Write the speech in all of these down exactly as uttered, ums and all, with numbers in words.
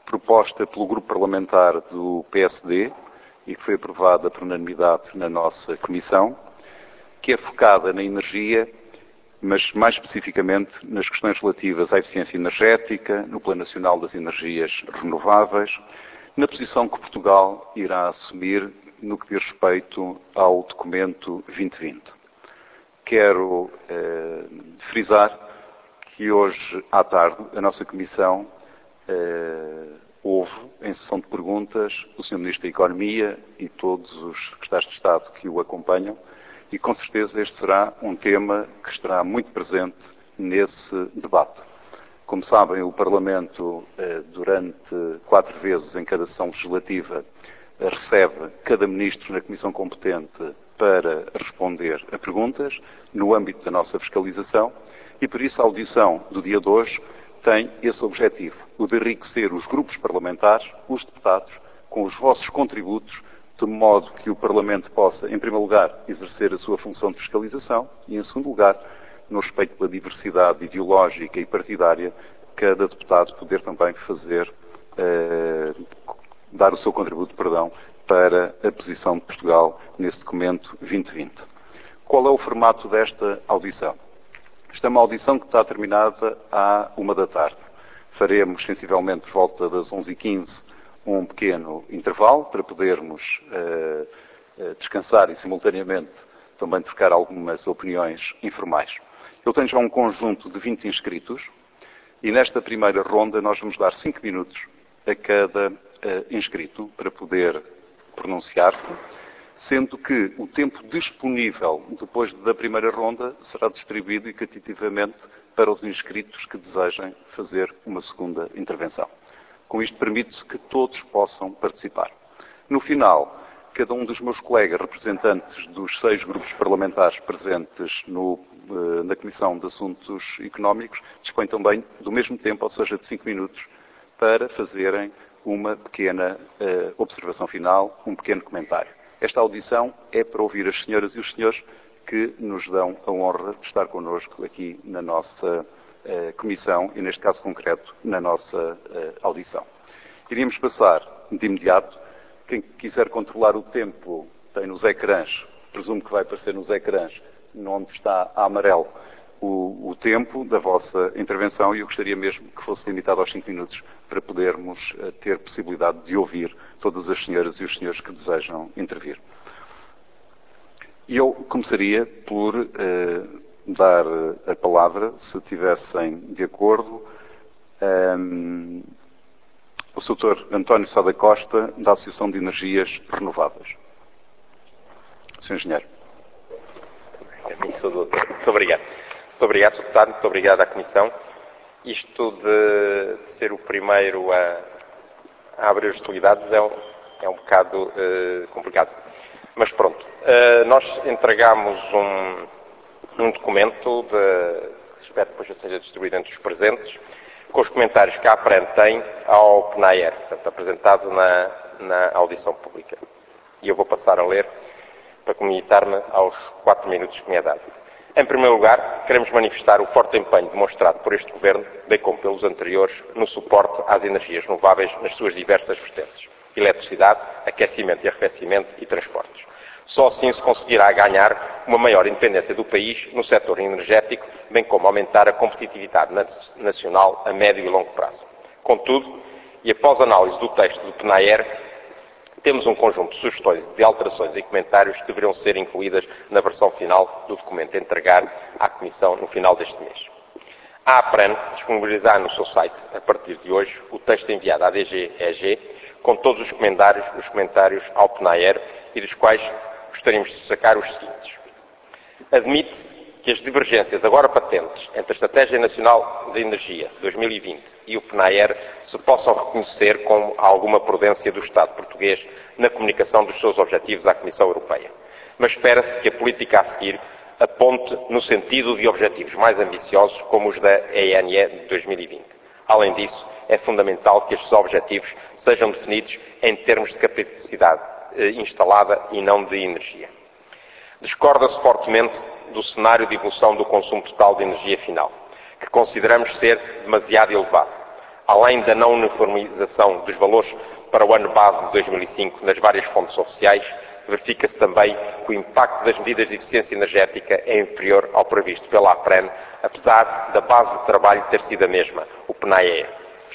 proposta pelo Grupo Parlamentar do P S D e que foi aprovada por unanimidade na nossa Comissão, que é focada na energia, mas mais especificamente nas questões relativas à eficiência energética, no Plano Nacional das Energias Renováveis, na posição que Portugal irá assumir no que diz respeito ao documento vinte vinte. Quero eh, frisar que hoje à tarde a nossa Comissão eh, houve, em sessão de perguntas, o senhor Ministro da Economia e todos os secretários de Estado que o acompanham, e com certeza este será um tema que estará muito presente nesse debate. Como sabem, o Parlamento, durante quatro vezes em cada sessão legislativa, recebe cada Ministro na Comissão competente para responder a perguntas, no âmbito da nossa fiscalização, e por isso a audição do dia de hoje tem esse objetivo, o de enriquecer os grupos parlamentares, os deputados, com os vossos contributos, de modo que o Parlamento possa, em primeiro lugar, exercer a sua função de fiscalização e, em segundo lugar, no respeito pela diversidade ideológica e partidária, cada deputado poder também fazer, eh, dar o seu contributo, perdão, para a posição de Portugal nesse documento vinte vinte. Qual é o formato desta audição? Esta é uma audição que está terminada à uma da tarde. Faremos, sensivelmente, por volta das onze e quinze, um pequeno intervalo para podermos uh, uh, descansar e, simultaneamente, também trocar algumas opiniões informais. Eu tenho já um conjunto de vinte inscritos e, nesta primeira ronda, nós vamos dar cinco minutos a cada uh, inscrito para poder pronunciar-se, sendo que o tempo disponível depois da primeira ronda será distribuído equitativamente para os inscritos que desejem fazer uma segunda intervenção. Com isto permite-se que todos possam participar. No final, cada um dos meus colegas representantes dos seis grupos parlamentares presentes no, na Comissão de Assuntos Económicos dispõe também do mesmo tempo, ou seja, de cinco minutos, para fazerem uma pequena uh, observação final, um pequeno comentário. Esta audição é para ouvir as senhoras e os senhores que nos dão a honra de estar connosco aqui na nossa uh, Comissão e, neste caso concreto, na nossa uh, audição. Iríamos passar de imediato. Quem quiser controlar o tempo tem nos ecrãs, presumo que vai aparecer nos ecrãs, onde está a amarelo, o, o tempo da vossa intervenção, e eu gostaria mesmo que fosse limitado aos cinco minutos para podermos uh, ter possibilidade de ouvir todas as senhoras e os senhores que desejam intervir. E eu começaria por uh, dar a palavra, se estivessem de acordo, um, ao doutor António Sá da Costa, da Associação de Energias Renováveis. senhor Engenheiro. Muito obrigado. Muito obrigado, senhor Deputado. Muito obrigado à Comissão. Isto de, de ser o primeiro a, a abrir as hostilidades é um, é um bocado uh, complicado. Mas pronto, uh, nós entregamos um, um documento de, que espero depois seja distribuído entre os presentes, com os comentários que a APREN tem ao PNAER, portanto, apresentado na, na audição pública. E eu vou passar a ler para comunicar-me aos quatro minutos que me é dado. Em primeiro lugar, queremos manifestar o forte empenho demonstrado por este Governo, bem como pelos anteriores, no suporte às energias renováveis nas suas diversas vertentes: eletricidade, aquecimento e arrefecimento e transportes. Só assim se conseguirá ganhar uma maior independência do país no setor energético, bem como aumentar a competitividade nacional a médio e longo prazo. Contudo, e após análise do texto do PNAER, temos um conjunto de sugestões de alterações e comentários que deverão ser incluídas na versão final do documento a entregar à Comissão no final deste mês. A APREN disponibilizará no seu site, a partir de hoje, o texto enviado à D G E G, com todos os comentários, os comentários ao PNAER, e dos quais gostaríamos de destacar os seguintes. Admite-se que as divergências agora patentes entre a Estratégia Nacional de Energia dois mil e vinte e o PNAER se possam reconhecer com alguma prudência do Estado português na comunicação dos seus objetivos à Comissão Europeia. Mas espera-se que a política a seguir aponte no sentido de objetivos mais ambiciosos, como os da E N E de dois mil e vinte. Além disso, é fundamental que estes objetivos sejam definidos em termos de capacidade eh, instalada e não de energia. Discorda-se fortemente do cenário de evolução do consumo total de energia final, que consideramos ser demasiado elevado. Além da não uniformização dos valores para o ano base de dois mil e cinco nas várias fontes oficiais, verifica-se também que o impacto das medidas de eficiência energética é inferior ao previsto pela APREN, apesar da base de trabalho ter sido a mesma, o PNAE.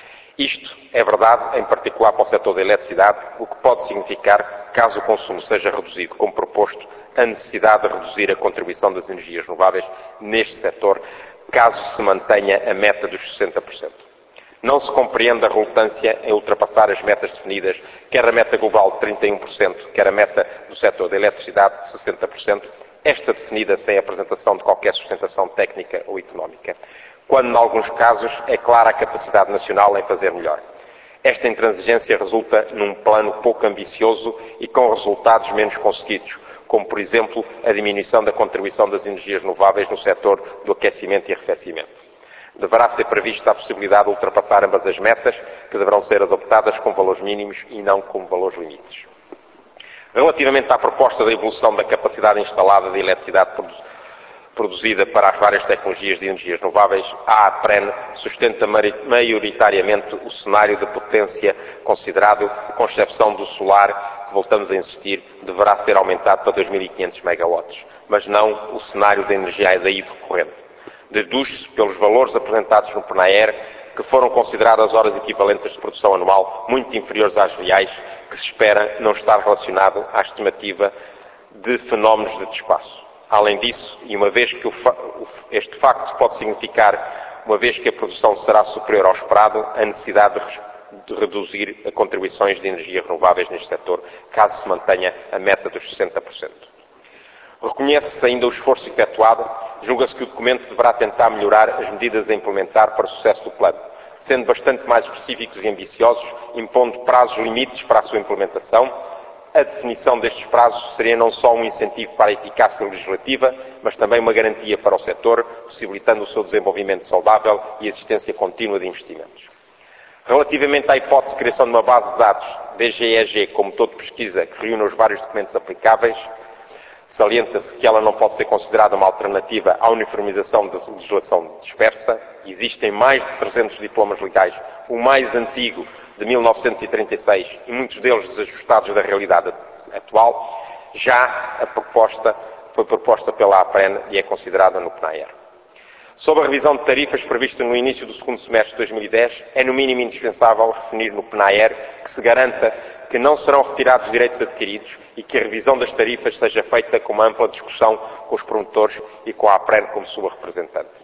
Isto é verdade, em particular para o setor da eletricidade, o que pode significar, caso o consumo seja reduzido como proposto, a necessidade de reduzir a contribuição das energias renováveis neste setor, caso se mantenha a meta dos sessenta por cento. Não se compreende a relutância em ultrapassar as metas definidas, quer a meta global de trinta e um por cento, quer a meta do setor da eletricidade de sessenta por cento, esta definida sem apresentação de qualquer sustentação técnica ou económica, quando, em alguns casos, é clara a capacidade nacional em fazer melhor. Esta intransigência resulta num plano pouco ambicioso e com resultados menos conseguidos, como, por exemplo, a diminuição da contribuição das energias renováveis no setor do aquecimento e arrefecimento. Deverá ser prevista a possibilidade de ultrapassar ambas as metas, que deverão ser adoptadas com valores mínimos e não com valores limites. Relativamente à proposta da evolução da capacidade instalada de eletricidade produzida para as várias tecnologias de energias renováveis, a APREN sustenta maioritariamente o cenário de potência considerado, com exceção do solar, que voltamos a insistir, deverá ser aumentado para dois mil e quinhentos megawatts, mas não o cenário da energia daí decorrente. Deduz-se pelos valores apresentados no PNAER que foram consideradas horas equivalentes de produção anual muito inferiores às reais, que se espera não estar relacionado à estimativa de fenómenos de despaço. Além disso, e uma vez que o fa este facto pode significar, uma vez que a produção será superior ao esperado, a necessidade de, de reduzir as contribuições de energias renováveis neste setor, caso se mantenha a meta dos sessenta por cento. Reconhece-se ainda o esforço efetuado, julga-se que o documento deverá tentar melhorar as medidas a implementar para o sucesso do plano, sendo bastante mais específicos e ambiciosos, impondo prazos limites para a sua implementação. A definição destes prazos seria não só um incentivo para a eficácia legislativa, mas também uma garantia para o setor, possibilitando o seu desenvolvimento saudável e existência contínua de investimentos. Relativamente à hipótese de criação de uma base de dados D G E G como motor de pesquisa que reúne os vários documentos aplicáveis, salienta-se que ela não pode ser considerada uma alternativa à uniformização da legislação dispersa. Existem mais de trezentos diplomas legais, o mais antigo de mil novecentos e trinta e seis, e muitos deles desajustados da realidade atual. Já a proposta foi proposta pela APREN e é considerada no PNAER. Sobre a revisão de tarifas prevista no início do segundo semestre de dois mil e dez, é no mínimo indispensável referir no PNAER que se garanta que não serão retirados direitos adquiridos e que a revisão das tarifas seja feita com uma ampla discussão com os promotores e com a APREN como sua representante.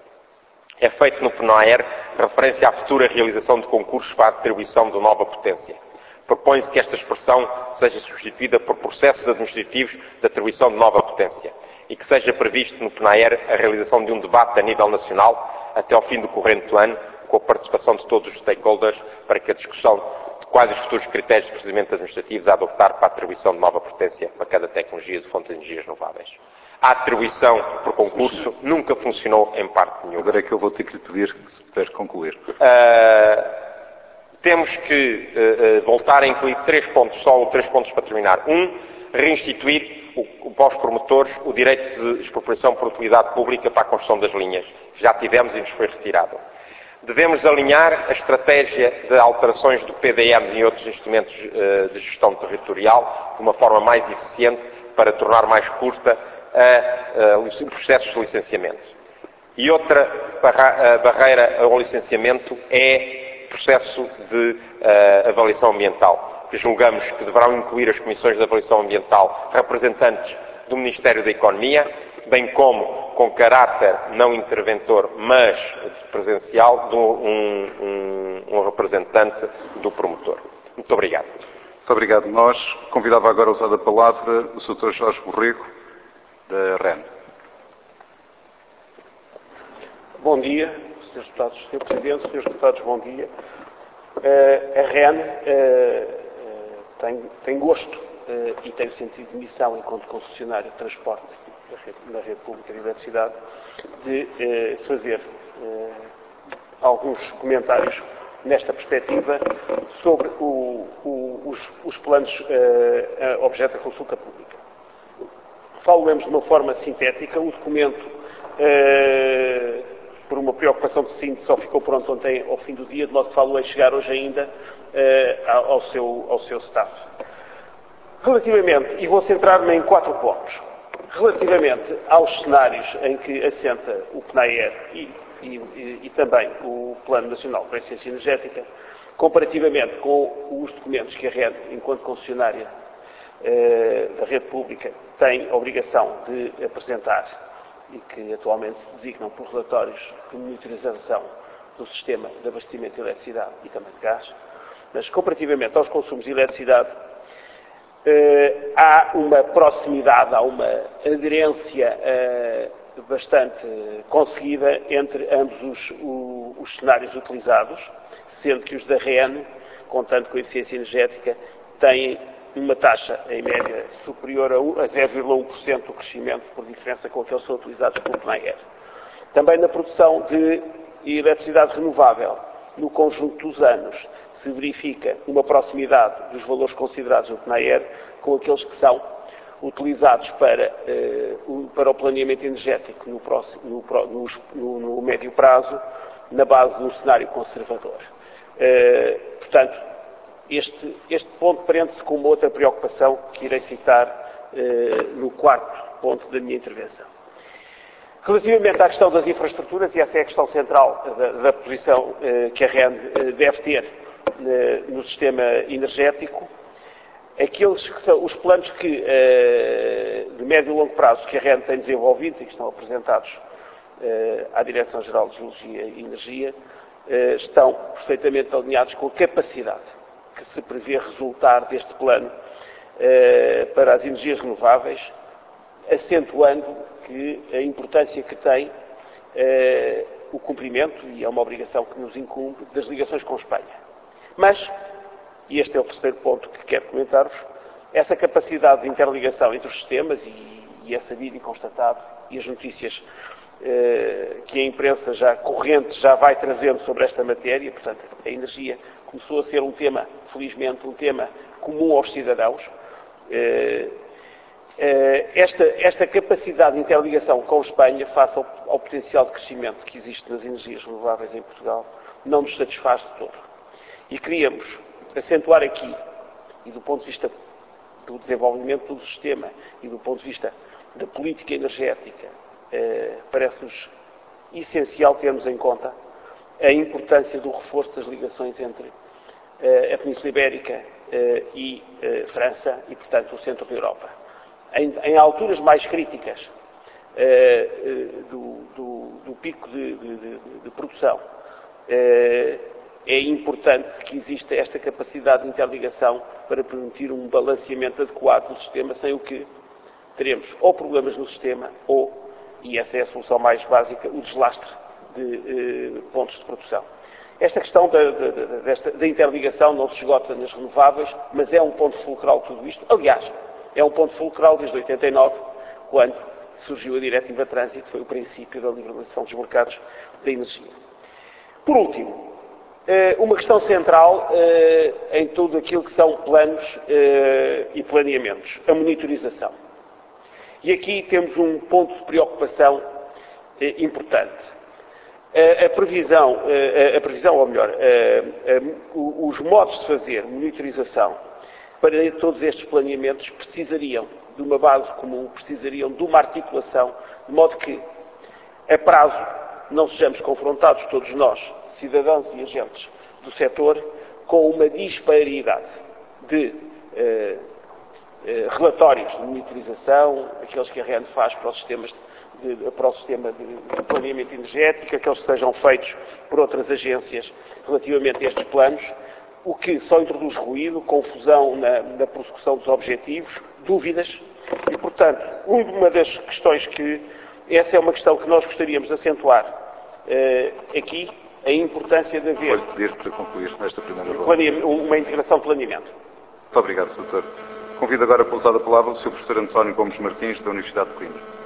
É feito no PNAER referência à futura realização de concursos para a atribuição de nova potência. Propõe-se que esta expressão seja substituída por processos administrativos de atribuição de nova potência e que seja previsto no PNAER a realização de um debate a nível nacional até ao fim do corrente ano, com a participação de todos os stakeholders, para que a discussão de quais os futuros critérios de procedimento administrativos a adotar para a atribuição de nova potência para cada tecnologia de fontes de energias renováveis. A atribuição por concurso nunca funcionou em parte nenhuma. Agora é que eu vou ter que lhe pedir que se puder concluir. Uh, temos que uh, uh, voltar a incluir três pontos, só três pontos para terminar. Um, reinstituir o, o, para os promotores o direito de expropriação por utilidade pública para a construção das linhas. Já tivemos e nos foi retirado. Devemos alinhar a estratégia de alterações do P D M e outros instrumentos uh, de gestão territorial de uma forma mais eficiente para tornar mais curta a, a, os processos de licenciamento. E outra barra, a barreira ao licenciamento é o processo de uh, avaliação ambiental, que julgamos que deverão incluir as comissões de avaliação ambiental representantes do Ministério da Economia, bem como com caráter não interventor, mas presencial, de um, um, um representante do promotor. Muito obrigado. Muito obrigado. Nós convidava agora a usar a palavra o doutor Jorge Borrego, da R E N. Bom dia, senhores Deputados, senhor Presidente, senhores Deputados, bom dia. Uh, a R E N uh, uh, tem, tem gosto uh, e tem o sentido de missão, enquanto concessionário de transporte da rede, na rede pública de eletricidade, de uh, fazer uh, alguns comentários nesta perspectiva sobre o, o, os, os planos uh, objeto da consulta pública. Falamos de uma forma sintética. O documento uh, por uma preocupação de síntese, só ficou pronto ontem ao fim do dia, de modo que falo em chegar hoje ainda uh, ao, seu, ao seu staff. Relativamente, e vou centrar-me em quatro pontos, relativamente aos cenários em que assenta o PNAER e, e, e, e também o Plano Nacional para a Eficiência Energética, comparativamente com os documentos que a rede, enquanto concessionária uh, da rede pública, tem a obrigação de apresentar e que atualmente se designam por relatórios de monitorização do sistema de abastecimento de eletricidade e também de gás, mas comparativamente aos consumos de eletricidade, eh, há uma proximidade, há uma aderência eh, bastante conseguida entre ambos os, o, os cenários utilizados, sendo que os da R E N, contando com a eficiência energética, têm uma taxa, em média, superior a zero vírgula um por cento do crescimento, por diferença com aqueles que são utilizados pelo PNAER. Também na produção de eletricidade renovável, no conjunto dos anos, se verifica uma proximidade dos valores considerados no PNAER com aqueles que são utilizados para, uh, para o planeamento energético no, próximo, no, no, no médio prazo, na base de um cenário conservador. Uh, portanto, Este, este ponto prende-se com uma outra preocupação que irei citar eh, no quarto ponto da minha intervenção. Relativamente à questão das infraestruturas, e essa é a questão central da, da posição eh, que a R E N eh, deve ter eh, no sistema energético, aqueles que são os planos que, eh, de médio e longo prazo que a R E N tem desenvolvidos e que estão apresentados eh, à Direção-Geral de Geologia e Energia, eh, estão perfeitamente alinhados com a capacidade que se prevê resultar deste plano eh, para as energias renováveis, acentuando que a importância que tem eh, o cumprimento, e é uma obrigação que nos incumbe, das ligações com Espanha. Mas, e este é o terceiro ponto que quero comentar-vos, essa capacidade de interligação entre os sistemas, e, e é sabido e constatado, e as notícias eh, que a imprensa já corrente já vai trazendo sobre esta matéria, portanto, a energia começou a ser um tema, felizmente, um tema comum aos cidadãos. Esta, esta capacidade de interligação com Espanha, face ao, ao potencial de crescimento que existe nas energias renováveis em Portugal, não nos satisfaz de todo. E queríamos acentuar aqui, e do ponto de vista do desenvolvimento do sistema e do ponto de vista da política energética, parece-nos essencial termos em conta a importância do reforço das ligações entre uh, a Península Ibérica uh, e uh, França e, portanto, o centro da Europa. Em, em alturas mais críticas uh, uh, do, do, do pico de, de, de, de produção, uh, é importante que exista esta capacidade de interligação para permitir um balanceamento adequado do sistema, sem o que teremos ou problemas no sistema ou, e essa é a solução mais básica, o deslastre de eh, pontos de produção. Esta questão da, da, desta, da interligação não se esgota nas renováveis, mas é um ponto fulcral de tudo isto. Aliás, é um ponto fulcral desde oitenta e nove, quando surgiu a Diretiva de Trânsito, que foi o princípio da liberalização dos mercados da energia. Por último, eh, uma questão central eh, em tudo aquilo que são planos eh, e planeamentos, a monitorização. E aqui temos um ponto de preocupação eh, importante. A previsão, a previsão, ou melhor, os modos de fazer monitorização para todos estes planeamentos precisariam de uma base comum, precisariam de uma articulação, de modo que, a prazo, não sejamos confrontados todos nós, cidadãos e agentes do setor, com uma disparidade de eh, eh, relatórios de monitorização, aqueles que a R E N faz para os sistemas de De, para o sistema de, de planeamento energético, aqueles que sejam feitos por outras agências relativamente a estes planos, o que só introduz ruído, confusão na, na prossecução dos objetivos, dúvidas, e, portanto, uma das questões que, essa é uma questão que nós gostaríamos de acentuar eh, aqui, a importância de haver Vou-lhe pedir para concluir nesta primeira ronda uma integração de planeamento. Muito obrigado, doutor. Convido agora para usar a palavra o senhor professor António Gomes Martins, da Universidade de Coimbra.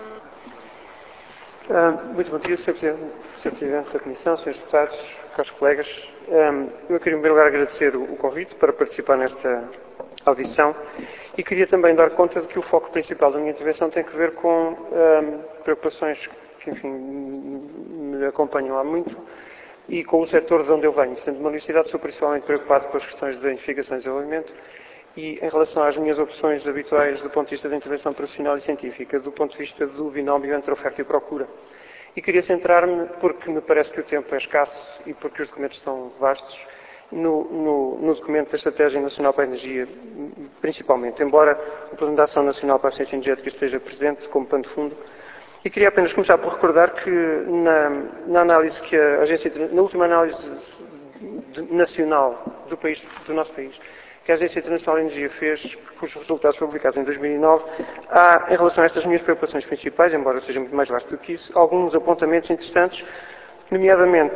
Uh, muito bom dia, senhor Presidente, senhor Presidente da Comissão, senhores deputados, caros colegas. Um, eu queria, em primeiro lugar, agradecer o, o convite para participar nesta audição e queria também dar conta de que o foco principal da minha intervenção tem que ver com um, preocupações que, enfim, me acompanham há muito, e com o setor de onde eu venho. Sendo uma universidade, sou principalmente preocupado com as questões de investigação e desenvolvimento e em relação às minhas opções habituais do ponto de vista da intervenção profissional e científica, do ponto de vista do binómio entre oferta e procura. E queria centrar-me, porque me parece que o tempo é escasso e porque os documentos são vastos, no, no, no documento da Estratégia Nacional para a Energia, principalmente, embora o Plano de Ação Nacional para a Eficiência Energética esteja presente como pano de fundo. E queria apenas começar por recordar que na, na análise que a agência, na última análise de, nacional do país, do nosso país, que a Agência Internacional de Energia fez, cujos resultados foram publicados em dois mil e nove, há, em relação a estas minhas preocupações principais, embora seja muito mais vasto do que isso, alguns apontamentos interessantes, nomeadamente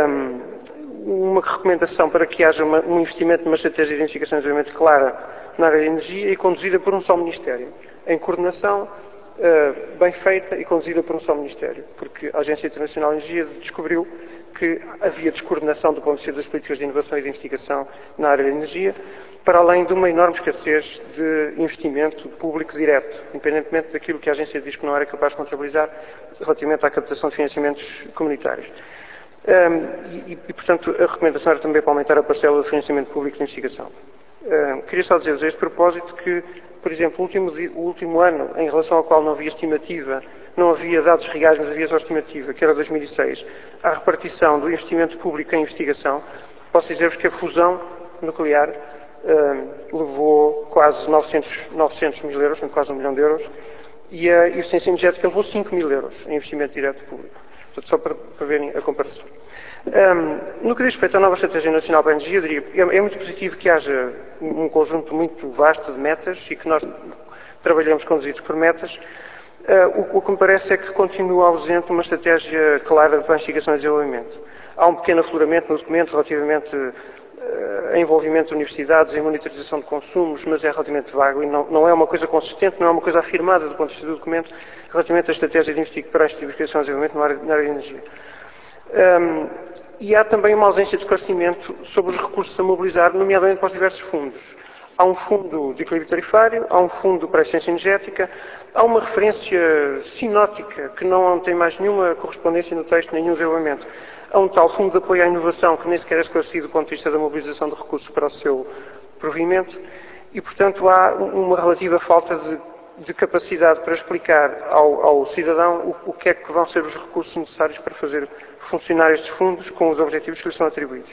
um, uma recomendação para que haja uma, um investimento numa estratégia de identificação e desenvolvimento clara na área da energia e conduzida por um só Ministério, em coordenação, Uh, bem feita e conduzida por um só Ministério, porque a Agência Internacional de Energia descobriu que havia descoordenação do ponto de vista das políticas de inovação e de investigação na área da energia, para além de uma enorme escassez de investimento público direto, independentemente daquilo que a agência diz que não era capaz de contabilizar relativamente à captação de financiamentos comunitários. Um, e, e, portanto, a recomendação era também para aumentar a parcela de financiamento público de investigação. Um, queria só dizer-vos a este propósito que, por exemplo, o último, o último ano, em relação ao qual não havia estimativa, não havia dados reais, mas havia só estimativa, que era dois mil e seis, a repartição do investimento público em investigação, posso dizer-vos que a fusão nuclear um, levou quase novecentos mil euros, quase um milhão de euros, e a eficiência energética levou cinco mil euros em investimento direto público. Portanto, só para, para verem a comparação. Um, no que diz respeito à nova Estratégia Nacional para a Energia, eu diria que é, é muito positivo que haja um conjunto muito vasto de metas e que nós trabalhamos conduzidos por metas. Uh, o, o que me parece é que continua ausente uma estratégia clara para a investigação e desenvolvimento. Há um pequeno afloramento no documento relativamente uh, a envolvimento de universidades em monitorização de consumos, mas é relativamente vago e não, não é uma coisa consistente, não é uma coisa afirmada do ponto de vista do documento relativamente à estratégia de investigação para a investigação e desenvolvimento na área, na área de energia. Um, e há também uma ausência de esclarecimento sobre os recursos a mobilizar, nomeadamente para os diversos fundos. Há um fundo de equilíbrio tarifário, há um fundo para a eficiência energética, há uma referência sinótica que não tem mais nenhuma correspondência no texto, nenhum desenvolvimento. Há um tal fundo de apoio à inovação que nem sequer é esclarecido do ponto de vista da mobilização de recursos para o seu provimento e, portanto, há uma relativa falta de, de capacidade para explicar ao, ao cidadão o, o que é que vão ser os recursos necessários para fazer funcionar estes fundos com os objetivos que lhes são atribuídos.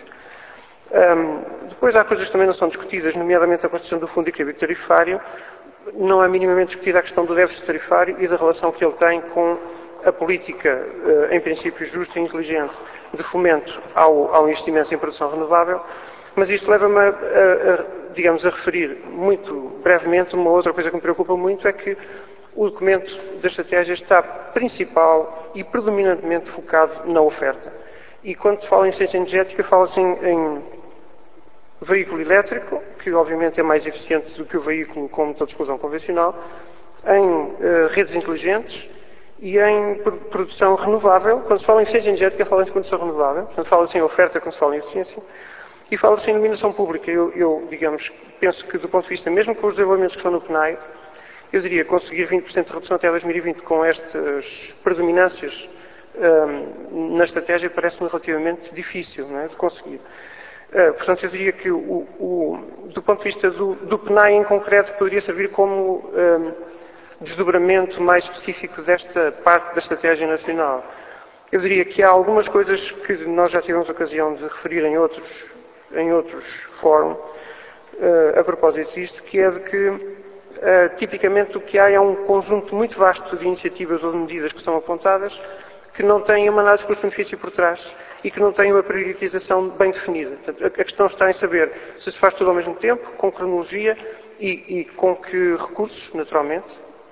Um, depois há coisas que também não são discutidas, nomeadamente a questão do fundo de equilíbrio tarifário. Não é minimamente discutida a questão do déficit tarifário e da relação que ele tem com a política, uh, em princípio justa e inteligente, de fomento ao, ao investimento em produção renovável, mas isto leva-me a, a, a, digamos, a referir muito brevemente uma outra coisa que me preocupa muito, é que o documento da estratégia está principal e predominantemente focado na oferta. E quando se fala em eficiência energética, fala-se em, em veículo elétrico, que obviamente é mais eficiente do que o veículo com motor de explosão convencional, em uh, redes inteligentes e em produção renovável. Quando se fala em eficiência energética, fala-se em produção renovável, portanto fala-se em oferta quando se fala em eficiência, e fala-se em iluminação pública. Eu, eu, digamos, penso que do ponto de vista, mesmo com os desenvolvimentos que estão no P N A E, eu diria conseguir vinte por cento de redução até dois mil e vinte com estas predominâncias um, na estratégia parece-me relativamente difícil, não é, de conseguir. Uh, portanto, eu diria que o, o, do ponto de vista do, do P N A E em concreto poderia servir como um, desdobramento mais específico desta parte da estratégia nacional. Eu diria que há algumas coisas que nós já tivemos ocasião de referir em outros, em outros fóruns uh, a propósito disto, que é de que Uh, tipicamente o que há é um conjunto muito vasto de iniciativas ou de medidas que são apontadas que não têm uma análise de custo-benefício por trás e que não têm uma priorização bem definida. Portanto, a questão está em saber se se faz tudo ao mesmo tempo, com cronologia e, e com que recursos, naturalmente,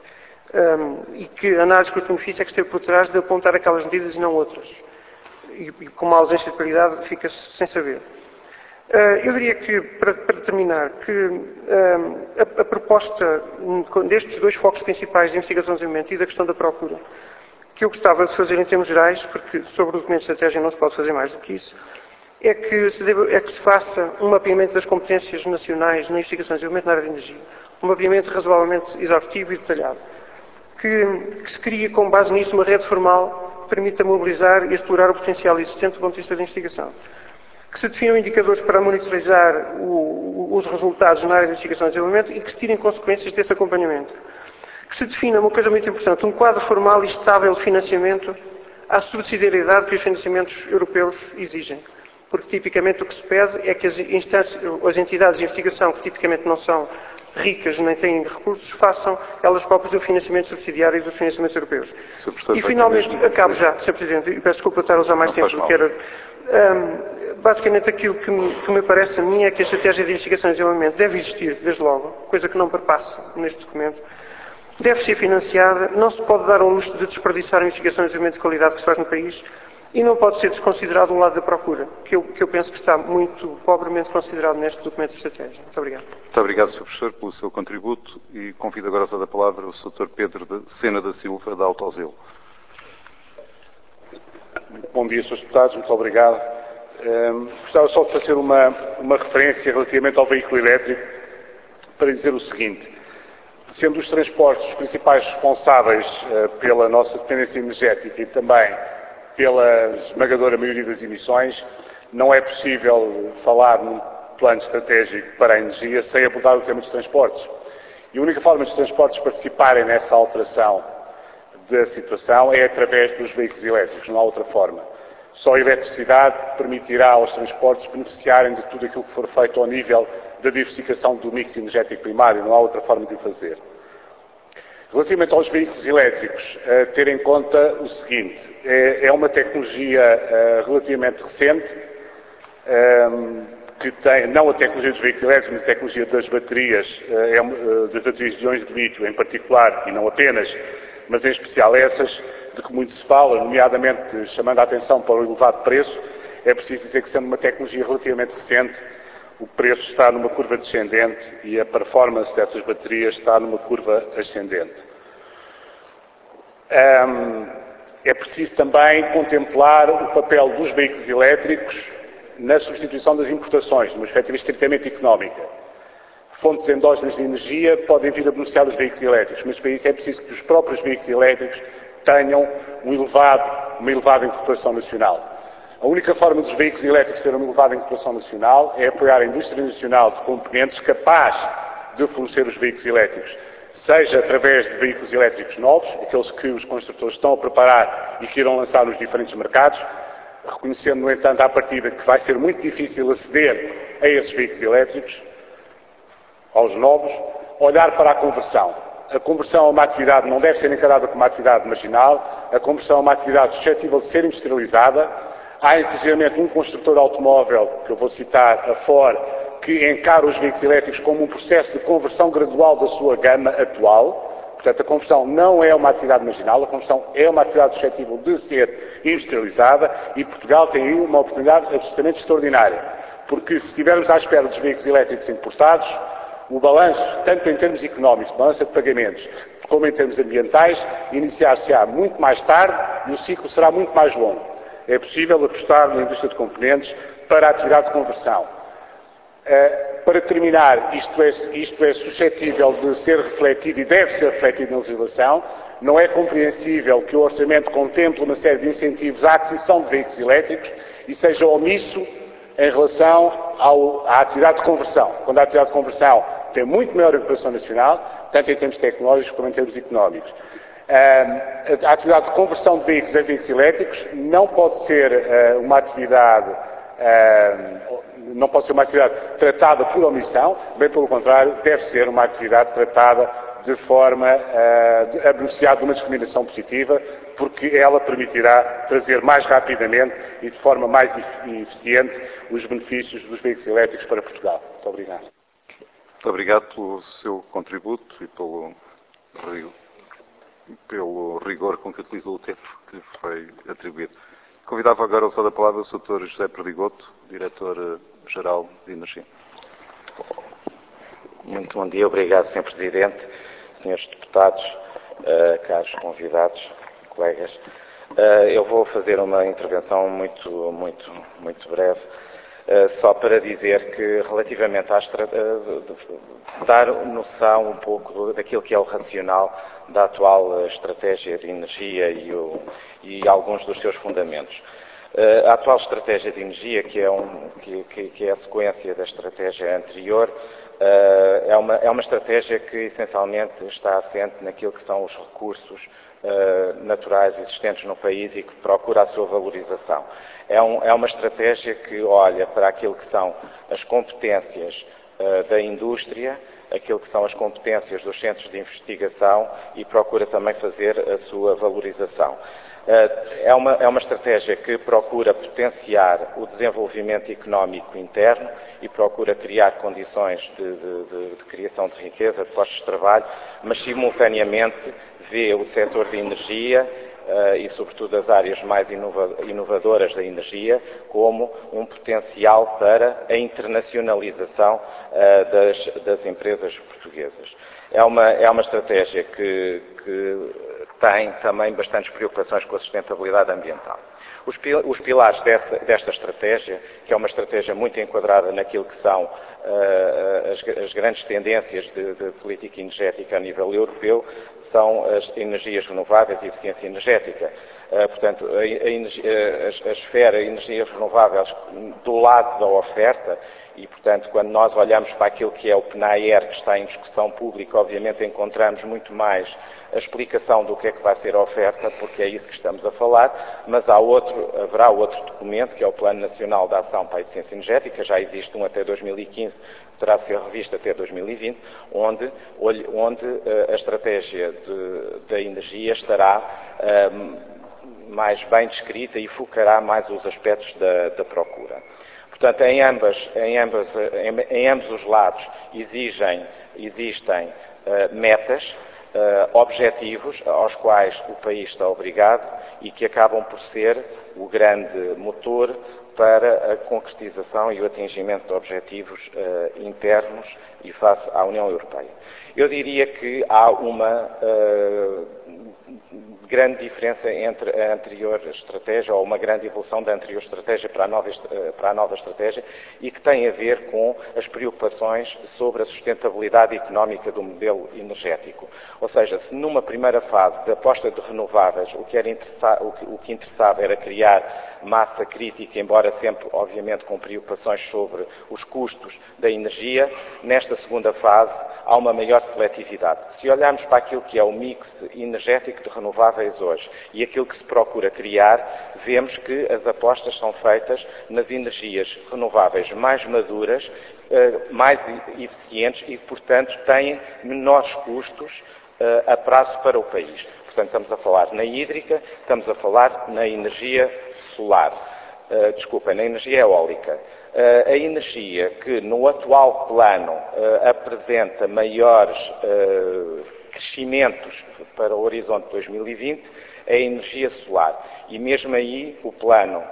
um, e que a análise de custo-benefício é que esteve por trás de apontar aquelas medidas e não outras. E, e com uma ausência de prioridade fica-se sem saber. Uh, eu diria que, para, para terminar, que uh, a, a proposta destes dois focos principais de investigação e desenvolvimento e da questão da procura, que eu gostava de fazer em termos gerais, porque sobre o documento de estratégia não se pode fazer mais do que isso, é que se, deve, é que se faça um mapeamento das competências nacionais na investigação e desenvolvimento na área de energia, um mapeamento razoavelmente exaustivo e detalhado, que, que se crie com base nisso uma rede formal que permita mobilizar e explorar o potencial existente do ponto de vista da investigação. Que se definam indicadores para monitorizar o, os resultados na área de investigação e desenvolvimento e que se tirem consequências desse acompanhamento. Que se defina, uma coisa muito importante, um quadro formal e estável de financiamento à subsidiariedade que os financiamentos europeus exigem. Porque, tipicamente, o que se pede é que as, instâncias, as entidades de investigação, que tipicamente não são ricas nem têm recursos, façam elas próprias o financiamento subsidiário dos financiamentos europeus. E, finalmente, acabo já, senhor Presidente, e peço desculpa estar a usar mais não tempo do que era. Um, basicamente, aquilo que me, que me parece a mim é que a estratégia de investigação e desenvolvimento deve existir, desde logo, coisa que não perpassa neste documento. Deve ser financiada, não se pode dar ao luxo de desperdiçar a investigação e desenvolvimento de qualidade que se faz no país e não pode ser desconsiderado um lado da procura, que eu, que eu penso que está muito pobremente considerado neste documento de estratégia. Muito obrigado. Muito obrigado, senhor Professor, pelo seu contributo e convido agora a usar a palavra o doutor Pedro de Sena da Silva, da Autosilo. Bom dia, senhores Deputados, muito obrigado. Um, gostava só de fazer uma, uma referência relativamente ao veículo elétrico para dizer o seguinte. Sendo os transportes os principais responsáveis uh, pela nossa dependência energética e também pela esmagadora maioria das emissões, não é possível falar num plano estratégico para a energia sem abordar o tema dos transportes. E a única forma dos transportes participarem nessa alteração da situação é através dos veículos elétricos, não há outra forma. Só a eletricidade permitirá aos transportes beneficiarem de tudo aquilo que for feito ao nível da diversificação do mix energético primário, não há outra forma de o fazer. Relativamente aos veículos elétricos, a ter em conta o seguinte, é, é uma tecnologia uh, relativamente recente, um, que tem, não a tecnologia dos veículos elétricos, mas a tecnologia das baterias, uh, é, uh, das baterias de íons de lítio em particular, e não apenas, mas em especial essas, de que muito se fala, nomeadamente chamando a atenção para o elevado preço, é preciso dizer que sendo uma tecnologia relativamente recente, o preço está numa curva descendente e a performance dessas baterias está numa curva ascendente. Um, é preciso também contemplar o papel dos veículos elétricos na substituição das importações, numa perspectiva estritamente económica. Fontes endógenas de energia podem vir a beneficiar dos veículos elétricos, mas para isso é preciso que os próprios veículos elétricos tenham um elevado, uma elevada incorporação nacional. A única forma dos veículos elétricos terem uma elevada incorporação nacional é apoiar a indústria nacional de componentes capaz de fornecer os veículos elétricos, seja através de veículos elétricos novos, aqueles que os construtores estão a preparar e que irão lançar nos diferentes mercados, reconhecendo, no entanto, à partida que vai ser muito difícil aceder a esses veículos elétricos, aos novos, olhar para a conversão. A conversão é uma atividade, não deve ser encarada como uma atividade marginal, a conversão é uma atividade suscetível de ser industrializada. Há, inclusivamente, um construtor automóvel, que eu vou citar, a Ford, que encara os veículos elétricos como um processo de conversão gradual da sua gama atual. Portanto, a conversão não é uma atividade marginal, a conversão é uma atividade suscetível de ser industrializada e Portugal tem aí uma oportunidade absolutamente extraordinária. Porque se estivermos à espera dos veículos elétricos importados, o balanço, tanto em termos económicos, balança de pagamentos, como em termos ambientais, iniciar-se-á muito mais tarde e o ciclo será muito mais longo. É possível apostar na indústria de componentes para a atividade de conversão. Uh, para terminar, isto é, isto é suscetível de ser refletido e deve ser refletido na legislação. Não é compreensível que o orçamento contemple uma série de incentivos à aquisição de veículos elétricos e seja omisso em relação ao, à atividade de conversão, quando a atividade de conversão tem muito maior ocupação nacional, tanto em termos tecnológicos como em termos económicos. Uh, a atividade de conversão de veículos em veículos elétricos não pode ser uh, uma atividade uh, não pode ser uma atividade tratada por omissão, bem pelo contrário, deve ser uma atividade tratada de forma uh, a beneficiar de uma discriminação positiva, porque ela permitirá trazer mais rapidamente e de forma mais eficiente os benefícios dos veículos elétricos para Portugal. Muito obrigado. Muito obrigado pelo seu contributo e pelo pelo rigor com que utilizou o tempo que lhe foi atribuído. Convidava agora a usar a palavra o doutor José Perdigoto, Diretor-Geral de Energia. Muito bom dia, obrigado, senhor Presidente, senhores deputados, uh, caros convidados, colegas. Uh, eu vou fazer uma intervenção muito, muito, muito breve. Uh, só para dizer que, relativamente à uh, dar noção um pouco do, daquilo que é o racional da atual uh, estratégia de energia e, o, e alguns dos seus fundamentos. Uh, a atual estratégia de energia, que é, um, que, que, que é a sequência da estratégia anterior, uh, é, uma, é uma estratégia que essencialmente está assente naquilo que são os recursos uh, naturais existentes no país e que procura a sua valorização. É, um, é uma estratégia que olha para aquilo que são as competências uh, da indústria, aquilo que são as competências dos centros de investigação e procura também fazer a sua valorização. É uma, é uma estratégia que procura potenciar o desenvolvimento económico interno e procura criar condições de, de, de, de criação de riqueza, de postos de trabalho, mas simultaneamente vê o setor de energia uh, e sobretudo as áreas mais inova, inovadoras da energia como um potencial para a internacionalização uh, das, das empresas portuguesas. É uma, é uma estratégia que, que tem também bastantes preocupações com a sustentabilidade ambiental. Os, os pilares dessa, desta estratégia, que é uma estratégia muito enquadrada naquilo que são uh, as, as grandes tendências de, de política energética a nível europeu, são as energias renováveis e eficiência energética. Uh, portanto, a, a, a, a esfera de energias renováveis do lado da oferta, e, portanto, quando nós olhamos para aquilo que é o P N A E R, que está em discussão pública, obviamente encontramos muito mais a explicação do que é que vai ser a oferta, porque é isso que estamos a falar, mas há outro, haverá outro documento, que é o Plano Nacional de Ação para a Eficiência Energética, já existe um até dois mil e quinze, terá de ser revisto até dois mil e vinte, onde, onde a estratégia de, da energia estará um, mais bem descrita e focará mais os aspectos da, da procura. Portanto, em, ambas, em, ambas, em, em ambos os lados exigem, existem uh, metas, uh, objetivos aos quais o país está obrigado e que acabam por ser o grande motor para a concretização e o atingimento de objetivos uh, internos e face à União Europeia. Eu diria que há uma uh, grande diferença entre a anterior estratégia, ou uma grande evolução da anterior estratégia para a, nova, para a nova estratégia, e que tem a ver com as preocupações sobre a sustentabilidade económica do modelo energético. Ou seja, se numa primeira fase de aposta de renováveis o que, era interessa, o que, o que interessava era criar massa crítica, embora sempre, obviamente, com preocupações sobre os custos da energia, nesta segunda fase há uma maior seletividade. Se olharmos para aquilo que é o mix energético de renováveis hoje e aquilo que se procura criar, vemos que as apostas são feitas nas energias renováveis mais maduras, mais eficientes e, portanto, têm menores custos a prazo para o país. Portanto, estamos a falar na hídrica, estamos a falar na energia solar, uh, desculpa, na energia eólica. Uh, a energia que no atual plano uh, apresenta maiores uh, crescimentos para o horizonte de dois mil e vinte é a energia solar. E mesmo aí o plano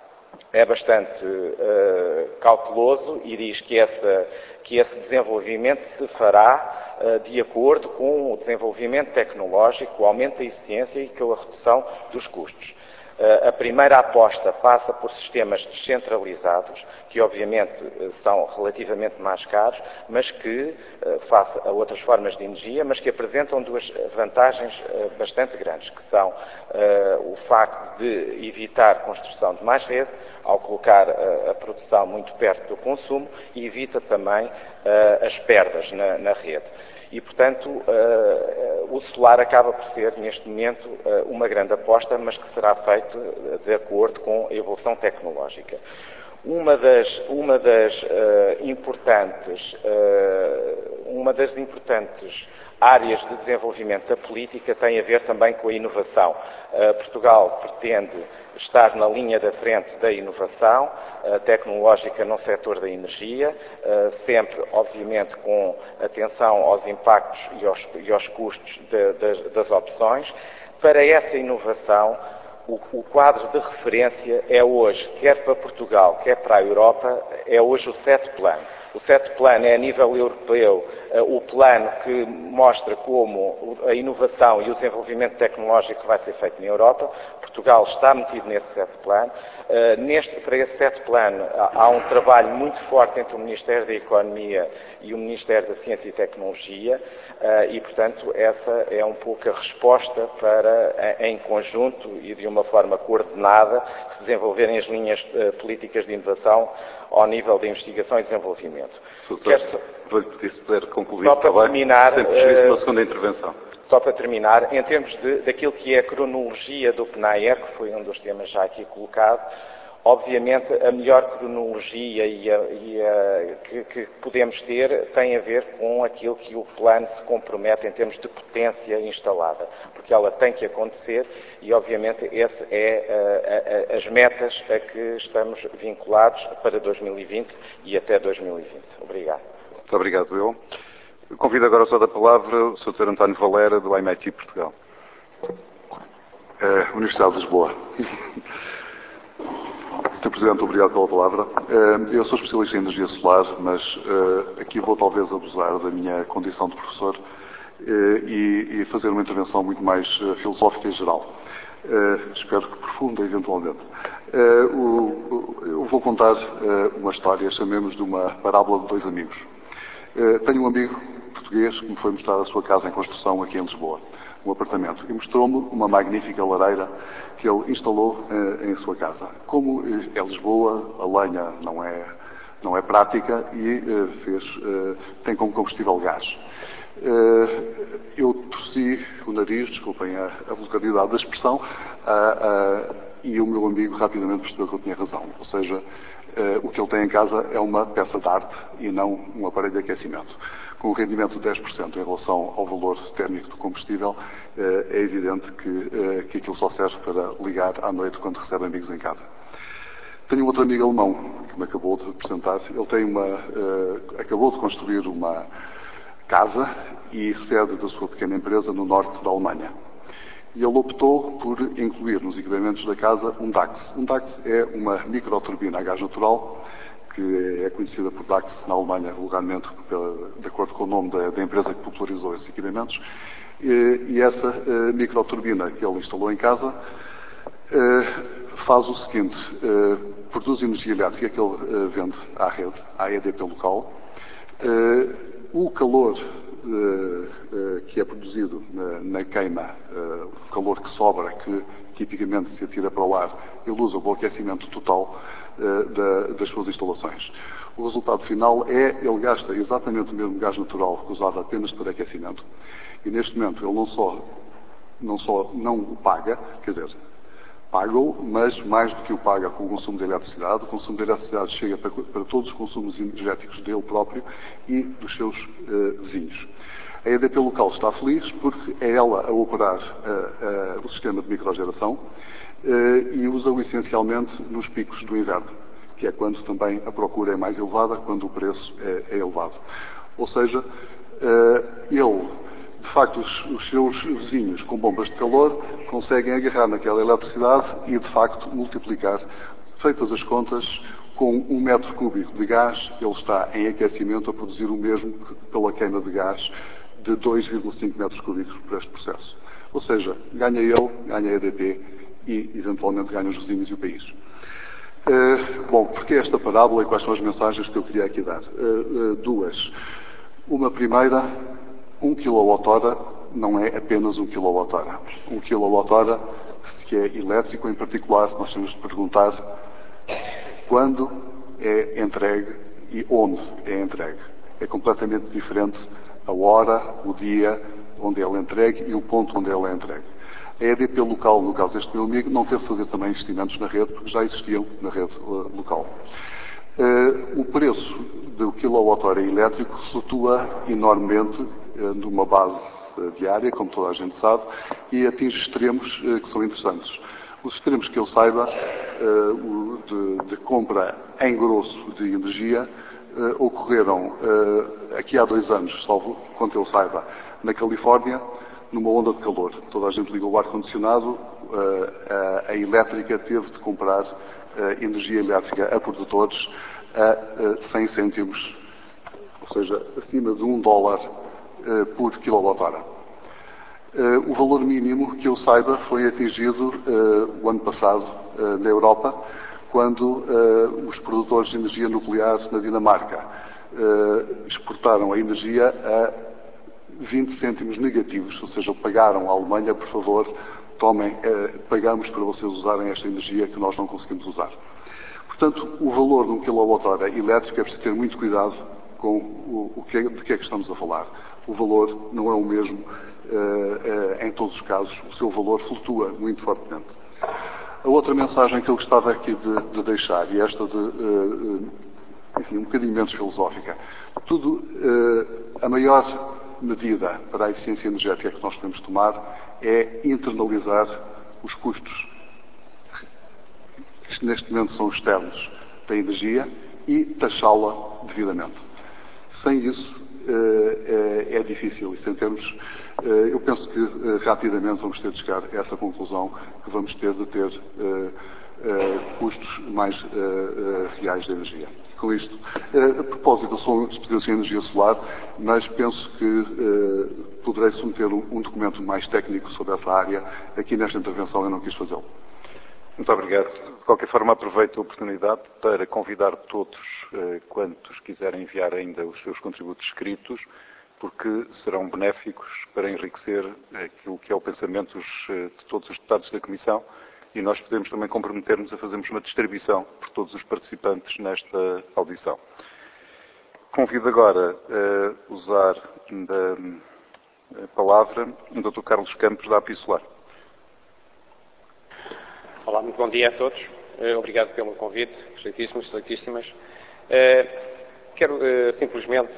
é bastante uh, cauteloso e diz que, essa, que esse desenvolvimento se fará uh, de acordo com o desenvolvimento tecnológico, o aumento da eficiência e com a redução dos custos. Uh, a primeira aposta passa por sistemas descentralizados, que obviamente uh, são relativamente mais caros, mas que, uh, face a outras formas de energia, mas que apresentam duas vantagens uh, bastante grandes, que são uh, o facto de evitar a construção de mais rede, ao colocar uh, a produção muito perto do consumo, e evita também uh, as perdas na, na rede. E, portanto, uh, o solar acaba por ser, neste momento, uh, uma grande aposta, mas que será feito de acordo com a evolução tecnológica. Uma das, uma das, uh, importantes, uh, uma das importantes áreas de desenvolvimento da política tem a ver também com a inovação. Uh, Portugal pretende estar na linha da frente da inovação uh, tecnológica no setor da energia, uh, sempre, obviamente, com atenção aos impactos e aos, e aos custos de, de, das opções. Para essa inovação, o, o quadro de referência é hoje, quer para Portugal, quer para a Europa, é hoje o sete plano. O SET Plan é, a nível europeu, o plano que mostra como a inovação e o desenvolvimento tecnológico vai ser feito na Europa. Portugal está metido nesse SET Plan. Neste, para esse SET Plan há um trabalho muito forte entre o Ministério da Economia e o Ministério da Ciência e Tecnologia e, portanto, essa é um pouco a resposta para, em conjunto e de uma forma coordenada, se desenvolverem as linhas políticas de inovação ao nível de investigação e desenvolvimento. Doutor, vou-lhe pedir se puder concluir, só para terminar, sem prejuízo de uma segunda intervenção. Só para terminar, em termos de, daquilo que é a cronologia do PNAER, que foi um dos temas já aqui colocado, obviamente a melhor cronologia e a, e a, que, que podemos ter tem a ver com aquilo que o plano se compromete em termos de potência instalada, porque ela tem que acontecer e obviamente esse é a, a, as metas a que estamos vinculados para dois mil e vinte e até dois mil e vinte. Obrigado. Muito obrigado, eu. Convido agora a usar a palavra o doutor António Valera, do M I T Portugal. É, Universidade de Lisboa. senhor Presidente, obrigado pela palavra. Eu sou especialista em energia solar, mas aqui vou talvez abusar da minha condição de professor e fazer uma intervenção muito mais filosófica e geral. Espero que profunda, eventualmente. Eu vou contar uma história, chamemos de uma parábola de dois amigos. Tenho um amigo português que me foi mostrar a sua casa em construção aqui em Lisboa, um apartamento, e mostrou-me uma magnífica lareira que ele instalou uh, em sua casa. Como é Lisboa, a lenha não é, não é prática e uh, fez, uh, tem como combustível gás. Uh, eu torci o nariz, desculpem a, a vulgaridade da expressão, uh, uh, e o meu amigo rapidamente percebeu que eu tinha razão. Ou seja, uh, o que ele tem em casa é uma peça de arte e não um aparelho de aquecimento. Com um rendimento de dez por cento em relação ao valor térmico do combustível, é evidente que, que aquilo só serve para ligar à noite quando recebe amigos em casa. Tenho um outro amigo alemão que me acabou de apresentar. Ele tem uma, acabou de construir uma casa e sede da sua pequena empresa no norte da Alemanha. E ele optou por incluir nos equipamentos da casa um DAX. Um DAX é uma microturbina a gás natural, que é conhecida por DAX na Alemanha, vulgarmente, de acordo com o nome da, da empresa que popularizou esses equipamentos. E, e essa uh, microturbina que ele instalou em casa uh, faz o seguinte, uh, produz energia elétrica que ele uh, vende à rede, à E D P local. Uh, o calor uh, uh, que é produzido na, na queima, uh, o calor que sobra, que tipicamente se atira para o ar, ele usa o aquecimento total Da, das suas instalações. O resultado final é, ele gasta exatamente o mesmo gás natural que usava apenas para aquecimento e neste momento ele não só não, só não o paga, quer dizer, paga-o, mas mais do que o paga com o consumo de eletricidade, o consumo de eletricidade chega para, para todos os consumos energéticos dele próprio e dos seus uh, vizinhos. A E D P local está feliz porque é ela a operar uh, uh, o sistema de microgeração Uh, e usa-o essencialmente nos picos do inverno, que é quando também a procura é mais elevada, quando o preço é, é elevado. Ou seja, uh, ele, de facto, os, os seus vizinhos com bombas de calor conseguem agarrar naquela eletricidade e, de facto, multiplicar, feitas as contas, com um metro cúbico de gás, ele está em aquecimento a produzir o mesmo que pela queima de gás de dois vírgula cinco metros cúbicos por este processo. Ou seja, ganha ele, ganha a E D P, e, eventualmente, ganham os vizinhos e o país. Uh, bom, porque esta parábola e quais são as mensagens que eu queria aqui dar? Uh, uh, duas. Uma primeira, um quilowatt-hora não é apenas um quilowatt-hora. Um quilowatt-hora, que é elétrico em particular, nós temos de perguntar quando é entregue e onde é entregue. É completamente diferente a hora, o dia onde ele é entregue e o ponto onde ele é entregue. A E D P local, no caso deste meu amigo, não teve de fazer também investimentos na rede, porque já existiam na rede uh, local. Uh, o preço do quilowatt-hora elétrico flutua enormemente uh, numa base uh, diária, como toda a gente sabe, e atinge extremos uh, que são interessantes. Os extremos que eu saiba uh, o de, de compra em grosso de energia uh, ocorreram uh, aqui há dois anos, salvo quanto eu saiba, na Califórnia, numa onda de calor. Toda a gente ligou o ar-condicionado, a, a elétrica teve de comprar a energia elétrica a produtores a cem cêntimos ou seja, acima de um dólar uh, por quilowatt-hora. Uh, o valor mínimo, que eu saiba, foi atingido uh, o ano passado uh, na Europa, quando uh, os produtores de energia nuclear na Dinamarca uh, exportaram a energia a vinte cêntimos negativos, ou seja, pagaram à Alemanha, por favor, tomem, uh, pagamos para vocês usarem esta energia que nós não conseguimos usar. Portanto, o valor de um quilowatt-hora elétrico é preciso ter muito cuidado com o, o que é, de que é que estamos a falar. O valor não é o mesmo uh, uh, em todos os casos, o seu valor flutua muito fortemente. A outra mensagem que eu gostava aqui de, de deixar, e esta de, uh, enfim, um bocadinho menos filosófica, tudo, uh, a maior medida para a eficiência energética que nós podemos tomar é internalizar os custos que neste momento são externos da energia e taxá-la devidamente. Sem isso, uh, é, é difícil, e sem termos, uh, eu penso que uh, rapidamente vamos ter de chegar a essa conclusão que vamos ter de ter uh, uh, custos mais uh, uh, reais de energia. Com isto, uh, a propósito, eu sou um especialista em energia solar, mas penso que uh, poderei submeter um, um documento mais técnico sobre essa área. Aqui nesta intervenção eu não quis fazê-lo. Muito obrigado. De qualquer forma, aproveito a oportunidade para convidar todos eh, quantos quiserem enviar ainda os seus contributos escritos, porque serão benéficos para enriquecer aquilo que é o pensamento de todos os deputados da Comissão, e nós podemos também comprometer-nos a fazermos uma distribuição por todos os participantes nesta audição. Convido agora a usar da palavra o doutor Carlos Campos, da APISolar. Olá, muito bom dia a todos. Obrigado pelo convite, excelentíssimos, excelentíssimas. Quero simplesmente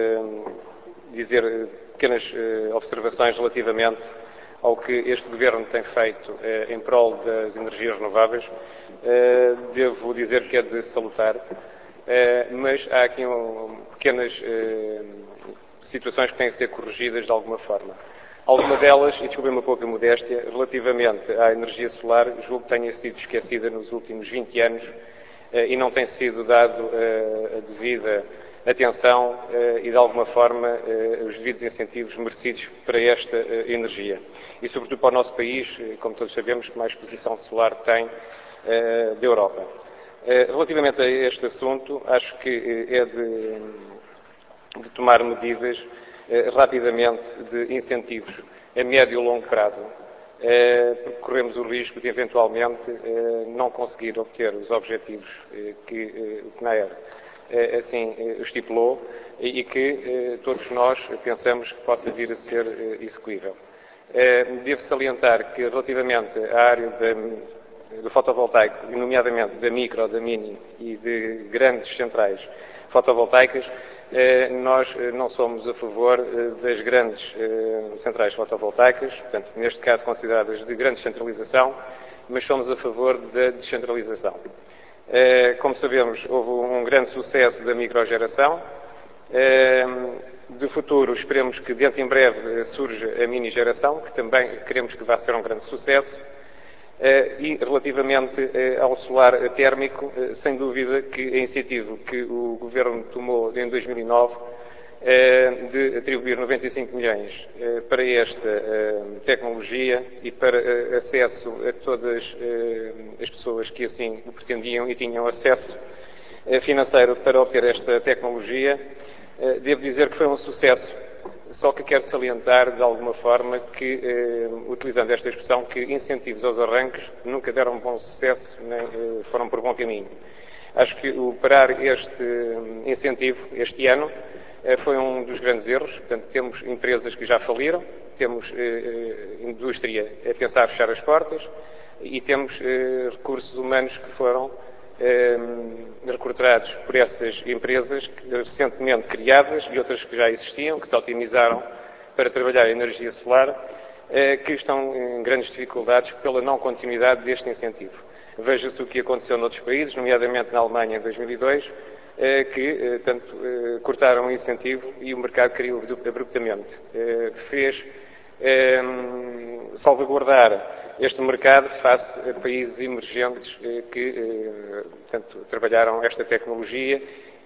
dizer pequenas observações relativamente ao que este Governo tem feito em prol das energias renováveis. Devo dizer que é de salutar, mas há aqui pequenas situações que têm que ser corrigidas de alguma forma. Alguma delas, e desculpem-me um pouco a modéstia, relativamente à energia solar, julgo que tenha sido esquecida nos últimos vinte anos e não tem sido dado a devida atenção e, de alguma forma, os devidos incentivos merecidos para esta energia. E, sobretudo, para o nosso país, como todos sabemos, que mais exposição solar tem da Europa. Relativamente a este assunto, acho que é de, de tomar medidas rapidamente de incentivos a médio e longo prazo, porque corremos o risco de, eventualmente, não conseguir obter os objetivos que o C N E R assim estipulou e que todos nós pensamos que possa vir a ser execuível. Devo salientar que, relativamente à área de, do fotovoltaico, nomeadamente da micro, da mini e de grandes centrais fotovoltaicas, nós não somos a favor das grandes centrais fotovoltaicas, portanto, neste caso consideradas de grande descentralização, mas somos a favor da descentralização. Como sabemos, houve um grande sucesso da microgeração. De futuro, esperemos que dentro em breve surja a mini-geração, que também queremos que vá ser um grande sucesso. E relativamente ao solar térmico, sem dúvida que a iniciativa que o Governo tomou em dois mil e nove de atribuir noventa e cinco milhões para esta tecnologia e para acesso a todas as pessoas que assim o pretendiam e tinham acesso financeiro para obter esta tecnologia, devo dizer que foi um sucesso. Só que quero salientar, de alguma forma, que, eh, utilizando esta expressão, que incentivos aos arranques nunca deram bom sucesso, nem eh, foram por bom caminho. Acho que o parar este incentivo este ano eh, foi um dos grandes erros. Portanto, temos empresas que já faliram, temos eh, indústria a pensar fechar as portas e temos eh, recursos humanos que foram recrutados por essas empresas recentemente criadas e outras que já existiam, que se otimizaram para trabalhar a energia solar, que estão em grandes dificuldades pela não continuidade deste incentivo. Veja-se o que aconteceu noutros países, nomeadamente na Alemanha em dois mil e dois, que tanto cortaram o incentivo e o mercado caiu abruptamente. Fez salvaguardar este mercado face a países emergentes que, portanto, trabalharam esta tecnologia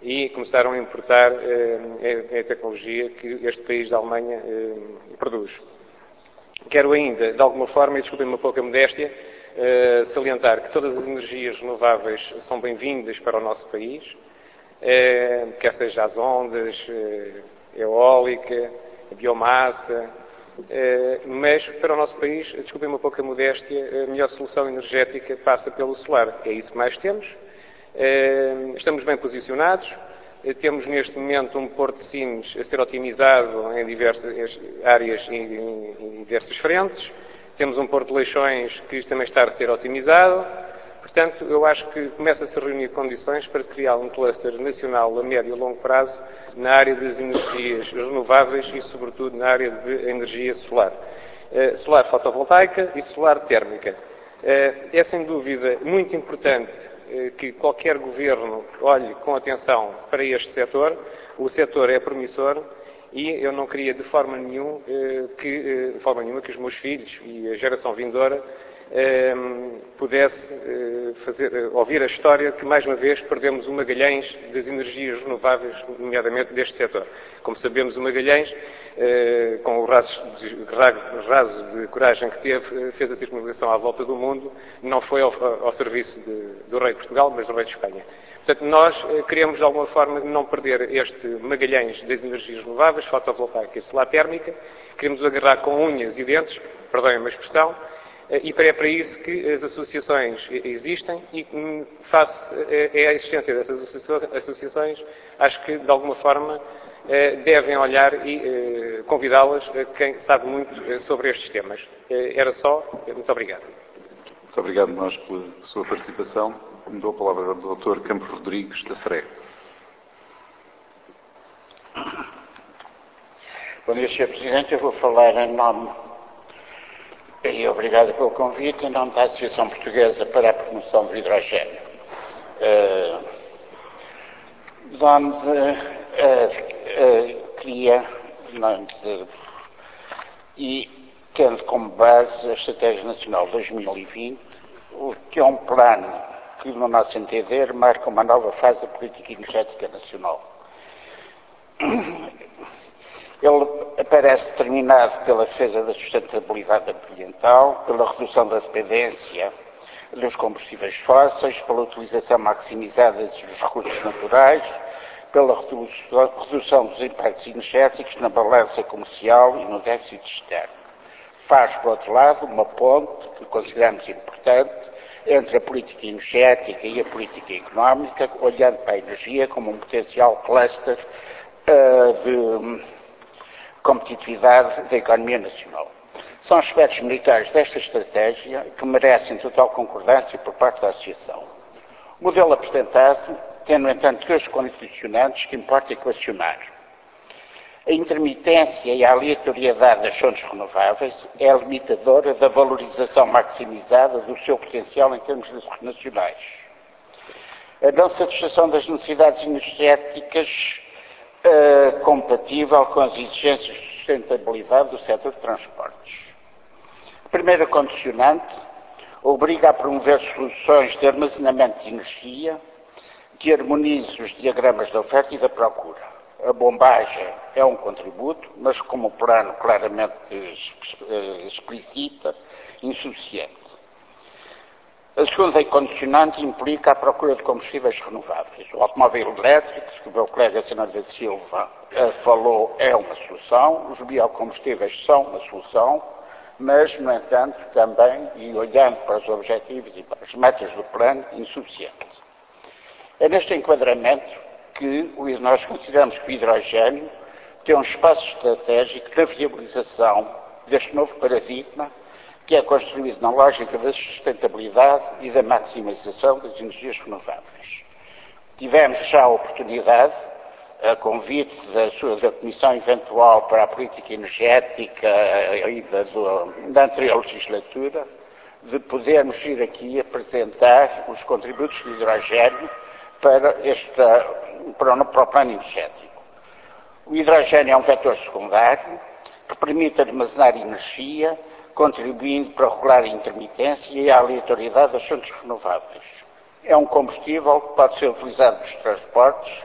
e começaram a importar eh, a tecnologia que este país da Alemanha eh, produz. Quero ainda, de alguma forma, e desculpem-me uma pouca modéstia, eh, salientar que todas as energias renováveis são bem-vindas para o nosso país, eh, quer seja as ondas, eh, eólica, a biomassa, eh, mas para o nosso país, desculpem-me uma pouca modéstia, a melhor solução energética passa pelo solar. É isso que mais temos. Estamos bem posicionados, temos neste momento um Porto de Sines a ser otimizado em diversas áreas e em diversas frentes, temos um Porto de Leixões que também está a ser otimizado, portanto eu acho que começa-se a reunir condições para se criar um cluster nacional a médio e longo prazo na área das energias renováveis e sobretudo na área de energia solar. Solar fotovoltaica e solar térmica. É sem dúvida muito importante que qualquer governo olhe com atenção para este setor. O setor é promissor e eu não queria de forma nenhuma que, de forma nenhuma que os meus filhos e a geração vindoura pudesse fazer, ouvir a história que mais uma vez perdemos o Magalhães das energias renováveis, nomeadamente deste setor. Como sabemos, o Magalhães, com o raso de, raso de coragem que teve, fez a circunvalação à volta do mundo, não foi ao, ao serviço de, do rei de Portugal, mas do rei de Espanha. Portanto, nós queremos de alguma forma não perder este Magalhães das energias renováveis, fotovoltaica e solar térmica, queremos agarrar com unhas e dentes, perdoem-me a expressão, e é para isso que as associações existem e, face à existência dessas associações, acho que, de alguma forma, devem olhar e convidá-las a quem sabe muito sobre estes temas. Era só. Muito obrigado. Muito obrigado nós pela sua participação. Me dou a palavra ao doutor Campos Rodrigues, da S R E. Bom dia, senhor Presidente. Eu vou falar em nome, e obrigado pelo convite, em nome da Associação Portuguesa para a Promoção do Hidrogênio. Uh, onde uh, uh, queria, não, de, e tendo como base a Estratégia Nacional dois mil e vinte, o que é um plano que, no nosso entender, marca uma nova fase da política energética nacional. Ele aparece determinado pela defesa da sustentabilidade ambiental, pela redução da dependência dos combustíveis fósseis, pela utilização maximizada dos recursos naturais, pela redução dos impactos energéticos na balança comercial e no déficit externo. Faz, por outro lado, uma ponte, que consideramos importante, entre a política energética e a política económica, olhando para a energia como um potencial cluster uh, de competitividade da economia nacional. São aspectos militares desta estratégia que merecem total concordância por parte da Associação. O modelo apresentado tem, no entanto, dois condicionantes que importa equacionar. A intermitência e a aleatoriedade das fontes renováveis é a limitadora da valorização maximizada do seu potencial em termos nacionais. A não satisfação das necessidades energéticas uh, compatível com as exigências de sustentabilidade do setor de transportes. A primeira condicionante obriga a promover soluções de armazenamento de energia que harmonizem os diagramas da oferta e da procura. A bombagem é um contributo, mas como o plano claramente explicita, insuficiente. A segunda condicionante implica a procura de combustíveis renováveis. O automóvel elétrico, que o meu colega senador da Silva falou, é uma solução, os biocombustíveis são uma solução, mas, no entanto, também, e olhando para os objetivos e para as metas do plano, insuficiente. É neste enquadramento que nós consideramos que o hidrogênio tem um espaço estratégico na viabilização deste novo paradigma que é construído na lógica da sustentabilidade e da maximização das energias renováveis. Tivemos já a oportunidade, a convite da, sua, da Comissão Eventual para a Política Energética e da, da anterior legislatura, de podermos ir aqui apresentar os contributos de hidrogênio para, esta, para, o, para o plano energético. O hidrogênio é um vetor secundário que permite armazenar energia, contribuindo para regular a intermitência e a aleatoriedade das fontes renováveis. É um combustível que pode ser utilizado nos transportes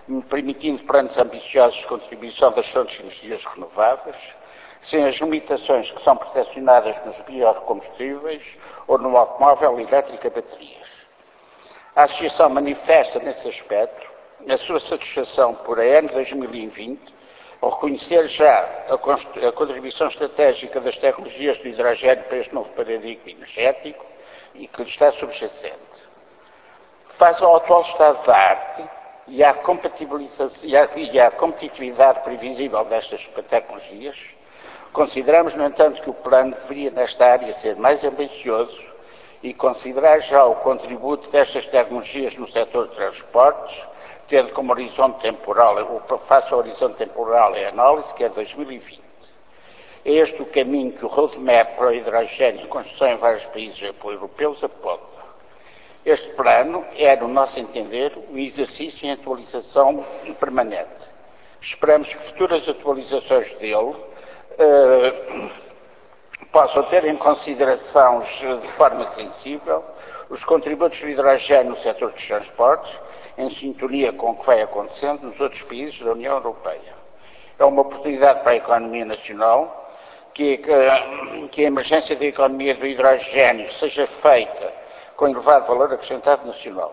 permitindo planos ambiciosos de contribuição das fontes de energias renováveis, sem as limitações que são percepcionadas nos biocombustíveis ou no automóvel elétrico a baterias. A Associação manifesta, nesse aspecto, a sua satisfação por a N dois mil e vinte, ao reconhecer já a, a contribuição estratégica das tecnologias do hidrogênio para este novo paradigma energético e que lhe está subjacente. Face ao atual estado da arte e à, e, à, e à competitividade previsível destas tecnologias, consideramos, no entanto, que o plano deveria, nesta área, ser mais ambicioso e considerar já o contributo destas tecnologias no setor de transportes, tendo como horizonte temporal, o face ao horizonte temporal e análise, que é dois mil e vinte. É este o caminho que o roadmap para o hidrogênio em construção em vários países europeus aponta. Este plano é, no nosso entender, um exercício em atualização permanente. Esperamos que futuras atualizações dele eh, possam ter em consideração de forma sensível os contributos do hidrogênio no setor dos transportes, em sintonia com o que vai acontecendo nos outros países da União Europeia. É uma oportunidade para a economia nacional que, que a emergência da economia do hidrogênio seja feita com elevado valor acrescentado nacional.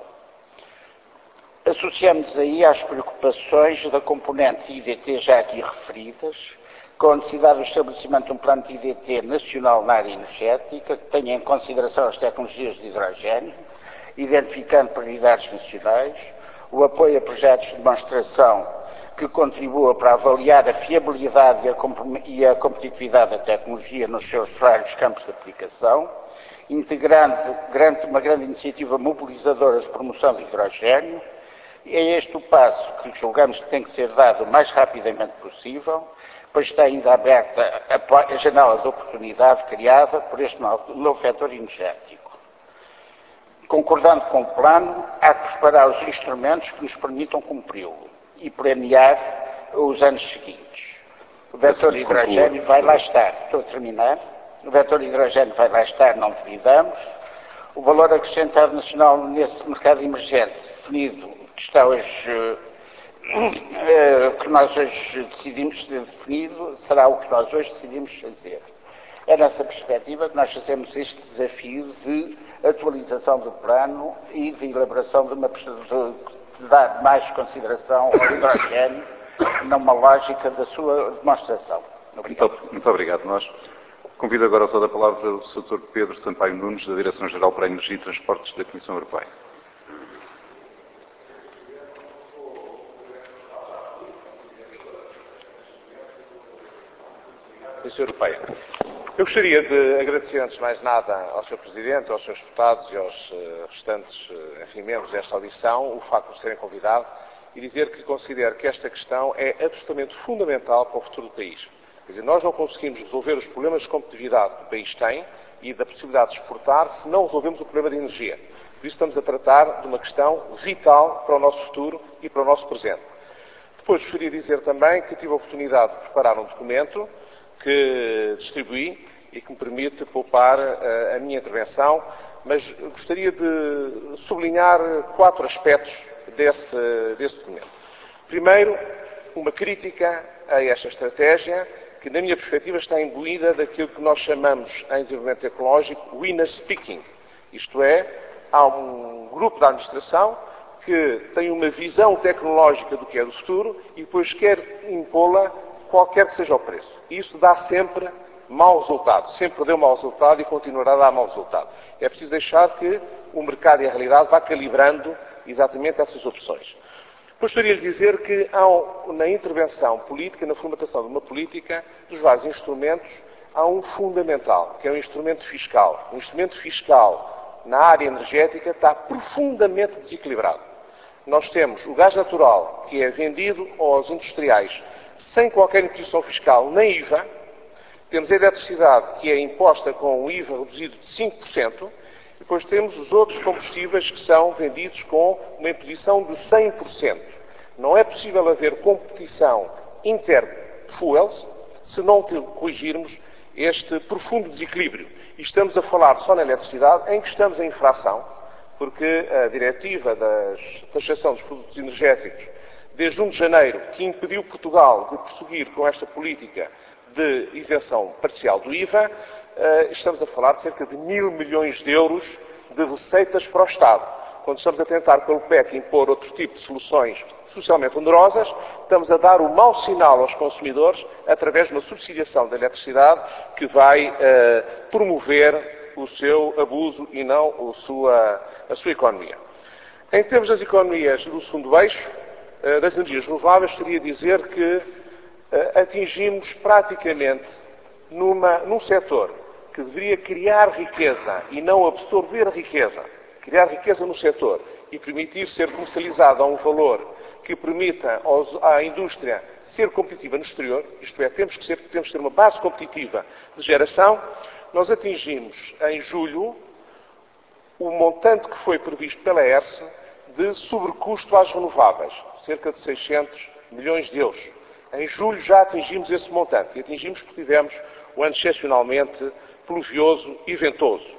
Associamos aí às preocupações da componente I D T já aqui referidas, com a necessidade do estabelecimento de um plano de I D T nacional na área energética que tenha em consideração as tecnologias de hidrogênio, identificando prioridades nacionais, o apoio a projetos de demonstração que contribua para avaliar a fiabilidade e a competitividade da tecnologia nos seus vários campos de aplicação, integrando uma grande iniciativa mobilizadora de promoção de hidrogênio. É este o passo que julgamos que tem que ser dado o mais rapidamente possível, pois está ainda aberta a janela de oportunidade criada por este novo vetor energético. Concordando com o plano, há que preparar os instrumentos que nos permitam cumpri-lo e premiar os anos seguintes. O vetor hidrogênio vai lá estar. Estou a terminar. O vetor hidrogênio vai lá estar, não duvidamos. O valor acrescentado nacional nesse mercado emergente, definido, que está hoje, que nós hoje decidimos ter definido, será o que nós hoje decidimos fazer. É nessa perspectiva que nós fazemos este desafio de atualização do plano e de elaboração de uma de, de dar mais consideração ao hidrogênio numa lógica da sua demonstração. Obrigado. Muito, muito obrigado. Nós convido agora a usar a palavra o doutor Pedro Sampaio Nunes, da Direção-Geral para a Energia e Transportes da Comissão Europeia. Comissão Europeia. Eu gostaria de agradecer, antes de mais nada, ao senhor Presidente, aos senhores deputados e aos uh, restantes uh, enfim, membros desta audição, o facto de nos terem convidado e dizer que considero que esta questão é absolutamente fundamental para o futuro do país. Quer dizer, nós não conseguimos resolver os problemas de competitividade que o país tem e da possibilidade de exportar se não resolvemos o problema de energia. Por isso estamos a tratar de uma questão vital para o nosso futuro e para o nosso presente. Depois gostaria de dizer também que tive a oportunidade de preparar um documento que distribuí e que me permite poupar uh, a minha intervenção, mas gostaria de sublinhar quatro aspectos desse, desse documento. Primeiro, uma crítica a esta estratégia, que na minha perspectiva está imbuída daquilo que nós chamamos em desenvolvimento tecnológico winner speaking. Isto é, há um grupo da administração que tem uma visão tecnológica do que é do futuro e depois quer impô-la qualquer que seja o preço. E isso dá sempre mau resultado. Sempre deu mau resultado e continuará a dar mau resultado. É preciso deixar que o mercado e a realidade vá calibrando exatamente essas opções. Gostaria de dizer que há, na intervenção política, na formatação de uma política, dos vários instrumentos, há um fundamental, que é o instrumento fiscal. O instrumento fiscal na área energética está profundamente desequilibrado. Nós temos o gás natural, que é vendido aos industriais sem qualquer imposição fiscal, nem I V A. Temos a eletricidade, que é imposta com um I V A reduzido de cinco por cento. E depois temos os outros combustíveis que são vendidos com uma imposição de cem por cento. Não é possível haver competição inter-fuels se não corrigirmos este profundo desequilíbrio. E estamos a falar só na eletricidade, em que estamos em infração, porque a diretiva da taxação dos produtos energéticos desde um de janeiro, que impediu Portugal de prosseguir com esta política de isenção parcial do I V A, estamos a falar de cerca de mil milhões de euros de receitas para o Estado. Quando estamos a tentar, pelo P E C, impor outro tipo de soluções socialmente onerosas, estamos a dar o mau sinal aos consumidores através de uma subsidiação da eletricidade que vai uh, promover o seu abuso e não a sua, a sua economia. Em termos das economias do segundo eixo, uh, das energias renováveis, gostaria de dizer que uh, atingimos praticamente numa, num setor que deveria criar riqueza e não absorver riqueza, criar riqueza no setor e permitir ser comercializado a um valor que permita aos, à indústria ser competitiva no exterior, isto é, temos que, ser, temos que ter uma base competitiva de geração. Nós atingimos em julho o montante que foi previsto pela E R S de sobrecusto às renováveis, cerca de seiscentos milhões de euros. Em julho já atingimos esse montante e atingimos porque tivemos um ano excepcionalmente pluvioso e ventoso.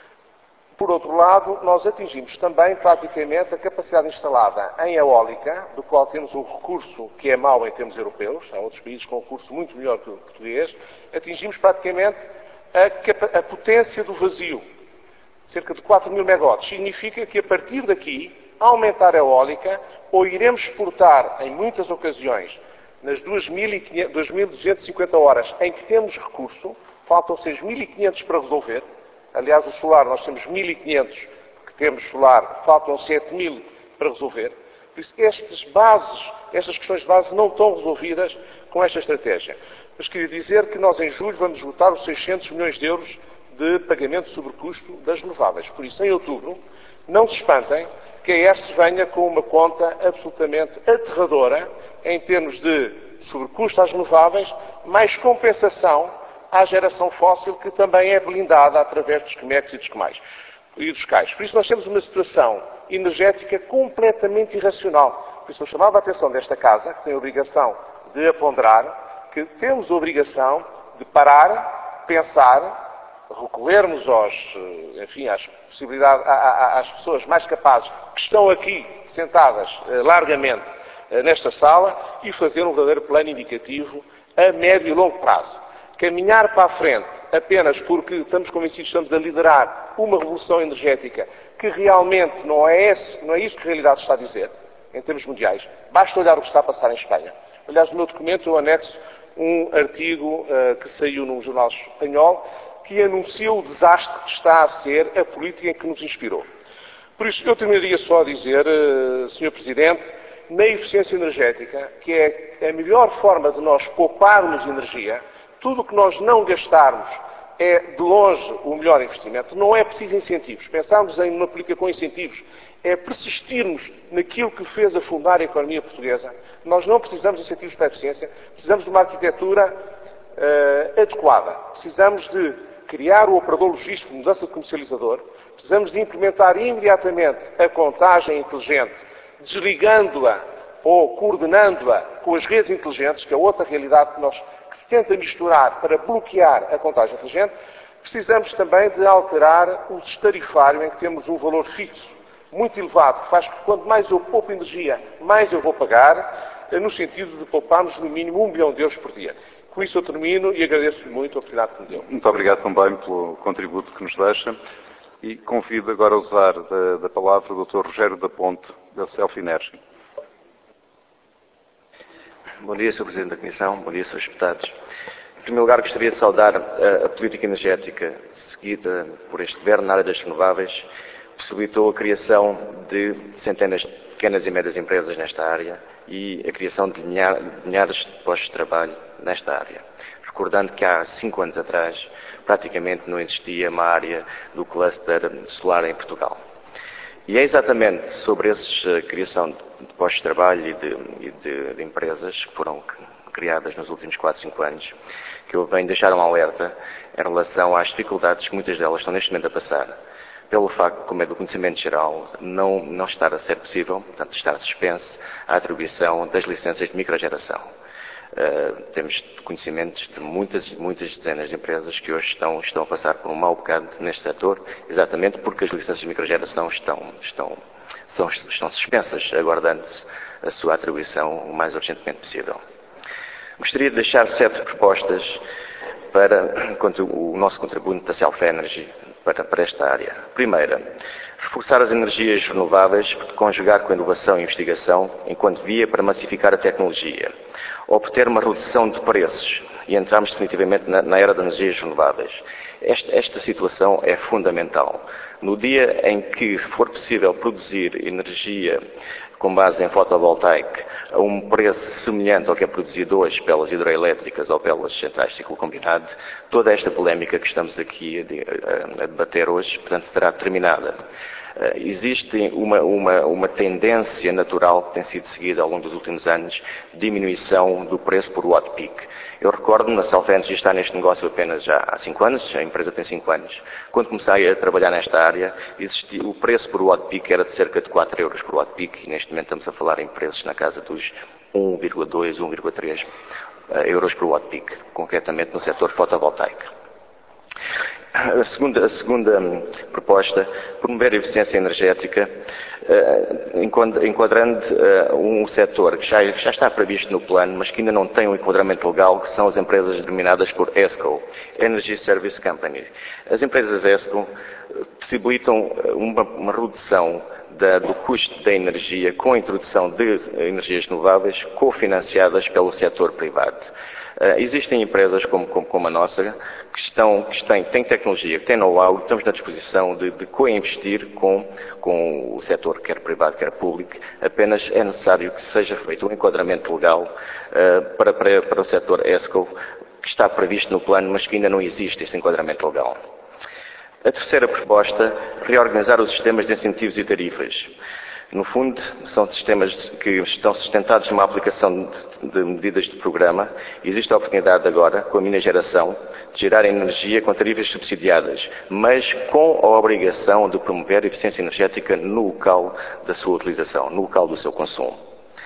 Por outro lado, nós atingimos também praticamente a capacidade instalada em eólica, do qual temos um recurso que é mau em termos europeus, há outros países com um recurso muito melhor que o português, atingimos praticamente a, a potência do vazio, cerca de quatro mil megawatts. Significa que a partir daqui, aumentar a eólica, ou iremos exportar em muitas ocasiões, nas duas mil duzentas e cinquenta horas em que temos recurso, faltam seis mil e quinhentos para resolver. Aliás, o solar, nós temos mil e quinhentos que temos solar, faltam sete mil para resolver. Por isso, estas bases, estas questões de base não estão resolvidas com esta estratégia. Mas queria dizer que nós, em julho, vamos esgotar os seiscentos milhões de euros de pagamento sobre custo das renováveis. Por isso, em outubro, não se espantem que a E R S venha com uma conta absolutamente aterradora em termos de sobrecusto às renováveis, mais compensação à geração fóssil, que também é blindada através dos C M E Cs e dos CMAIs e dos CAIs. Por isso nós temos uma situação energética completamente irracional. Por isso eu chamava a atenção desta Casa, que tem a obrigação de a ponderar, que temos a obrigação de parar, pensar, recorrermos aos, enfim, às possibilidades, às pessoas mais capazes que estão aqui sentadas largamente nesta sala e fazer um verdadeiro plano indicativo a médio e longo prazo. Caminhar para a frente apenas porque estamos convencidos que estamos a liderar uma revolução energética que realmente não é, esse, não é isso que a realidade está a dizer, em termos mundiais. Basta olhar o que está a passar em Espanha. Aliás, no meu documento eu anexo um artigo uh, que saiu num jornal espanhol que anuncia o desastre que está a ser a política em que nos inspirou. Por isso, eu terminaria só a dizer, uh, senhor Presidente, na eficiência energética, que é a melhor forma de nós pouparmos energia. Tudo o que nós não gastarmos é, de longe, o melhor investimento. Não é preciso incentivos. Pensarmos em uma política com incentivos é persistirmos naquilo que fez afundar a economia portuguesa. Nós não precisamos de incentivos para a eficiência. Precisamos de uma arquitetura uh, adequada. Precisamos de criar o operador logístico de mudança de comercializador. Precisamos de implementar imediatamente a contagem inteligente, desligando-a ou coordenando-a com as redes inteligentes, que é outra realidade que nós que se tenta misturar para bloquear a contagem inteligente. Precisamos também de alterar o tarifário em que temos um valor fixo muito elevado, que faz que quanto mais eu poupo energia, mais eu vou pagar, no sentido de pouparmos no mínimo um bilhão de euros por dia. Com isso eu termino e agradeço-lhe muito a oportunidade que me deu. Muito obrigado também pelo contributo que nos deixa e convido agora a usar da, da palavra o doutor Rogério da Ponte, da Selfinergy. Bom dia, senhor Presidente da Comissão. Bom dia, senhores deputados. Em primeiro lugar, gostaria de saudar a, a política energética seguida por este Governo na área das renováveis, que possibilitou a criação de centenas de pequenas e médias empresas nesta área e a criação de milhares de postos de trabalho nesta área. Recordando que há cinco anos atrás, praticamente não existia uma área do cluster solar em Portugal. E é exatamente sobre essa criação de postos de trabalho e de, e de, de empresas que foram criadas nos últimos quatro, cinco anos que eu venho deixar um alerta em relação às dificuldades que muitas delas estão neste momento a passar, pelo facto, como é do conhecimento geral, não, não estar a ser possível, portanto, estar suspenso a atribuição das licenças de microgeração. Uh, temos conhecimentos de muitas, muitas dezenas de empresas que hoje estão, estão a passar por um mau bocado neste setor, exatamente porque as licenças de microgeração estão, estão, são, estão suspensas, aguardando-se a sua atribuição o mais urgentemente possível. Gostaria de deixar sete propostas para o nosso contributo da Self-Energy para, para esta área. Primeira, reforçar as energias renováveis, conjugar com a inovação e investigação enquanto via para massificar a tecnologia. Obter uma redução de preços e entrarmos definitivamente na, na era das energias renováveis. Esta, esta situação é fundamental. No dia em que for possível produzir energia com base em fotovoltaica a um preço semelhante ao que é produzido hoje pelas hidroelétricas ou pelas centrais de ciclo combinado, toda esta polémica que estamos aqui a, a, a debater hoje, portanto, será terminada. Uh, existe uma, uma, uma tendência natural que tem sido seguida ao longo dos últimos anos, diminuição do preço por watt peak. Eu recordo-me, a Self-Energy está neste negócio apenas já há cinco anos, a empresa tem cinco anos. Quando comecei a trabalhar nesta área, existia, o preço por watt peak era de cerca de quatro euros por watt peak, e neste momento estamos a falar em preços na casa dos um vírgula dois, um vírgula três uh, euros por watt peak, concretamente no setor fotovoltaico. A segunda, a segunda hum, proposta, promover a eficiência energética, uh, enquadrando uh, um setor que já, já está previsto no plano, mas que ainda não tem um enquadramento legal, que são as empresas denominadas por ESCO, Energy Service Company. As empresas ESCO possibilitam uma, uma redução da, do custo da energia com a introdução de energias renováveis cofinanciadas pelo setor privado. Uh, existem empresas como, como, como a nossa que, estão, que têm, têm tecnologia, que têm know-how, estamos na disposição de, de co-investir com, com o setor, quer privado, quer público. Apenas é necessário que seja feito um enquadramento legal uh, para, para, para o setor ESCO, que está previsto no plano, mas que ainda não existe esse enquadramento legal. A terceira proposta, reorganizar os sistemas de incentivos e tarifas. No fundo, são sistemas que estão sustentados numa aplicação de, de medidas de programa. Existe a oportunidade agora, com a minha geração, de gerar energia com tarifas subsidiadas, mas com a obrigação de promover a eficiência energética no local da sua utilização, no local do seu consumo.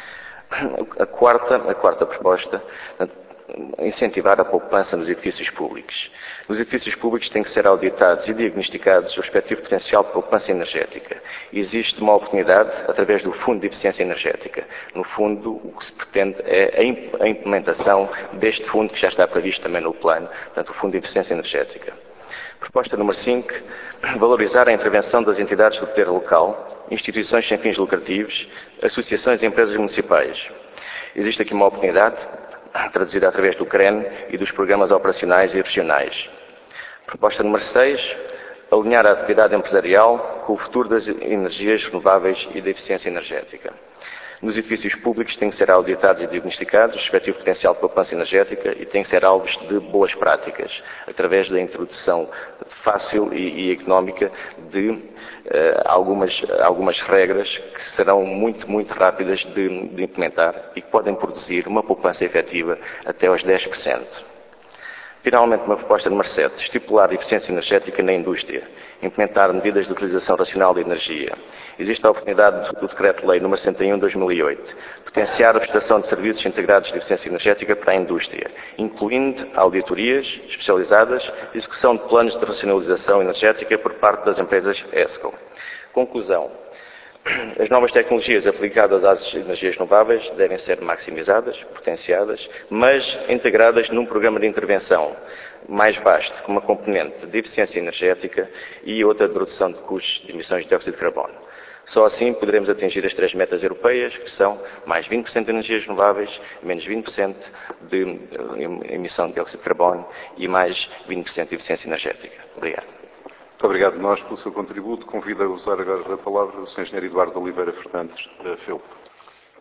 A quarta, a quarta proposta, incentivar a poupança nos edifícios públicos. Nos edifícios públicos têm que ser auditados e diagnosticados o respectivo potencial de poupança energética. Existe uma oportunidade através do Fundo de Eficiência Energética. No fundo, o que se pretende é a implementação deste fundo que já está previsto também no plano, portanto, o Fundo de Eficiência Energética. Proposta número cinco, valorizar a intervenção das entidades do poder local, instituições sem fins lucrativos, associações e empresas municipais. Existe aqui uma oportunidade traduzida através do C R E N e dos programas operacionais e regionais. Proposta número seis, alinhar a atividade empresarial com o futuro das energias renováveis e da eficiência energética. Nos edifícios públicos têm que ser auditados e diagnosticados o respectivo potencial de poupança energética e têm que ser alvos de boas práticas, através da introdução fácil e, e económica de uh, algumas, algumas regras que serão muito, muito rápidas de, de implementar e que podem produzir uma poupança efetiva até aos dez por cento. Finalmente, uma proposta número sete, estipular a eficiência energética na indústria, implementar medidas de utilização racional de energia. Existe a oportunidade do Decreto-Lei número sessenta e um de dois mil e oito, potenciar a prestação de serviços integrados de eficiência energética para a indústria, incluindo auditorias especializadas e execução de planos de racionalização energética por parte das empresas ESCO. Conclusão. As novas tecnologias aplicadas às energias renováveis devem ser maximizadas, potenciadas, mas integradas num programa de intervenção mais vasto, com uma componente de eficiência energética e outra de redução de custos de emissões de dióxido de carbono. Só assim poderemos atingir as três metas europeias, que são mais vinte por cento de energias renováveis, menos vinte por cento de emissão de dióxido de carbono e mais vinte por cento de eficiência energética. Obrigado. Muito obrigado nós pelo seu contributo. Convido a usar agora a palavra o senhor Engenheiro Eduardo Oliveira Fernandes, da F E U P.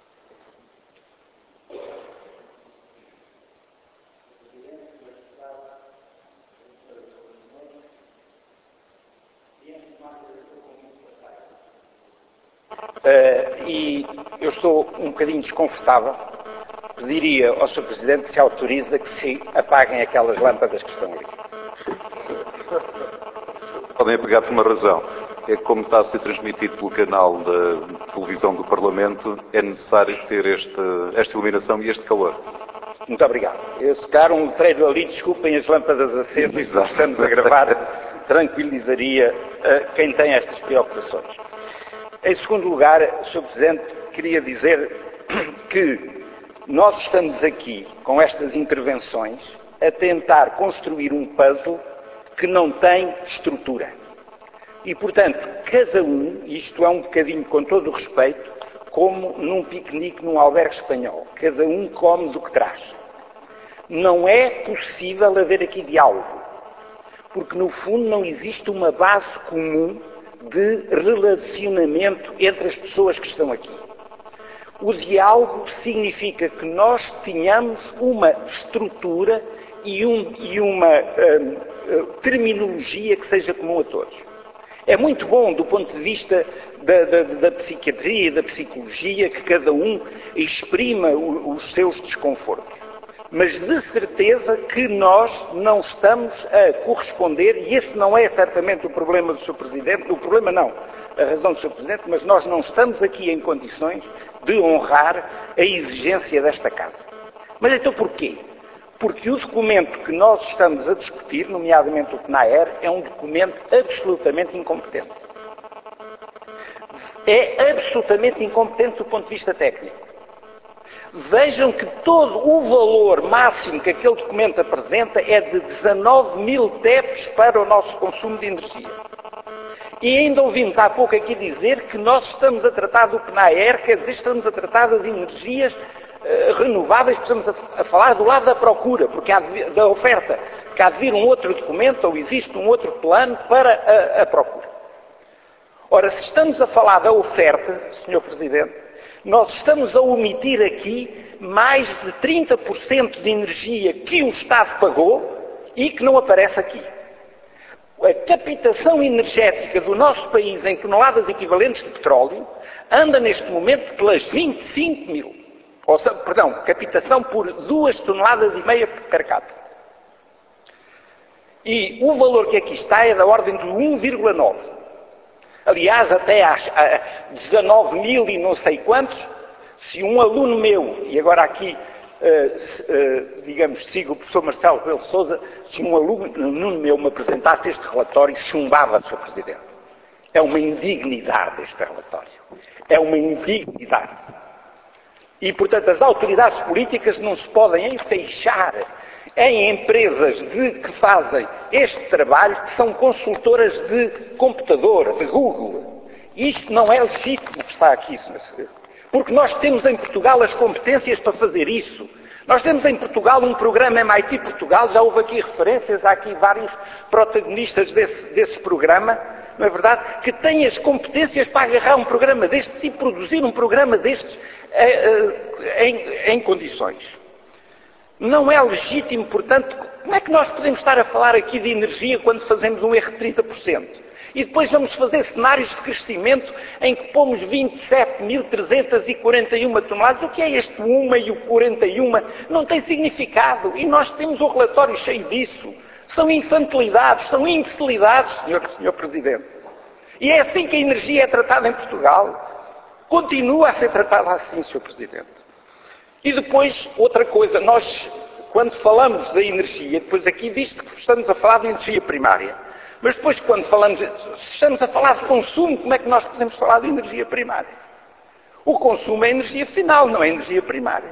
Uh, e eu estou um bocadinho desconfortável. Pediria ao senhor Presidente se autoriza que se apaguem aquelas lâmpadas que estão ali. Podem apagar por uma razão. É que, como está a ser transmitido pelo canal da televisão do Parlamento, é necessário ter esta, esta iluminação e este calor. Muito obrigado. Eu, se calhar um letreiro ali, desculpem as lâmpadas acesas que estamos a gravar, tranquilizaria uh, quem tem estas preocupações. Em segundo lugar, senhor Presidente, queria dizer que nós estamos aqui, com estas intervenções, a tentar construir um puzzle que não tem estrutura. E, portanto, cada um, isto é um bocadinho, com todo o respeito, como num piquenique num albergue espanhol. Cada um come do que traz. Não é possível haver aqui diálogo, porque, no fundo, não existe uma base comum de relacionamento entre as pessoas que estão aqui. O diálogo significa que nós tenhamos uma estrutura e, um, e uma hum, terminologia que seja comum a todos. É muito bom, do ponto de vista da, da, da psiquiatria e da psicologia, que cada um exprima o, os seus desconfortos. Mas de certeza que nós não estamos a corresponder, e esse não é certamente o problema do senhor Presidente, o problema não, a razão do senhor Presidente, mas nós não estamos aqui em condições de honrar a exigência desta Casa. Mas então porquê? Porque o documento que nós estamos a discutir, nomeadamente o PNAER, é um documento absolutamente incompetente. É absolutamente incompetente do ponto de vista técnico. Vejam que todo o valor máximo que aquele documento apresenta é de dezanove mil T E Ps para o nosso consumo de energia. E ainda ouvimos há pouco aqui dizer que nós estamos a tratar do PNAER, quer dizer, estamos a tratar das energias uh, renováveis, estamos a, a falar do lado da procura, porque há de, da oferta, que há de vir um outro documento ou existe um outro plano para a, a procura. Ora, se estamos a falar da oferta, senhor Presidente, nós estamos a omitir aqui mais de trinta por cento de energia que o Estado pagou e que não aparece aqui. A captação energética do nosso país em toneladas equivalentes de petróleo anda neste momento pelas vinte e cinco mil. Ou seja, perdão, captação por duas toneladas e meia per capita. E o valor que aqui está é da ordem de um vírgula nove. Aliás, até às dezanove mil e não sei quantos, se um aluno meu, e agora aqui, uh, se, uh, digamos, sigo o professor Marcelo Rebelo de Sousa, se um aluno meu me apresentasse este relatório, chumbava, senhor Presidente. É uma indignidade este relatório. É uma indignidade. E, portanto, as autoridades políticas não se podem enfeixar em empresas de, que fazem este trabalho, que são consultoras de computador, de Google. Isto não é legítimo que está aqui, senhor Secretário. Porque nós temos em Portugal as competências para fazer isso. Nós temos em Portugal um programa M I T Portugal, já houve aqui referências, há aqui vários protagonistas desse, desse programa, não é verdade? Que têm as competências para agarrar um programa destes e produzir um programa destes eh, eh, em, em condições. Não é legítimo, portanto, como é que nós podemos estar a falar aqui de energia quando fazemos um erro de trinta por cento? E depois vamos fazer cenários de crescimento em que pomos vinte e sete mil trezentas e quarenta e uma toneladas. O que é este uma e o quarenta e uma? Não tem significado. E nós temos um relatório cheio disso. São infantilidades, são imbecilidades, senhor, senhor Presidente. E é assim que a energia é tratada em Portugal. Continua a ser tratada assim, senhor Presidente. E depois, outra coisa, nós, quando falamos da energia, depois aqui diz-se que estamos a falar de energia primária. Mas depois, quando falamos, se estamos a falar de consumo, como é que nós podemos falar de energia primária? O consumo é energia final, não é energia primária.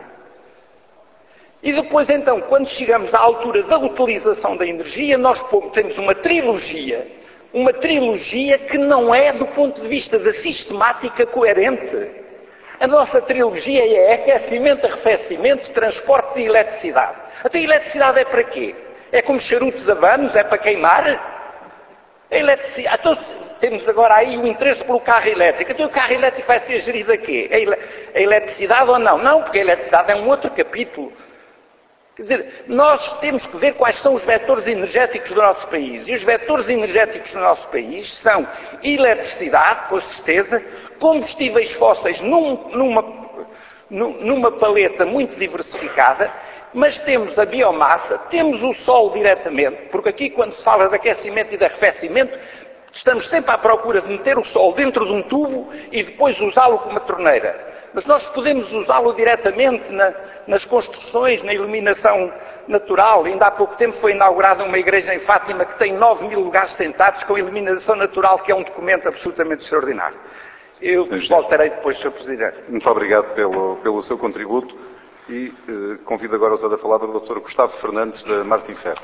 E depois, então, quando chegamos à altura da utilização da energia, nós temos uma trilogia, uma trilogia que não é, do ponto de vista da sistemática, coerente. A nossa trilogia é aquecimento, arrefecimento, transportes e eletricidade. Até a eletricidade é para quê? É como charutos habanos? É para queimar? A eletricidade... Então, temos agora aí o interesse pelo carro elétrico. Então o carro elétrico vai ser gerido a quê? A, ele... a eletricidade ou não? Não, porque a eletricidade é um outro capítulo. Quer dizer, nós temos que ver quais são os vetores energéticos do nosso país. E os vetores energéticos do nosso país são eletricidade, com certeza, combustíveis fósseis num, numa, numa paleta muito diversificada, mas temos a biomassa, temos o sol diretamente, porque aqui quando se fala de aquecimento e de arrefecimento, estamos sempre à procura de meter o sol dentro de um tubo e depois usá-lo como uma torneira. Mas nós podemos usá-lo diretamente na, nas construções, na iluminação natural. Ainda há pouco tempo foi inaugurada uma igreja em Fátima que tem nove mil lugares sentados com iluminação natural, que é um documento absolutamente extraordinário. Eu voltarei depois, senhor Presidente. Muito obrigado pelo, pelo seu contributo e eh, convido agora a usar a palavra o doutor Gustavo Fernandes, da Martim Ferro.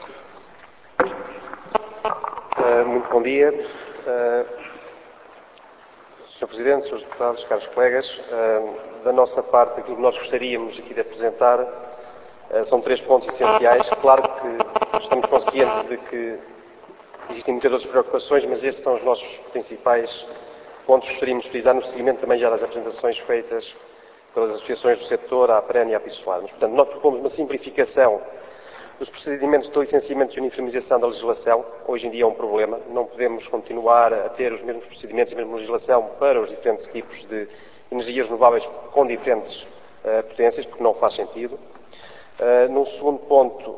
Uh, muito bom dia. Uh, senhor Presidente, senhores deputados, caros colegas, uh, da nossa parte, aquilo que nós gostaríamos aqui de apresentar uh, são três pontos essenciais. Claro que estamos conscientes de que existem muitas outras preocupações, mas esses são os nossos principais pontos que gostaríamos de frisar no seguimento também já das apresentações feitas pelas associações do setor, a APREN e a APISOLAR. Mas, portanto, nós propomos uma simplificação dos procedimentos de licenciamento e uniformização da legislação. Hoje em dia é um problema. Não podemos continuar a ter os mesmos procedimentos e a mesma legislação para os diferentes tipos de energias renováveis com diferentes uh, potências, porque não faz sentido. Uh, num segundo ponto,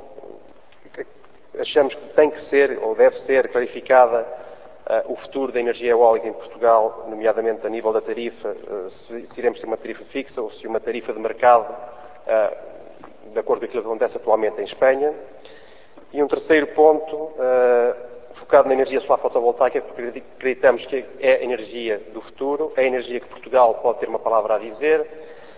achamos que tem que ser, ou deve ser, clarificada uh, o futuro da energia eólica em Portugal, nomeadamente a nível da tarifa, uh, se, se iremos ter uma tarifa fixa ou se uma tarifa de mercado, uh, de acordo com aquilo que acontece atualmente em Espanha. E um terceiro ponto, uh, focado na energia solar fotovoltaica, porque acreditamos que é a energia do futuro, é a energia que Portugal pode ter uma palavra a dizer,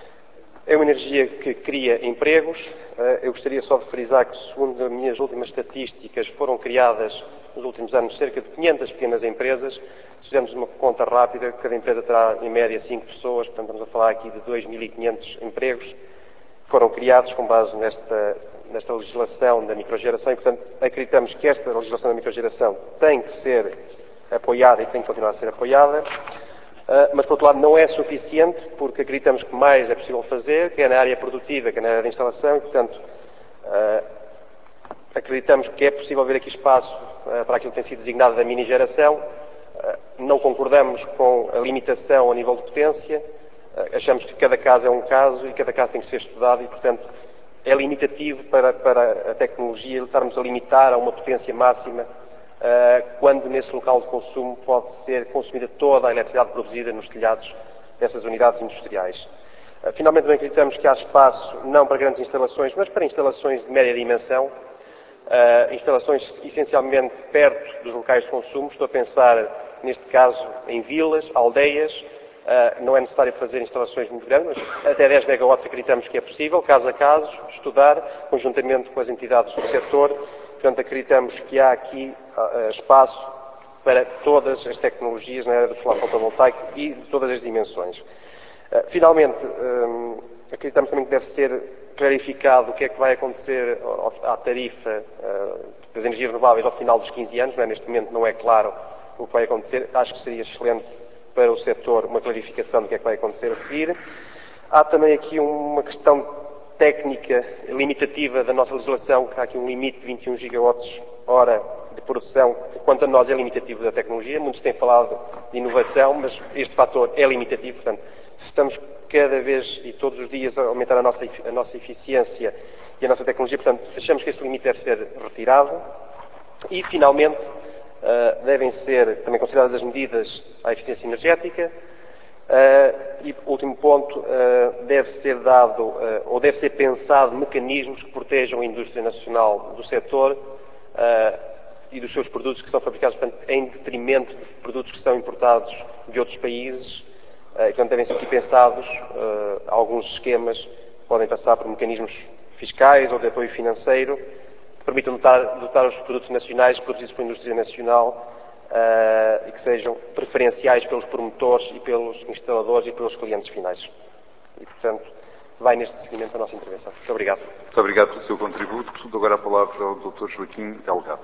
é uma energia que cria empregos. Eu gostaria só de frisar que, segundo as minhas últimas estatísticas, foram criadas nos últimos anos cerca de quinhentas pequenas empresas. Se fizermos uma conta rápida, cada empresa terá em média cinco pessoas, portanto estamos a falar aqui de dois mil e quinhentos empregos que foram criados com base nesta, nesta legislação da microgeração e, portanto, acreditamos que esta legislação da microgeração tem que ser apoiada e tem que continuar a ser apoiada. Uh, mas, por outro lado, não é suficiente, porque acreditamos que mais é possível fazer, quer na área produtiva, quer na área de instalação, e, portanto, uh, acreditamos que é possível haver aqui espaço uh, para aquilo que tem sido designado da mini-geração. Uh, não concordamos com a limitação a nível de potência. Uh, achamos que cada caso é um caso e cada caso tem que ser estudado e, portanto, é limitativo para, para a tecnologia estarmos a limitar a uma potência máxima Uh, quando nesse local de consumo pode ser consumida toda a eletricidade produzida nos telhados dessas unidades industriais. Uh, finalmente, também acreditamos que há espaço não para grandes instalações, mas para instalações de média dimensão, uh, instalações essencialmente perto dos locais de consumo. Estou a pensar, neste caso, em vilas, aldeias. Uh, não é necessário fazer instalações muito grandes, mas até dez megawatts acreditamos que é possível, caso a caso, estudar, conjuntamente com as entidades do setor. Portanto, acreditamos que há aqui uh, espaço para todas as tecnologias na área do solar fotovoltaico e de todas as dimensões. Uh, finalmente, um, acreditamos também que deve ser clarificado o que é que vai acontecer à tarifa uh, das energias renováveis ao final dos quinze anos. Não é? Neste momento não é claro o que vai acontecer. Acho que seria excelente para o setor uma clarificação do que é que vai acontecer a seguir. Há também aqui uma questão técnica limitativa da nossa legislação, que há aqui um limite de vinte e um gigawatts hora de produção, que quanto a nós é limitativo da tecnologia. Muitos têm falado de inovação, mas este fator é limitativo. Portanto, se estamos cada vez e todos os dias a aumentar a nossa, a nossa eficiência e a nossa tecnologia, portanto, achamos que esse limite deve ser retirado. E, finalmente, uh, devem ser também consideradas as medidas à eficiência energética. Uh, e, último ponto, uh, deve ser dado, uh, ou deve ser pensado mecanismos que protejam a indústria nacional do setor uh, e dos seus produtos que são fabricados, portanto, em detrimento de produtos que são importados de outros países. Uh, e, portanto, devem ser aqui pensados uh, alguns esquemas que podem passar por mecanismos fiscais ou de apoio financeiro que permitam dotar, dotar os produtos nacionais produzidos pela indústria nacional Uh, e que sejam preferenciais pelos promotores e pelos instaladores e pelos clientes finais. E, portanto, vai neste seguimento a nossa intervenção. Muito obrigado. Muito obrigado pelo seu contributo. Dou agora a palavra ao doutor Joaquim Delgado.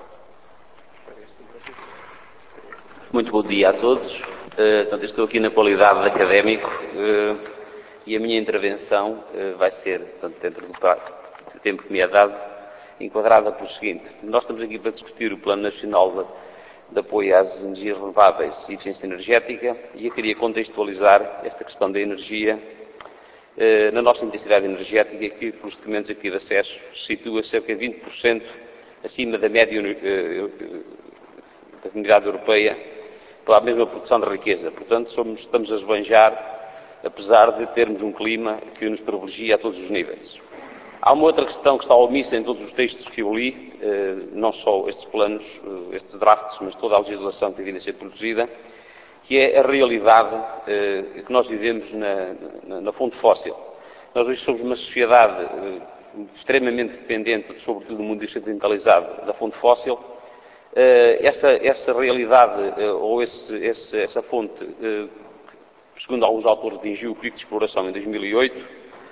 Muito bom dia a todos. Uh, portanto, estou aqui na qualidade de académico uh, e a minha intervenção uh, vai ser, portanto, dentro do, do tempo que me é dado, enquadrada pelo seguinte. Nós estamos aqui para discutir o Plano Nacional de de apoio às energias renováveis e eficiência energética, e eu queria contextualizar esta questão da energia eh, na nossa intensidade energética, que, pelos documentos aqui de acesso, se situa cerca de vinte por cento acima da média eh, da Comunidade Europeia pela mesma produção de riqueza. Portanto, somos, estamos a esbanjar, apesar de termos um clima que nos privilegia a todos os níveis. Há uma outra questão que está omissa em todos os textos que eu li, não só estes planos, estes drafts, mas toda a legislação que tem vindo a ser produzida, que é a realidade eh, que nós vivemos na, na, na fonte fóssil. Nós hoje somos uma sociedade eh, extremamente dependente, sobretudo do mundo descentralizado, da fonte fóssil. Eh, essa, essa realidade, eh, ou esse, esse, essa fonte, eh, segundo alguns autores, atingiu o pico de exploração em dois mil e oito.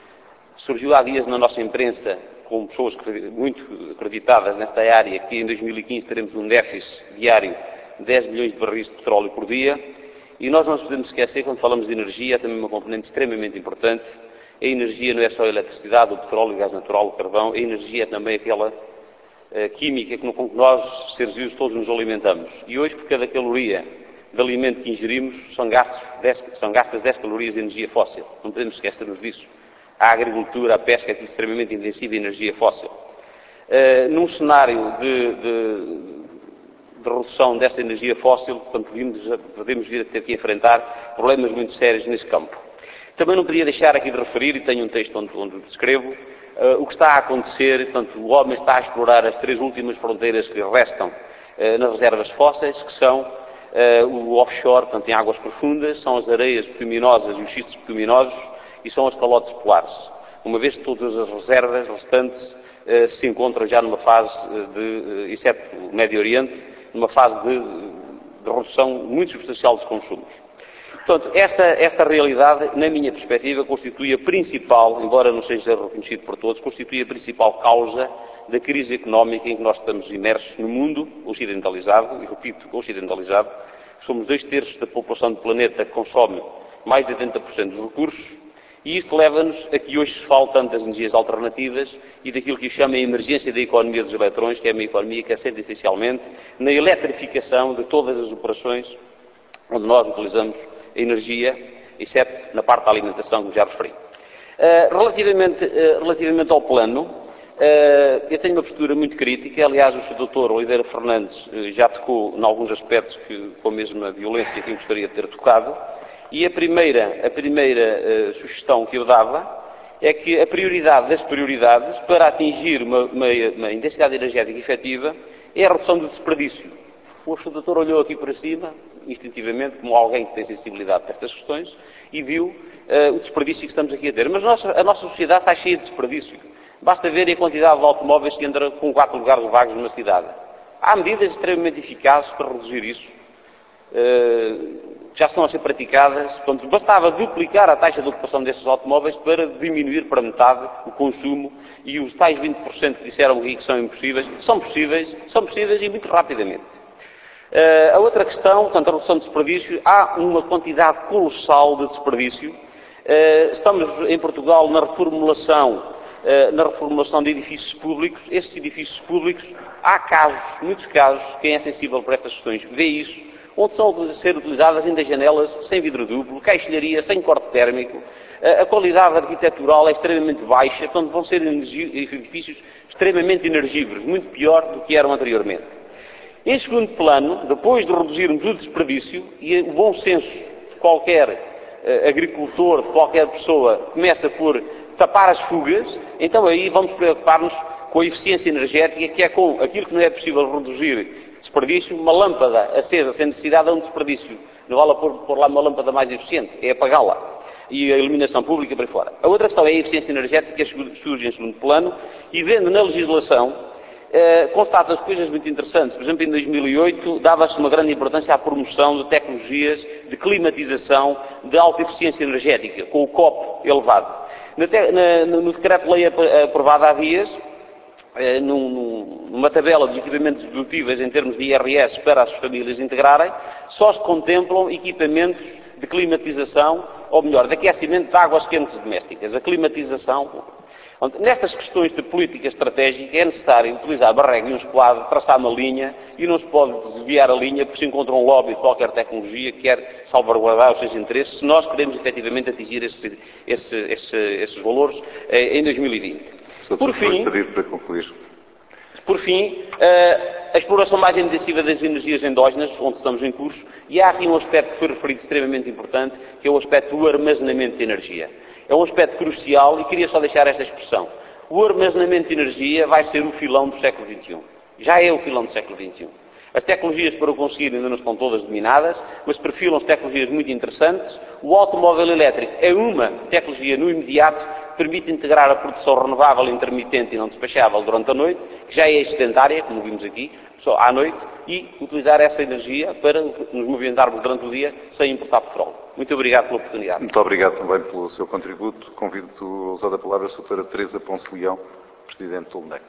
Surgiu há dias na nossa imprensa, com pessoas muito acreditadas nesta área, que em dois mil e quinze teremos um déficit diário de dez milhões de barris de petróleo por dia. E nós não nos podemos esquecer, quando falamos de energia, há também uma componente extremamente importante. A energia não é só a eletricidade, o petróleo, o gás natural, o carvão. A energia é também aquela uh, química com que nós, seres vivos, todos nos alimentamos. E hoje, por cada caloria de alimento que ingerimos, são, gastos dez, são gastas dez calorias de energia fóssil. Não podemos esquecer-nos disso. A agricultura, a pesca é tudo extremamente intensiva em energia fóssil. Uh, num cenário de, de de redução dessa energia fóssil, portanto, podemos vir a ter que enfrentar problemas muito sérios nesse campo. Também não podia deixar aqui de referir, e tenho um texto onde, onde descrevo, uh, o que está a acontecer, portanto, o homem está a explorar as três últimas fronteiras que restam uh, nas reservas fósseis, que são uh, o offshore, portanto, em águas profundas, são as areias bituminosas e os xistos bituminosos, e são as calotes polares. Uma vez que todas as reservas restantes uh, se encontram já numa fase de, uh, exceto o Médio Oriente, numa fase de, de redução muito substancial dos consumos. Portanto, esta, esta realidade, na minha perspectiva, constitui a principal, embora não seja reconhecido por todos, constitui a principal causa da crise económica em que nós estamos imersos no mundo ocidentalizado, e repito, ocidentalizado. Somos dois terços da população do planeta que consome mais de oitenta por cento dos recursos, e isto leva-nos a que hoje se fale tanto das energias alternativas e daquilo que chama a emergência da economia dos eletrões, que é uma economia que assenta essencialmente na eletrificação de todas as operações onde nós utilizamos a energia, exceto na parte da alimentação, como já referi. Uh, relativamente, uh, relativamente ao plano, uh, eu tenho uma postura muito crítica. Aliás, o senhor doutor Oliveira Fernandes uh, já tocou em alguns aspectos que, com a mesma violência que eu gostaria de ter tocado. E a primeira, a primeira uh, sugestão que eu dava é que a prioridade das prioridades para atingir uma, uma, uma intensidade energética efetiva é a redução do desperdício. O senhor doutor olhou aqui para cima, instintivamente, como alguém que tem sensibilidade para estas questões, e viu uh, o desperdício que estamos aqui a ter. Mas nossa, a nossa sociedade está cheia de desperdício. Basta ver a quantidade de automóveis que entra com quatro lugares vagos numa cidade. Há medidas extremamente eficazes para reduzir isso. Uh, já estão a ser praticadas, portanto, bastava duplicar a taxa de ocupação destes automóveis para diminuir para metade o consumo, e os tais vinte por cento que disseram aqui que são impossíveis, são possíveis, são possíveis e muito rapidamente. Uh, a outra questão, portanto, a redução de desperdício, há uma quantidade colossal de desperdício. Uh, estamos em Portugal na reformulação, uh, na reformulação de edifícios públicos. Estes edifícios públicos, há casos, muitos casos, quem é sensível para estas questões vê isso, onde são a ser utilizadas ainda janelas sem vidro duplo, caixilharia sem corte térmico, a qualidade arquitetural é extremamente baixa, portanto vão ser edifícios extremamente energívoros, muito pior do que eram anteriormente. Em segundo plano, depois de reduzirmos o desperdício, e o bom senso de qualquer uh, agricultor, de qualquer pessoa, começa por tapar as fugas, então aí vamos preocupar-nos com a eficiência energética, que é com aquilo que não é possível reduzir desperdício. Uma lâmpada acesa sem necessidade é um desperdício. Não vale pôr, pôr lá uma lâmpada mais eficiente, é apagá-la. E a iluminação pública para fora. A outra questão é a eficiência energética, que surge em segundo plano, e vendo na legislação, eh, constata-se coisas muito interessantes. Por exemplo, em dois mil e oito, dava-se uma grande importância à promoção de tecnologias de climatização de alta eficiência energética, com o C O P elevado. Na te, na, no decreto-lei aprovado há dias, Num, numa tabela dos equipamentos dedutíveis em termos de I R S para as famílias integrarem, só se contemplam equipamentos de climatização, ou melhor, de aquecimento de águas quentes domésticas. A climatização. Nestas questões de política estratégica é necessário utilizar a regra e um esquadro, traçar uma linha, e não se pode desviar a linha porque se encontra um lobby de qualquer tecnologia que quer salvaguardar os seus interesses, se nós queremos efetivamente atingir esse, esse, esse, esses valores eh, em dois mil e vinte. Por fim, por fim, a exploração mais intensiva das energias endógenas, onde estamos em curso, e há aqui um aspecto que foi referido extremamente importante, que é o aspecto do armazenamento de energia. É um aspecto crucial e queria só deixar esta expressão. O armazenamento de energia vai ser o filão do século vinte e um. Já é o filão do século vinte e um. As tecnologias para o conseguir ainda não estão todas dominadas, mas perfilam-se tecnologias muito interessantes. O automóvel elétrico é uma tecnologia no imediato que permite integrar a produção renovável, intermitente e não despachável durante a noite, que já é excedentária, como vimos aqui, só à noite, e utilizar essa energia para nos movimentarmos durante o dia sem importar petróleo. Muito obrigado pela oportunidade. Muito obrigado também pelo seu contributo. Convido a usar a palavra a doutora Teresa Ponce Leão, Presidente do ULNEC.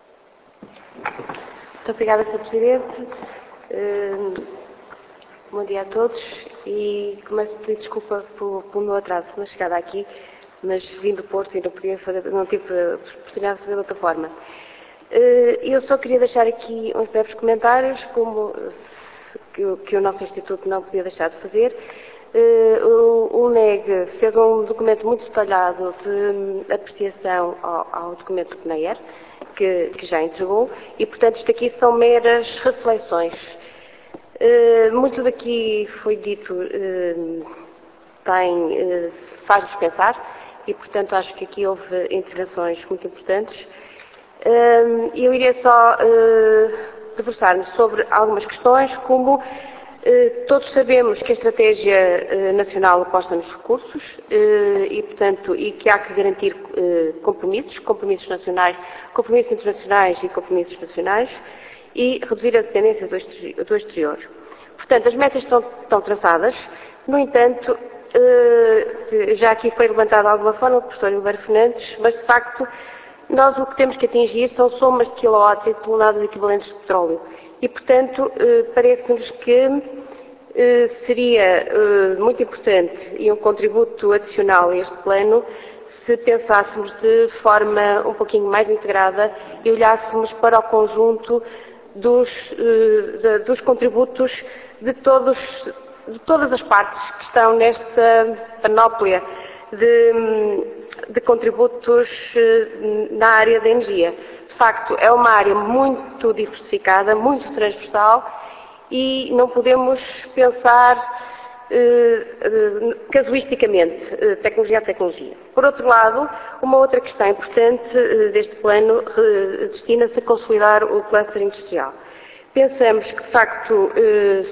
Muito obrigada, senhor Presidente. Uh, bom dia a todos e começo a pedir desculpa pelo, pelo meu atraso na chegada aqui, mas vim do Porto e não, podia fazer, não tive a oportunidade de fazer de outra forma. Uh, eu só queria deixar aqui uns breves comentários, como que, que o nosso Instituto não podia deixar de fazer. Uh, o, o N E G fez um documento muito detalhado de apreciação ao, ao documento do P N E R, que, que já entregou, e portanto isto aqui são meras reflexões. Uh, muito daqui foi dito, uh, tem, uh, faz-nos pensar, e portanto acho que aqui houve intervenções muito importantes. Uh, eu iria só uh, debruçar-me sobre algumas questões, como todos sabemos que a Estratégia Nacional aposta nos recursos e, portanto, e que há que garantir compromissos, compromissos nacionais, compromissos internacionais e compromissos nacionais e reduzir a dependência do exterior. Portanto, as metas estão, estão traçadas, no entanto, já aqui foi levantado de alguma forma o professor Hilberto Fernandes, mas de facto nós o que temos que atingir são somas de quilowatts e toneladas equivalentes de petróleo. E, portanto, parece-nos que seria muito importante e um contributo adicional a este plano se pensássemos de forma um pouquinho mais integrada e olhássemos para o conjunto dos, dos contributos de, todos, de todas as partes que estão nesta panóplia de, de contributos na área da energia. De facto, é uma área muito diversificada, muito transversal e não podemos pensar eh, eh, casuisticamente, eh, tecnologia a tecnologia. Por outro lado, uma outra questão importante eh, deste plano eh, destina-se a consolidar o cluster industrial. Pensamos que, de facto, eh,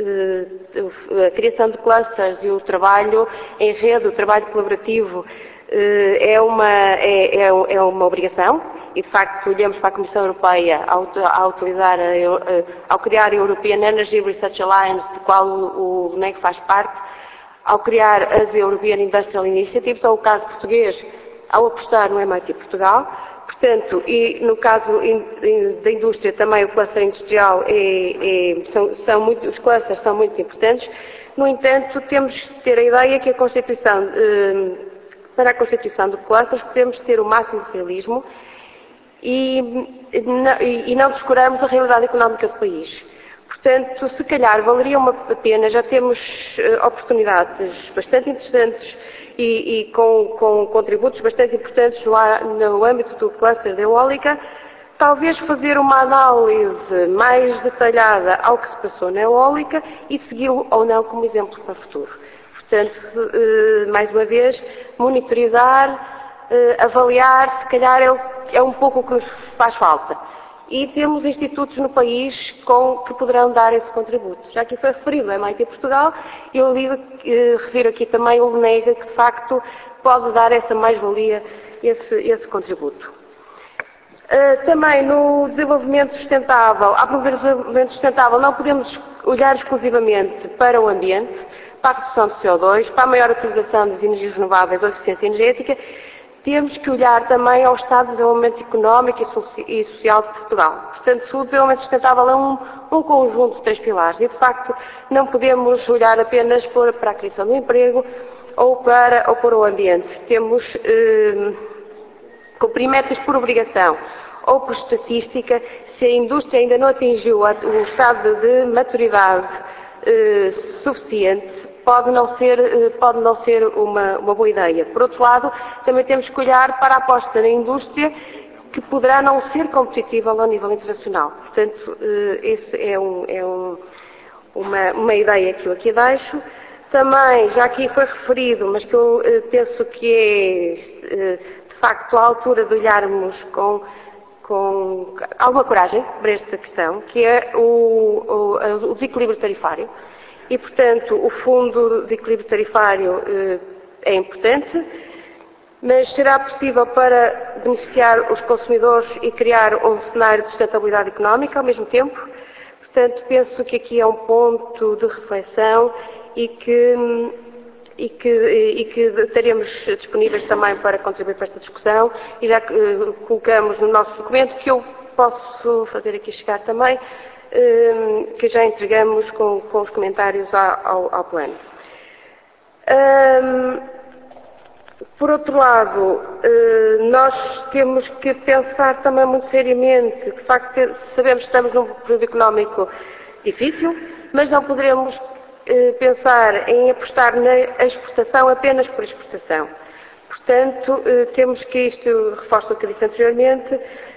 eh, a criação de clusters e o trabalho em rede, o trabalho colaborativo, É uma, é, é, é uma obrigação e, de facto, olhamos para a Comissão Europeia ao, ao, utilizar a, ao criar a European Energy Research Alliance, de qual o, o N E C faz parte, ao criar as European Industrial Initiatives, ou o caso português, ao apostar no M I T Portugal. Portanto, e no caso da indústria também o cluster industrial, é, é, são, são muito, os clusters são muito importantes. No entanto, temos de ter a ideia que a Constituição... Eh, Para a constituição do cluster, podemos ter o máximo de realismo e, e não descurarmos a realidade económica do país. Portanto, se calhar valeria uma pena, já temos uh, oportunidades bastante interessantes e, e com, com contributos bastante importantes no, no âmbito do cluster da eólica, talvez fazer uma análise mais detalhada ao que se passou na eólica e segui-lo ou não como exemplo para o futuro. Portanto, mais uma vez, monitorizar, avaliar, se calhar é um pouco o que nos faz falta. E temos institutos no país com, que poderão dar esse contributo. Já aqui foi referido o M I T Portugal, eu refiro aqui também o N E G, que de facto pode dar essa mais-valia, esse, esse contributo. Também no desenvolvimento sustentável, ao promover o desenvolvimento sustentável, não podemos olhar exclusivamente para o ambiente, para a redução de C O dois, para a maior utilização das energias renováveis ou eficiência energética, temos que olhar também ao estado de desenvolvimento económico e social de Portugal. Portanto, o desenvolvimento sustentável é um, um conjunto de três pilares e, de facto, não podemos olhar apenas para a criação do emprego ou para, ou para o ambiente. Temos eh, cumprir metas por obrigação ou por estatística, se a indústria ainda não atingiu o estado de maturidade eh, suficiente, pode não ser, pode não ser uma, uma boa ideia. Por outro lado, também temos que olhar para a aposta na indústria, que poderá não ser competitiva ao nível internacional. Portanto, essa é, um, é um, uma, uma ideia que eu aqui deixo. Também, já aqui foi referido, mas que eu penso que é, de facto, a altura de olharmos com, com alguma coragem para esta questão, que é o, o, o desequilíbrio tarifário. E, portanto, o Fundo de Equilíbrio Tarifário eh, é importante, mas será possível para beneficiar os consumidores e criar um cenário de sustentabilidade económica ao mesmo tempo. Portanto, penso que aqui é um ponto de reflexão e que, e que, e que estaremos disponíveis também para contribuir para esta discussão e já uh, colocamos no nosso documento, que eu posso fazer aqui chegar também, uh, que já entregamos com, com os comentários ao, ao, ao plano. Um, Por outro lado, nós temos que pensar também muito seriamente, de facto sabemos que estamos num período económico difícil, mas não poderemos pensar em apostar na exportação apenas por exportação. Portanto, temos que, isto reforço o que disse anteriormente,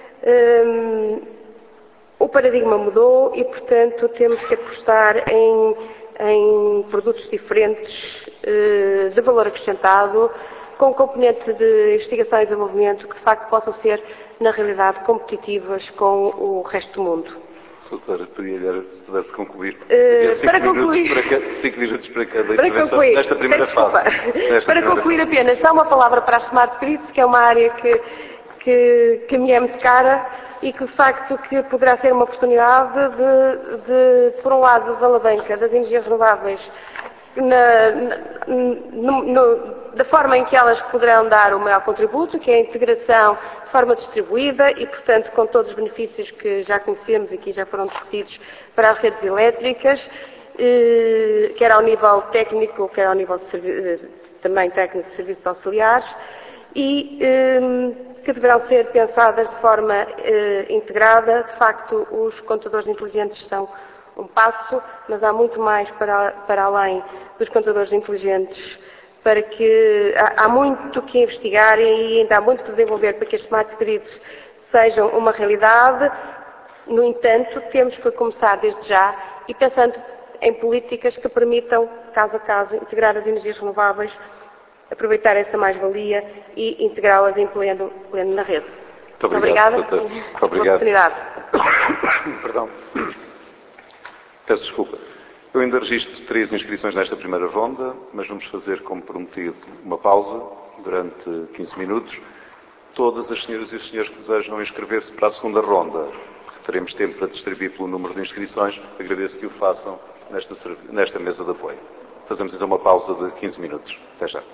o paradigma mudou e, portanto, temos que apostar em, em produtos diferentes de valor acrescentado, com componente de investigação e desenvolvimento que, de facto, possam ser, na realidade, competitivas com o resto do mundo. Doutora, pedia-lhe se pudesse concluir. Uh, cinco para minutos concluir... Para cada, cinco minutos para cada para intervenção concluir, nesta primeira fase. Nesta para primeira concluir fase. apenas, só uma palavra para a Smart Grid, que é uma área que, que, que me é muito cara e que, de facto, que poderá ser uma oportunidade de, de por um lado, da alavanca das energias renováveis, Na, no, no, da forma em que elas poderão dar o maior contributo, que é a integração de forma distribuída e, portanto, com todos os benefícios que já conhecemos e que já foram discutidos para as redes elétricas, eh, quer ao nível técnico, quer ao nível de, também técnico de serviços auxiliares, e eh, que deverão ser pensadas de forma eh, integrada. De facto, os computadores inteligentes são um passo, mas há muito mais para, para além dos computadores inteligentes, para que há, há muito que investigar e ainda há muito que desenvolver para que as smart grids sejam uma realidade. No entanto, temos que começar desde já e pensando em políticas que permitam, caso a caso, integrar as energias renováveis, aproveitar essa mais-valia e integrá-las em pleno, pleno na rede. Muito obrigado, Muito obrigada Muito obrigado. pela oportunidade. Perdão. Peço desculpa. Eu ainda registro três inscrições nesta primeira ronda, mas vamos fazer, como prometido, uma pausa durante quinze minutos. Todas as senhoras e os senhores que desejam inscrever-se para a segunda ronda, porque teremos tempo para distribuir pelo número de inscrições, agradeço que o façam nesta, nesta mesa de apoio. Fazemos então uma pausa de quinze minutos. Até já.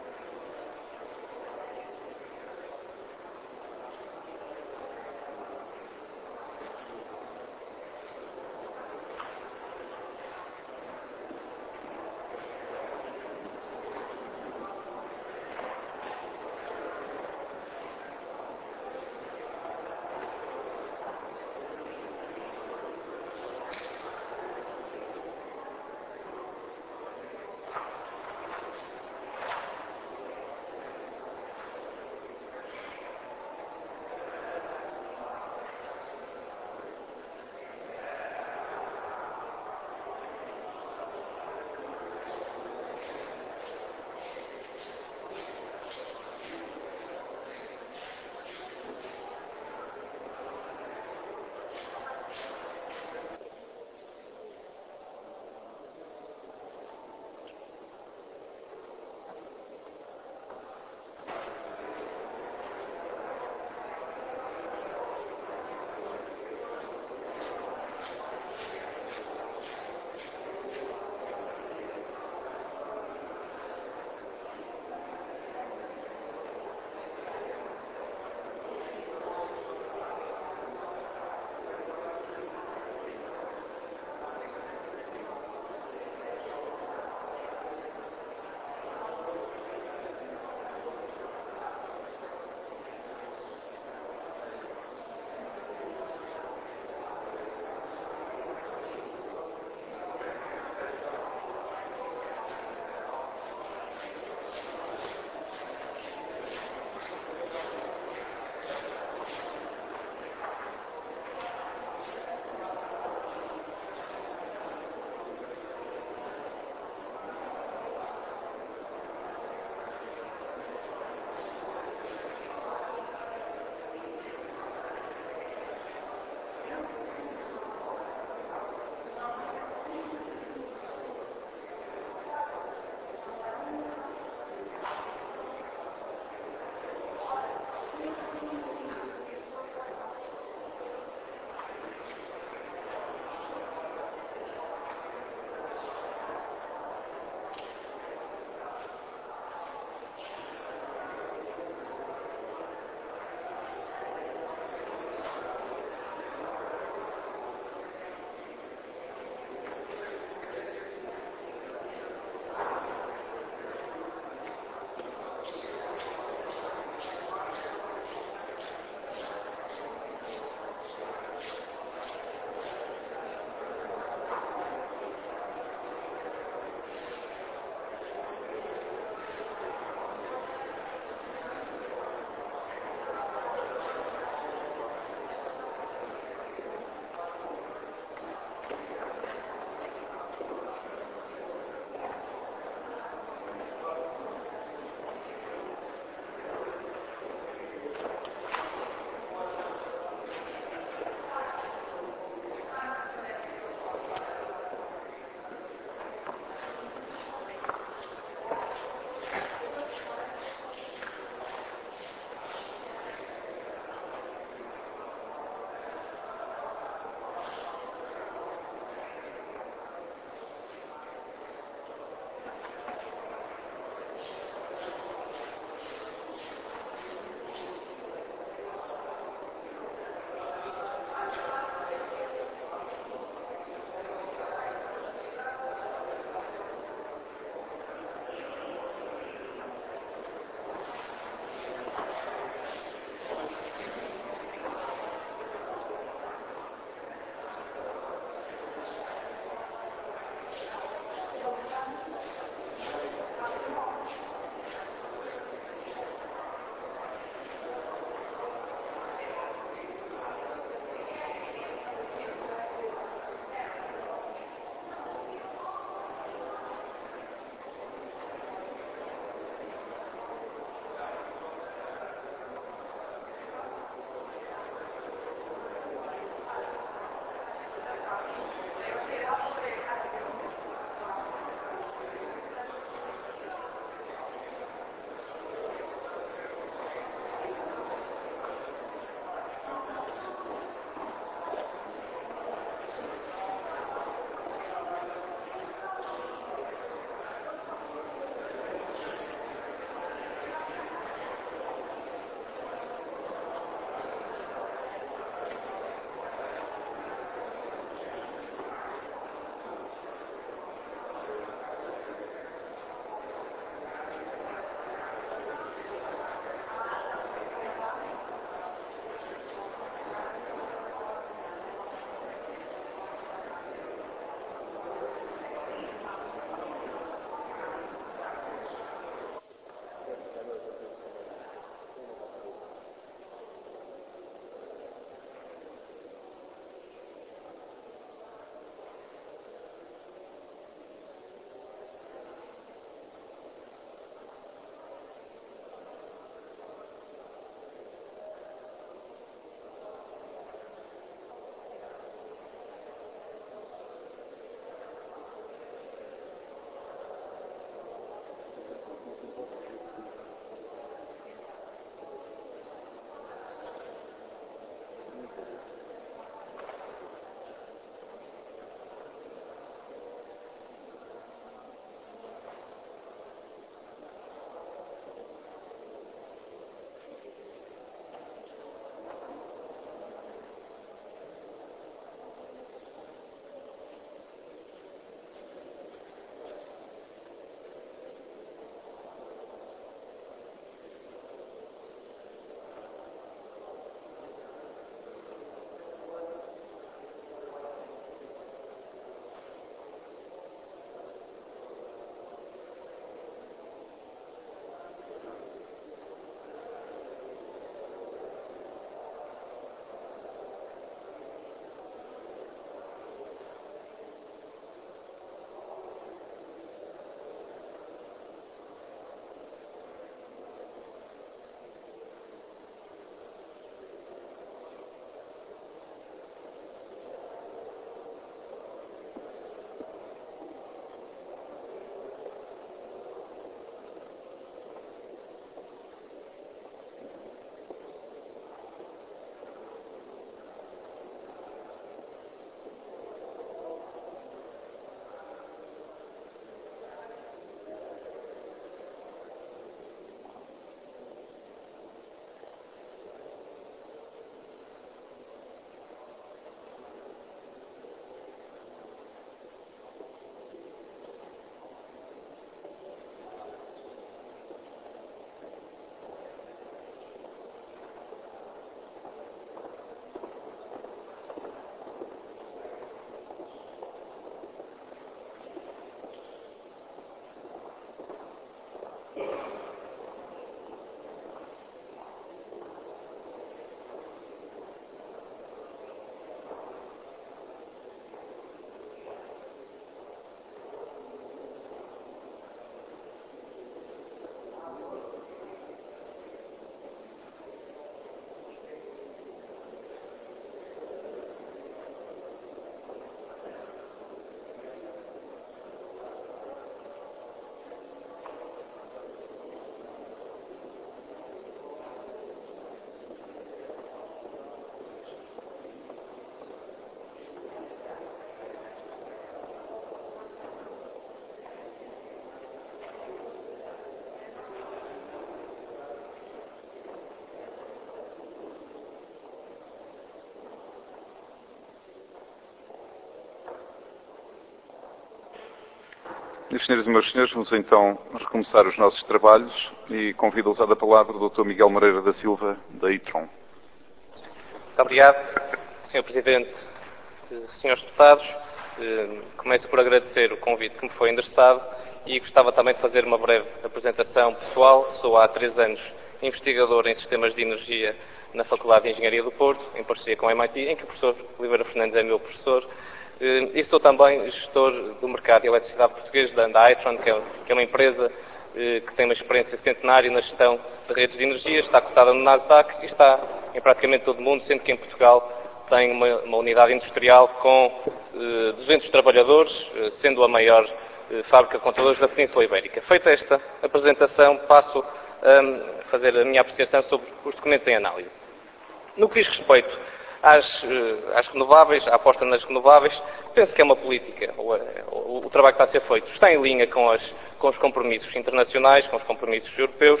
Minhas senhoras e meus senhores, vamos então recomeçar os nossos trabalhos e convido a usar a palavra o doutor Miguel Moreira da Silva, da ITRON. Muito obrigado, senhor Presidente, senhores deputados. Começo por agradecer o convite que me foi endereçado e gostava também de fazer uma breve apresentação pessoal. Sou há três anos investigador em sistemas de energia na Faculdade de Engenharia do Porto, em parceria com a M I T, em que o professor Oliveira Fernandes é meu professor. E sou também gestor do mercado de eletricidade português da, da ITRON, que é, que é uma empresa que tem uma experiência centenária na gestão de redes de energia, está cotada no Nasdaq e está em praticamente todo o mundo, sendo que em Portugal tem uma, uma unidade industrial com eh, duzentos trabalhadores, eh, sendo a maior eh, fábrica de contadores da Península Ibérica. Feita esta apresentação, passo a fazer a minha apreciação sobre os documentos em análise. No que diz respeito às, às renováveis, à aposta nas renováveis, penso que é uma política, o, o, o trabalho que está a ser feito está em linha com, as, com os compromissos internacionais, com os compromissos europeus.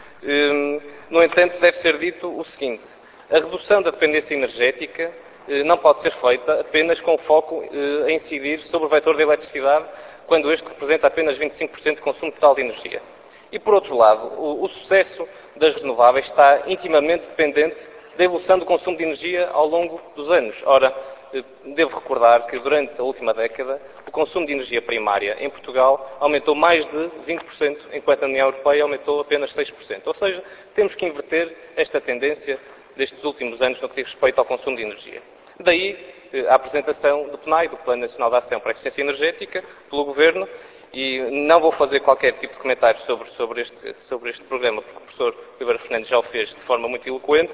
No entanto, deve ser dito o seguinte: a redução da dependência energética não pode ser feita apenas com foco a incidir sobre o vetor da eletricidade, quando este representa apenas vinte e cinco por cento do consumo total de energia. E, por outro lado, o, o sucesso das renováveis está intimamente dependente da evolução do consumo de energia ao longo dos anos. Ora, devo recordar que durante a última década o consumo de energia primária em Portugal aumentou mais de vinte por cento, enquanto a União Europeia aumentou apenas seis por cento. Ou seja, temos que inverter esta tendência destes últimos anos no que diz respeito ao consumo de energia. Daí a apresentação do P N A E, do Plano Nacional de Ação para a Eficiência Energética, pelo Governo, e não vou fazer qualquer tipo de comentário sobre, sobre, este, sobre este programa, porque o professor Oliveira Fernandes já o fez de forma muito eloquente.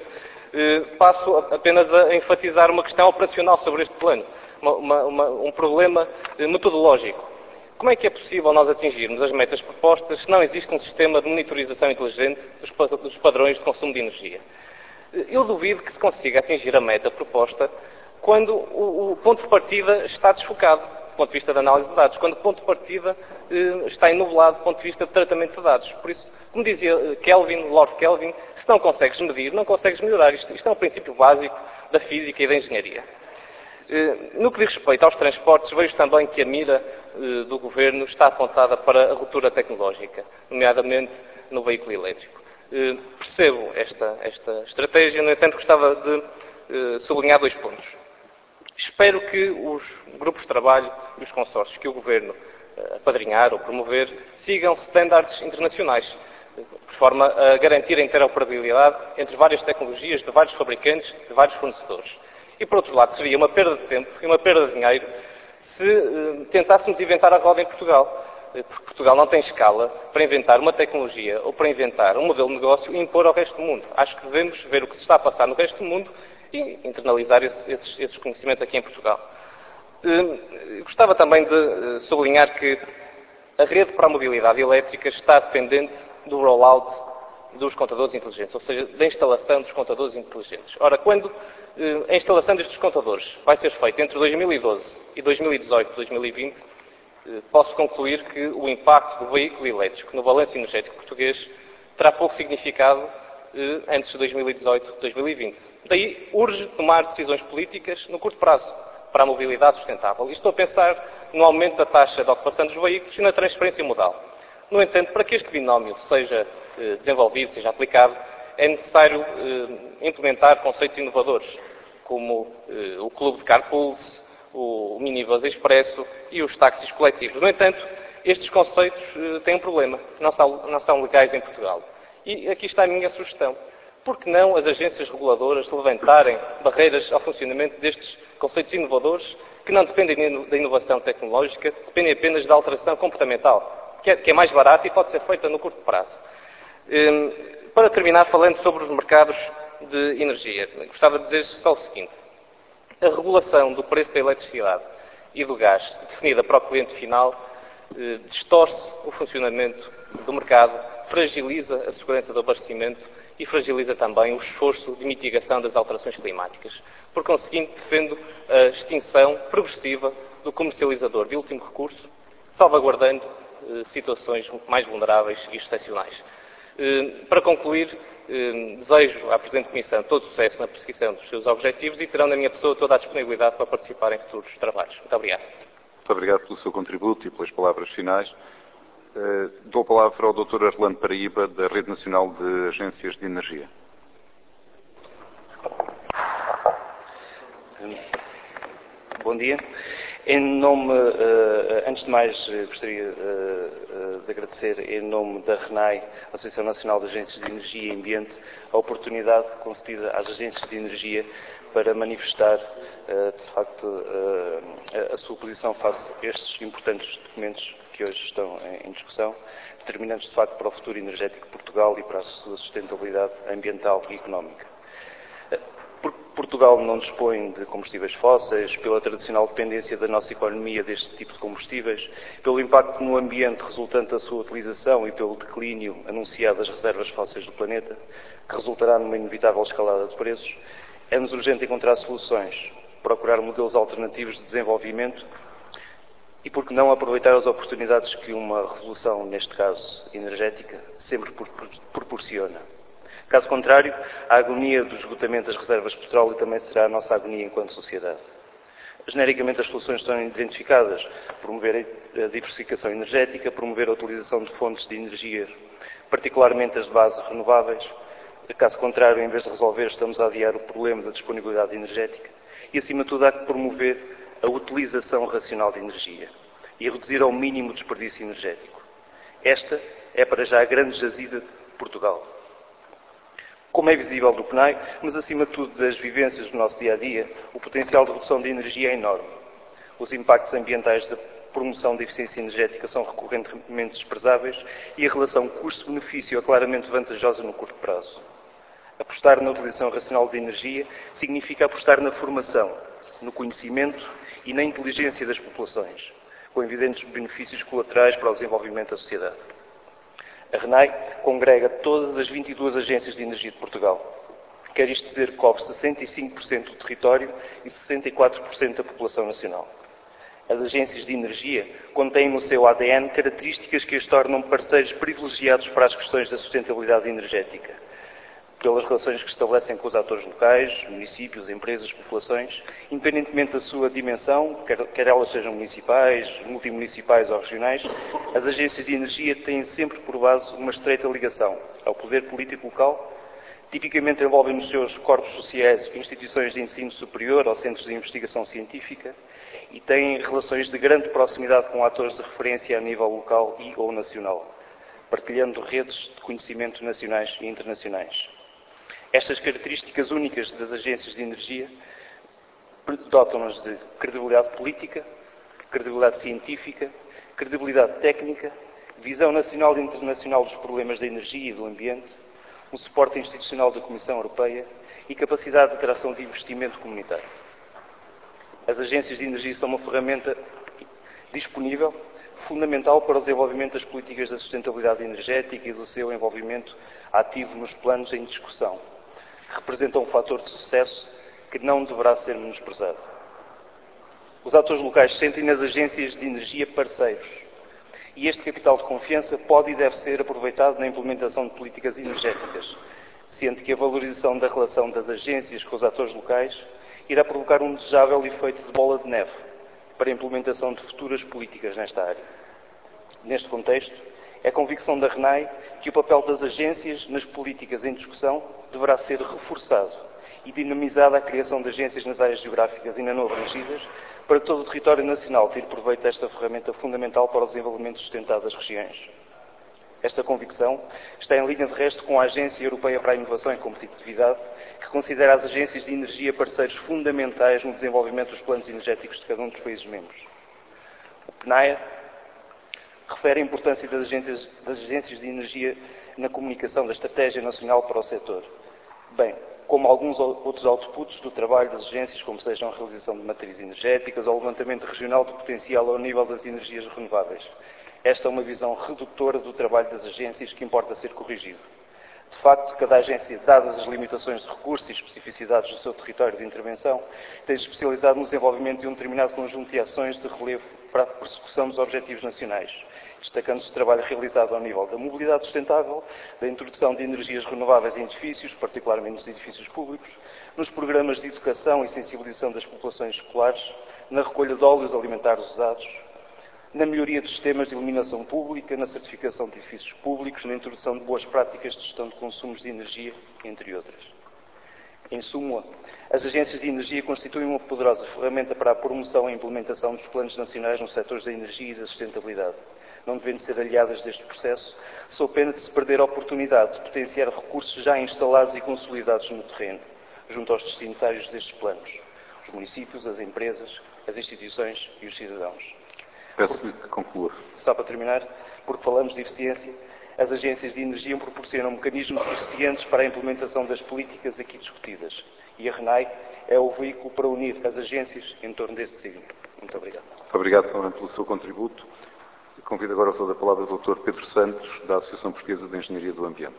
Passo apenas a enfatizar uma questão operacional sobre este plano, uma, uma, um problema metodológico. Como é que é possível nós atingirmos as metas propostas se não existe um sistema de monitorização inteligente dos padrões de consumo de energia? Eu duvido que se consiga atingir a meta proposta quando o, o ponto de partida está desfocado, do ponto de vista de análise de dados, quando o ponto de partida eh, está ennublado do ponto de vista de tratamento de dados. Por isso, como dizia Kelvin, Lord Kelvin, se não consegues medir, não consegues melhorar. Isto, isto é um princípio básico da física e da engenharia. Eh, no que diz respeito aos transportes, vejo também que a mira eh, do Governo está apontada para a ruptura tecnológica, nomeadamente no veículo elétrico. Eh, percebo esta, esta estratégia, no entanto gostava de eh, sublinhar dois pontos. Espero que os grupos de trabalho e os consórcios que o Governo eh, apadrinhar ou promover sigam standards internacionais, de forma a garantir a interoperabilidade entre várias tecnologias de vários fabricantes, de vários fornecedores. E, por outro lado, seria uma perda de tempo e uma perda de dinheiro se eh, tentássemos inventar a roda em Portugal. Porque Portugal não tem escala para inventar uma tecnologia ou para inventar um modelo de negócio e impor ao resto do mundo. Acho que devemos ver o que se está a passar no resto do mundo e internalizar esse, esses, esses conhecimentos aqui em Portugal. Eh, gostava também de sublinhar que a rede para a mobilidade elétrica está dependente do rollout dos contadores inteligentes, ou seja, da instalação dos contadores inteligentes. Ora, quando eh, a instalação destes contadores vai ser feita entre dois mil e doze e dois mil e dezoito, dois mil e vinte, posso concluir que o impacto do veículo elétrico no balanço energético português terá pouco significado eh, antes de dois mil e dezoito, dois mil e vinte. Daí urge tomar decisões políticas no curto prazo para a mobilidade sustentável. E estou a pensar no aumento da taxa de ocupação dos veículos e na transferência modal. No entanto, para que este binómio seja eh, desenvolvido, seja aplicado, é necessário eh, implementar conceitos inovadores, como eh, o clube de carpools, o minibus expresso e os táxis coletivos. No entanto, estes conceitos uh, têm um problema. Não são, não são legais em Portugal. E aqui está a minha sugestão. Por que não as agências reguladoras levantarem barreiras ao funcionamento destes conceitos inovadores que não dependem da inovação tecnológica, dependem apenas da alteração comportamental, que é, que é mais barata e pode ser feita no curto prazo. Um, para terminar, falando sobre os mercados de energia, gostava de dizer só o seguinte. A regulação do preço da eletricidade e do gás, definida para o cliente final, eh, distorce o funcionamento do mercado, fragiliza a segurança do abastecimento e fragiliza também o esforço de mitigação das alterações climáticas. Por conseguinte, defendo a extinção progressiva do comercializador de último recurso, salvaguardando eh, situações mais vulneráveis e excepcionais. Eh, para concluir, desejo à Presidente da Comissão todo sucesso na perseguição dos seus objetivos e terão na minha pessoa toda a disponibilidade para participar em futuros trabalhos. Muito obrigado. Muito obrigado pelo seu contributo e pelas palavras finais. Uh, dou a palavra ao doutor Arlando Paraíba, da Rede Nacional de Agências de Energia. Bom dia. Em nome, antes de mais, gostaria de agradecer, em nome da RENAI, Associação Nacional de Agências de Energia e Ambiente, a oportunidade concedida às agências de energia para manifestar, de facto, a sua posição face a estes importantes documentos que hoje estão em discussão, determinantes, de facto, para o futuro energético de Portugal e para a sua sustentabilidade ambiental e económica. Portugal não dispõe de combustíveis fósseis, pela tradicional dependência da nossa economia deste tipo de combustíveis, pelo impacto no ambiente resultante da sua utilização e pelo declínio anunciado das reservas fósseis do planeta, que resultará numa inevitável escalada de preços, é-nos urgente encontrar soluções, procurar modelos alternativos de desenvolvimento e, por que não, aproveitar as oportunidades que uma revolução, neste caso energética, sempre proporciona. Caso contrário, a agonia do esgotamento das reservas de petróleo também será a nossa agonia enquanto sociedade. Genericamente, as soluções estão identificadas: promover a diversificação energética, promover a utilização de fontes de energia, particularmente as de base renováveis. Caso contrário, em vez de resolver, estamos a adiar o problema da disponibilidade energética. E, acima de tudo, há que promover a utilização racional de energia e reduzir ao mínimo o desperdício energético. Esta é, para já, a grande jazida de Portugal. Como é visível do P N A E, mas acima de tudo das vivências do nosso dia-a-dia, o potencial de redução de energia é enorme. Os impactos ambientais da promoção da eficiência energética são recorrentemente desprezáveis e a relação custo-benefício é claramente vantajosa no curto prazo. Apostar na utilização racional de energia significa apostar na formação, no conhecimento e na inteligência das populações, com evidentes benefícios colaterais para o desenvolvimento da sociedade. A RENAI congrega todas as vinte e duas agências de energia de Portugal. Quer isto dizer que cobre sessenta e cinco por cento do território e sessenta e quatro por cento da população nacional. As agências de energia contêm no seu A D N características que as tornam parceiros privilegiados para as questões da sustentabilidade energética, pelas relações que estabelecem com os atores locais, municípios, empresas, populações, independentemente da sua dimensão, quer, quer elas sejam municipais, multimunicipais ou regionais, as agências de energia têm sempre por base uma estreita ligação ao poder político local, tipicamente envolvem nos seus corpos sociais instituições de ensino superior ou centros de investigação científica e têm relações de grande proximidade com atores de referência a nível local e ou nacional, partilhando redes de conhecimento nacionais e internacionais. Estas características únicas das agências de energia dotam-nas de credibilidade política, credibilidade científica, credibilidade técnica, visão nacional e internacional dos problemas da energia e do ambiente, um suporte institucional da Comissão Europeia e capacidade de atração de investimento comunitário. As agências de energia são uma ferramenta disponível, fundamental para o desenvolvimento das políticas da sustentabilidade energética e do seu envolvimento ativo nos planos em discussão. Representam um fator de sucesso que não deverá ser menosprezado. Os atores locais sentem nas agências de energia parceiros e este capital de confiança pode e deve ser aproveitado na implementação de políticas energéticas, sendo que a valorização da relação das agências com os atores locais irá provocar um desejável efeito de bola de neve para a implementação de futuras políticas nesta área. Neste contexto, é a convicção da RENAI que o papel das agências nas políticas em discussão deverá ser reforçado e dinamizada a criação de agências nas áreas geográficas ainda não abrangidas para todo o território nacional ter proveito desta ferramenta fundamental para o desenvolvimento sustentado das regiões. Esta convicção está em linha de resto com a Agência Europeia para a Inovação e Competitividade, que considera as agências de energia parceiros fundamentais no desenvolvimento dos planos energéticos de cada um dos países membros. O P N A E refere a importância das agências, das agências de energia na comunicação da estratégia nacional para o setor, bem como alguns outros outputs do trabalho das agências, como sejam a realização de matrizes energéticas ou o levantamento regional do potencial ao nível das energias renováveis. Esta é uma visão redutora do trabalho das agências que importa ser corrigido. De facto, cada agência, dadas as limitações de recursos e especificidades do seu território de intervenção, tem especializado no desenvolvimento de um determinado conjunto de ações de relevo para a persecução dos objetivos nacionais, destacando-se o trabalho realizado ao nível da mobilidade sustentável, da introdução de energias renováveis em edifícios, particularmente nos edifícios públicos, nos programas de educação e sensibilização das populações escolares, na recolha de óleos alimentares usados, na melhoria de sistemas de iluminação pública, na certificação de edifícios públicos, na introdução de boas práticas de gestão de consumos de energia, entre outras. Em suma, as agências de energia constituem uma poderosa ferramenta para a promoção e implementação dos planos nacionais nos setores da energia e da sustentabilidade, não devendo ser aliadas deste processo, sob pena de se perder a oportunidade de potenciar recursos já instalados e consolidados no terreno, junto aos destinatários destes planos, os municípios, as empresas, as instituições e os cidadãos. Peço-lhe que conclua. Só para terminar, porque falamos de eficiência, as agências de energia proporcionam mecanismos eficientes para a implementação das políticas aqui discutidas e a RENAI é o veículo para unir as agências em torno deste signo. Muito obrigado. Muito obrigado também pelo seu contributo. Convido agora a uso da palavra o doutor Pedro Santos, da Associação Portuguesa de Engenharia do Ambiente.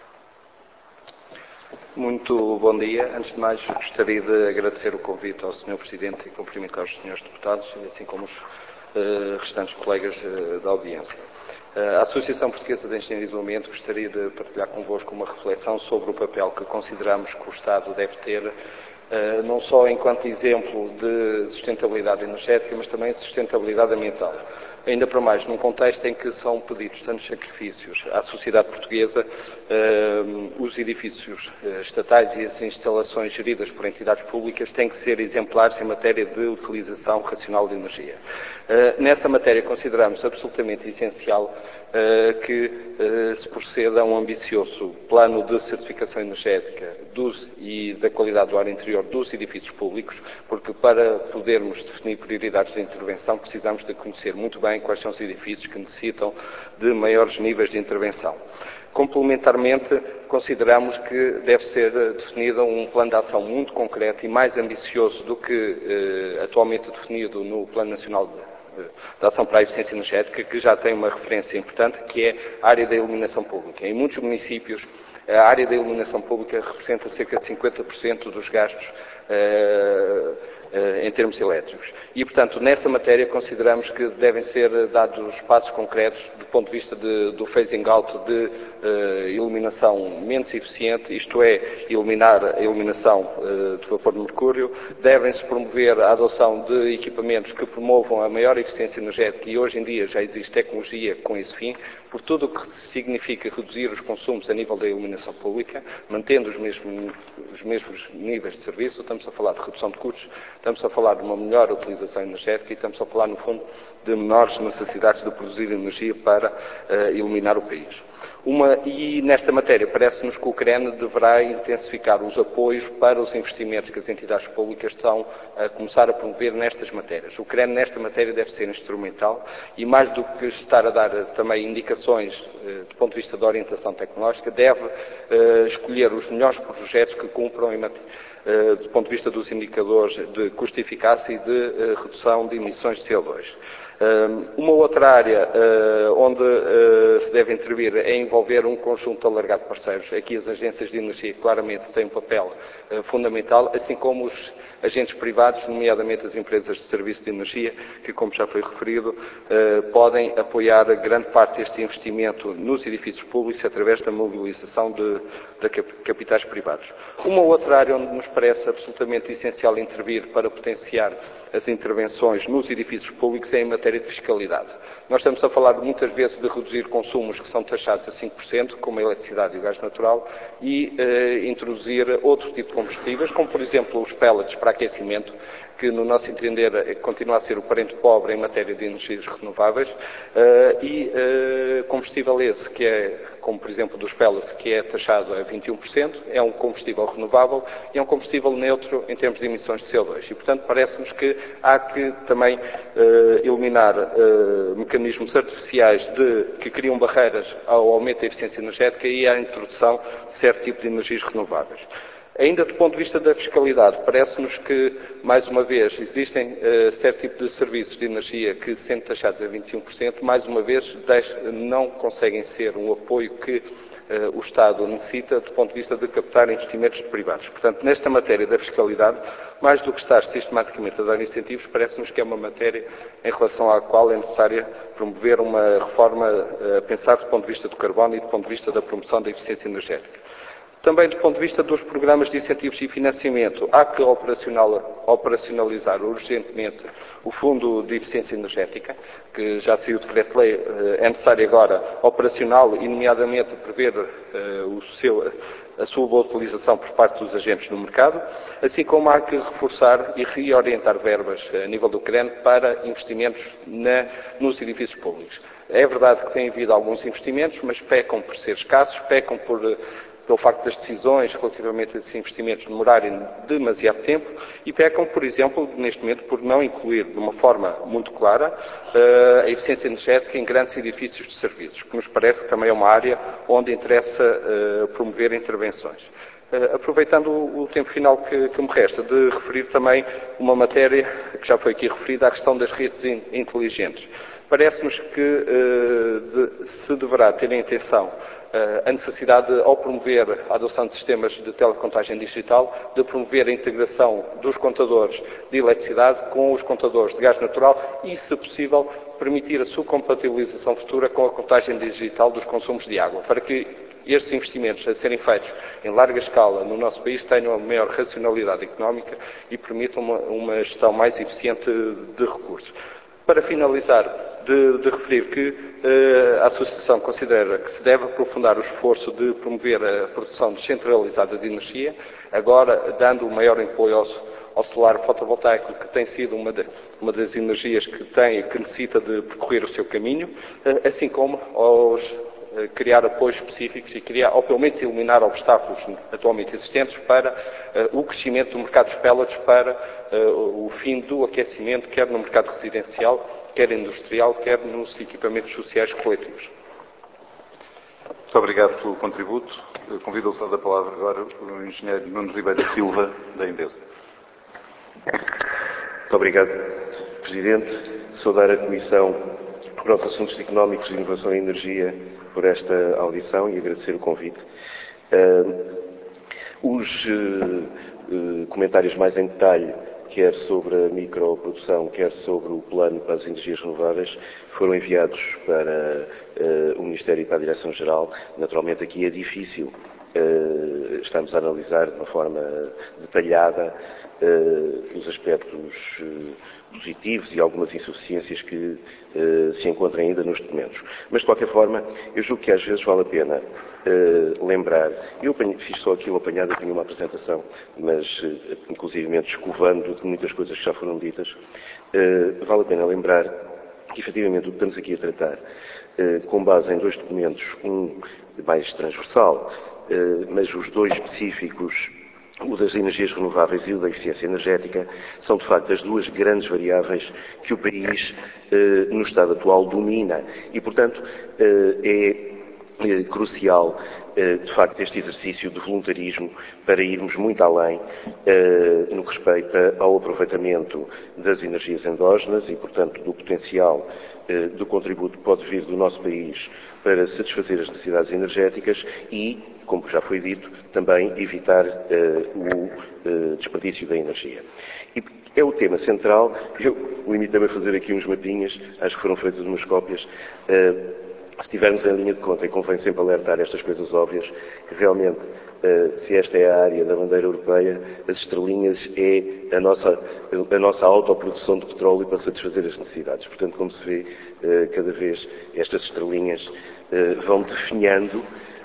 Muito bom dia. Antes de mais, gostaria de agradecer o convite ao senhor Presidente e cumprimentar os senhores deputados, assim como os uh, restantes colegas uh, da audiência. Uh, a Associação Portuguesa de Engenharia do Ambiente gostaria de partilhar convosco uma reflexão sobre o papel que consideramos que o Estado deve ter, uh, não só enquanto exemplo de sustentabilidade energética, mas também de sustentabilidade ambiental. Ainda para mais, num contexto em que são pedidos tantos sacrifícios à sociedade portuguesa, eh, os edifícios eh, estatais e as instalações geridas por entidades públicas têm que ser exemplares em matéria de utilização racional de energia. Eh, nessa matéria, consideramos absolutamente essencial eh, que eh, se proceda a um ambicioso plano de certificação energética dos, e da qualidade do ar interior dos edifícios públicos, porque para podermos definir prioridades de intervenção precisamos de conhecer muito bem quais são os edifícios que necessitam de maiores níveis de intervenção. Complementarmente, consideramos que deve ser definido um plano de ação muito concreto e mais ambicioso do que eh, atualmente definido no Plano Nacional de, de Ação para a Eficiência Energética, que já tem uma referência importante, que é a área da iluminação pública. Em muitos municípios, a área da iluminação pública representa cerca de cinquenta por cento dos gastos eh, em termos elétricos. E, portanto, nessa matéria consideramos que devem ser dados passos concretos do ponto de vista de, do phasing out de uh, iluminação menos eficiente, isto é, iluminar a iluminação uh, de vapor de mercúrio. Devem-se promover a adoção de equipamentos que promovam a maior eficiência energética e hoje em dia já existe tecnologia com esse fim, por tudo o que significa reduzir os consumos a nível da iluminação pública, mantendo os mesmos, os mesmos níveis de serviço. Estamos a falar de redução de custos, estamos a falar de uma melhor utilização energética e estamos a falar, no fundo, de menores necessidades de produzir energia para uh, iluminar o país. Uma, e nesta matéria parece-nos que o CREN deverá intensificar os apoios para os investimentos que as entidades públicas estão a começar a promover nestas matérias. O CREN nesta matéria deve ser instrumental e, mais do que estar a dar também indicações uh, do ponto de vista da orientação tecnológica, deve uh, escolher os melhores projetos que cumpram em matéria Uh, do ponto de vista dos indicadores de custo-eficácia e de uh, redução de emissões de C O dois. Uh, uma outra área uh, onde uh, se deve intervir é envolver um conjunto alargado de parceiros. Aqui as agências de energia claramente têm um papel uh, fundamental, assim como os agentes privados, nomeadamente as empresas de serviço de energia, que, como já foi referido, uh, podem apoiar grande parte deste investimento nos edifícios públicos através da mobilização de, de capitais privados. Uma outra área onde nos parece absolutamente essencial intervir para potenciar as intervenções nos edifícios públicos é em matéria de fiscalidade. Nós estamos a falar muitas vezes de reduzir consumos que são taxados a cinco por cento, como a eletricidade e o gás natural, e eh, introduzir outro tipo de combustíveis, como por exemplo os pellets para aquecimento, que no nosso entender continua a ser o parente pobre em matéria de energias renováveis, uh, e uh, combustível esse, que é, como por exemplo dos pellets, que é taxado a vinte e um por cento, é um combustível renovável e é um combustível neutro em termos de emissões de C O dois. E, portanto, parece-nos que há que também uh, eliminar uh, mecanismos artificiais de, que criam barreiras ao aumento da eficiência energética e à introdução de certo tipo de energias renováveis. Ainda do ponto de vista da fiscalidade, parece-nos que, mais uma vez, existem uh, certo tipo de serviços de energia que, sendo taxados a vinte e um por cento, mais uma vez, não conseguem ser um apoio que uh, o Estado necessita do ponto de vista de captar investimentos privados. Portanto, nesta matéria da fiscalidade, mais do que estar sistematicamente a dar incentivos, parece-nos que é uma matéria em relação à qual é necessária promover uma reforma a uh, pensar do ponto de vista do carbono e do ponto de vista da promoção da eficiência energética. Também do ponto de vista dos programas de incentivos e financiamento, há que operacional, operacionalizar urgentemente o Fundo de Eficiência Energética, que já saiu o decreto-lei, é necessário agora operacional e, nomeadamente, prever uh, o seu, a sua boa utilização por parte dos agentes no mercado, assim como há que reforçar e reorientar verbas a nível do C R E N para investimentos na, nos edifícios públicos. É verdade que tem havido alguns investimentos, mas pecam por ser escassos, pecam por, pelo facto das decisões relativamente a esses investimentos demorarem demasiado tempo e pecam, por exemplo, neste momento, por não incluir de uma forma muito clara a eficiência energética em grandes edifícios de serviços, que nos parece que também é uma área onde interessa promover intervenções. Aproveitando o tempo final que, que me resta, de referir também uma matéria que já foi aqui referida, a questão das redes inteligentes. Parece-nos que uh, de, se deverá ter em atenção uh, a necessidade, de, ao promover a adoção de sistemas de telecontagem digital, de promover a integração dos contadores de eletricidade com os contadores de gás natural e, se possível, permitir a sua compatibilização futura com a contagem digital dos consumos de água, para que estes investimentos a serem feitos em larga escala no nosso país tenham a maior racionalidade económica e permitam uma, uma gestão mais eficiente de recursos. Para finalizar, de, de referir que uh, a Associação considera que se deve aprofundar o esforço de promover a produção descentralizada de energia, agora dando o maior apoio ao, ao solar fotovoltaico, que tem sido uma, de, uma das energias que, tem, que necessita de percorrer o seu caminho, uh, assim como aos uh, criar apoios específicos e criar, ou pelo menos eliminar obstáculos atualmente existentes para uh, o crescimento do mercado dos pellets, para uh, o fim do aquecimento, quer no mercado residencial, quer industrial, quer nos equipamentos sociais coletivos. Muito obrigado pelo contributo. Eu convido a usar da palavra agora o engenheiro Nuno Ribeiro Silva, da Endesa. Muito obrigado, Presidente. Saudar a Comissão para os Assuntos Económicos e Inovação e Energia por esta audição e agradecer o convite. Uh, os uh, uh, comentários mais em detalhe, quer sobre a microprodução, quer sobre o plano para as energias renováveis, foram enviados para uh, o Ministério e para a Direção-Geral. Naturalmente aqui é difícil, uh, estamos a analisar de uma forma detalhada uh, os aspectos uh, positivos e algumas insuficiências que uh, se encontram ainda nos documentos. Mas, de qualquer forma, eu julgo que às vezes vale a pena Uh, lembrar, eu fiz só aquilo apanhado, eu tinha uma apresentação, mas uh, inclusivamente escovando de muitas coisas que já foram ditas, uh, vale a pena lembrar que efetivamente o que estamos aqui a tratar, uh, com base em dois documentos, um mais transversal, uh, mas os dois específicos, o das energias renováveis e o da eficiência energética, são de facto as duas grandes variáveis que o país, uh, no estado atual, domina e, portanto, uh, é É crucial, de facto, este exercício de voluntarismo para irmos muito além no que respeita ao aproveitamento das energias endógenas e, portanto, do potencial do contributo que pode vir do nosso país para satisfazer as necessidades energéticas e, como já foi dito, também evitar o desperdício da energia. E é o tema central. Eu limitei-me a fazer aqui uns mapinhas, acho que foram feitas umas cópias. Se estivermos em linha de conta, e convém sempre alertar estas coisas óbvias, que realmente, se esta é a área da bandeira europeia, as estrelinhas é a nossa, a nossa autoprodução de petróleo para satisfazer as necessidades. Portanto, como se vê, cada vez estas estrelinhas vão definhando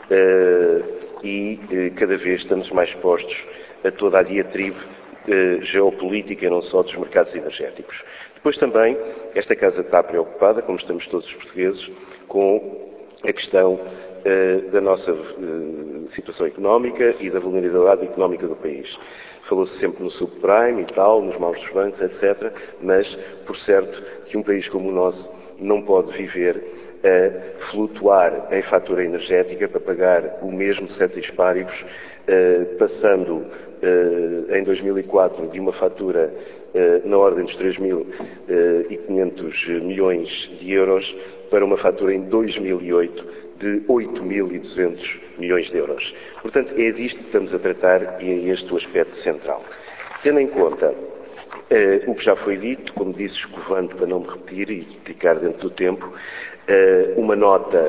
e cada vez estamos mais expostos a toda a diatribe geopolítica e não só dos mercados energéticos. Depois também, esta Casa está preocupada, como estamos todos os portugueses, com a questão uh, da nossa uh, situação económica e da vulnerabilidade económica do país. Falou-se sempre no subprime e tal, nos maus dos bancos, etcétera, mas, por certo, que um país como o nosso não pode viver a flutuar em fatura energética para pagar o mesmo de ceteris paribus, uh, passando uh, em dois mil e quatro de uma fatura uh, na ordem dos três mil e quinhentos milhões de euros para uma fatura em dois mil e oito de oito mil e duzentos milhões de euros. Portanto, é disto que estamos a tratar e é este o aspecto central. Tendo em conta eh, o que já foi dito, como disse, escovando para não me repetir e ficar dentro do tempo, eh, uma nota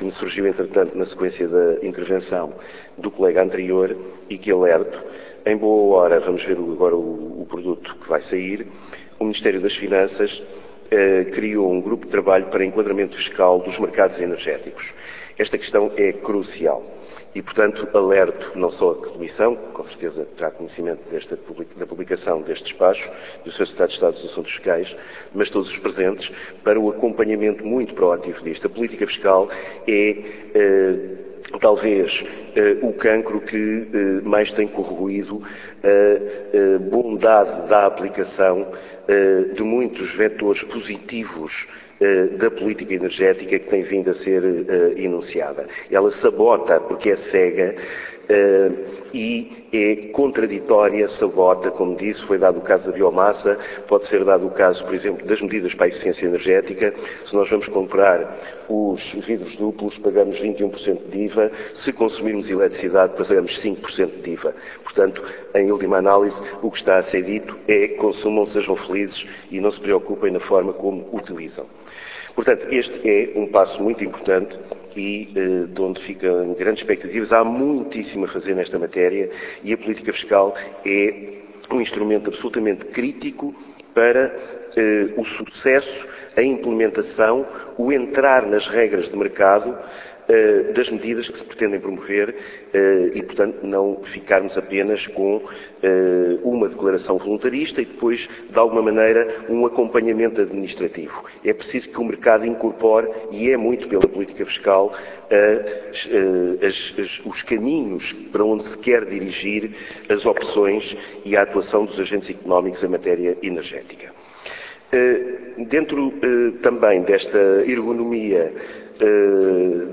que me surgiu, entretanto, na sequência da intervenção do colega anterior e que alerto. Em boa hora, vamos ver agora o, o produto que vai sair. O Ministério das Finanças eh, criou um grupo de trabalho para enquadramento fiscal dos mercados energéticos. Esta questão é crucial. E, portanto, alerto não só a Comissão, com certeza terá conhecimento desta, da publicação deste despacho, do seu Estado de Estado dos Assuntos Fiscais, mas todos os presentes, para o acompanhamento muito proativo disto. A política fiscal é, eh, talvez, eh, o cancro que eh, mais tem corroído a, a bondade da aplicação eh, de muitos vetores positivos da política energética que tem vindo a ser uh, enunciada. Ela sabota porque é cega uh, e é contraditória, sabota, como disse, foi dado o caso da biomassa, pode ser dado o caso, por exemplo, das medidas para a eficiência energética. Se nós vamos comprar os vidros duplos, pagamos vinte e um por cento de I V A, se consumirmos eletricidade, pagamos cinco por cento de I V A. Portanto, em última análise, o que está a ser dito é consumam, sejam felizes e não se preocupem na forma como utilizam. Portanto, este é um passo muito importante e eh, de onde ficam grandes expectativas. Há muitíssimo a fazer nesta matéria e a política fiscal é um instrumento absolutamente crítico para eh, o sucesso, a implementação, o entrar nas regras de mercado eh, das medidas que se pretendem promover eh, e, portanto, não ficarmos apenas com eh, uma declaração voluntarista e depois, de alguma maneira, um acompanhamento administrativo. É preciso que o mercado incorpore, e é muito pela política fiscal, eh, as, as, os caminhos para onde se quer dirigir as opções e a atuação dos agentes económicos em matéria energética. Uh, dentro uh, também desta ergonomia uh,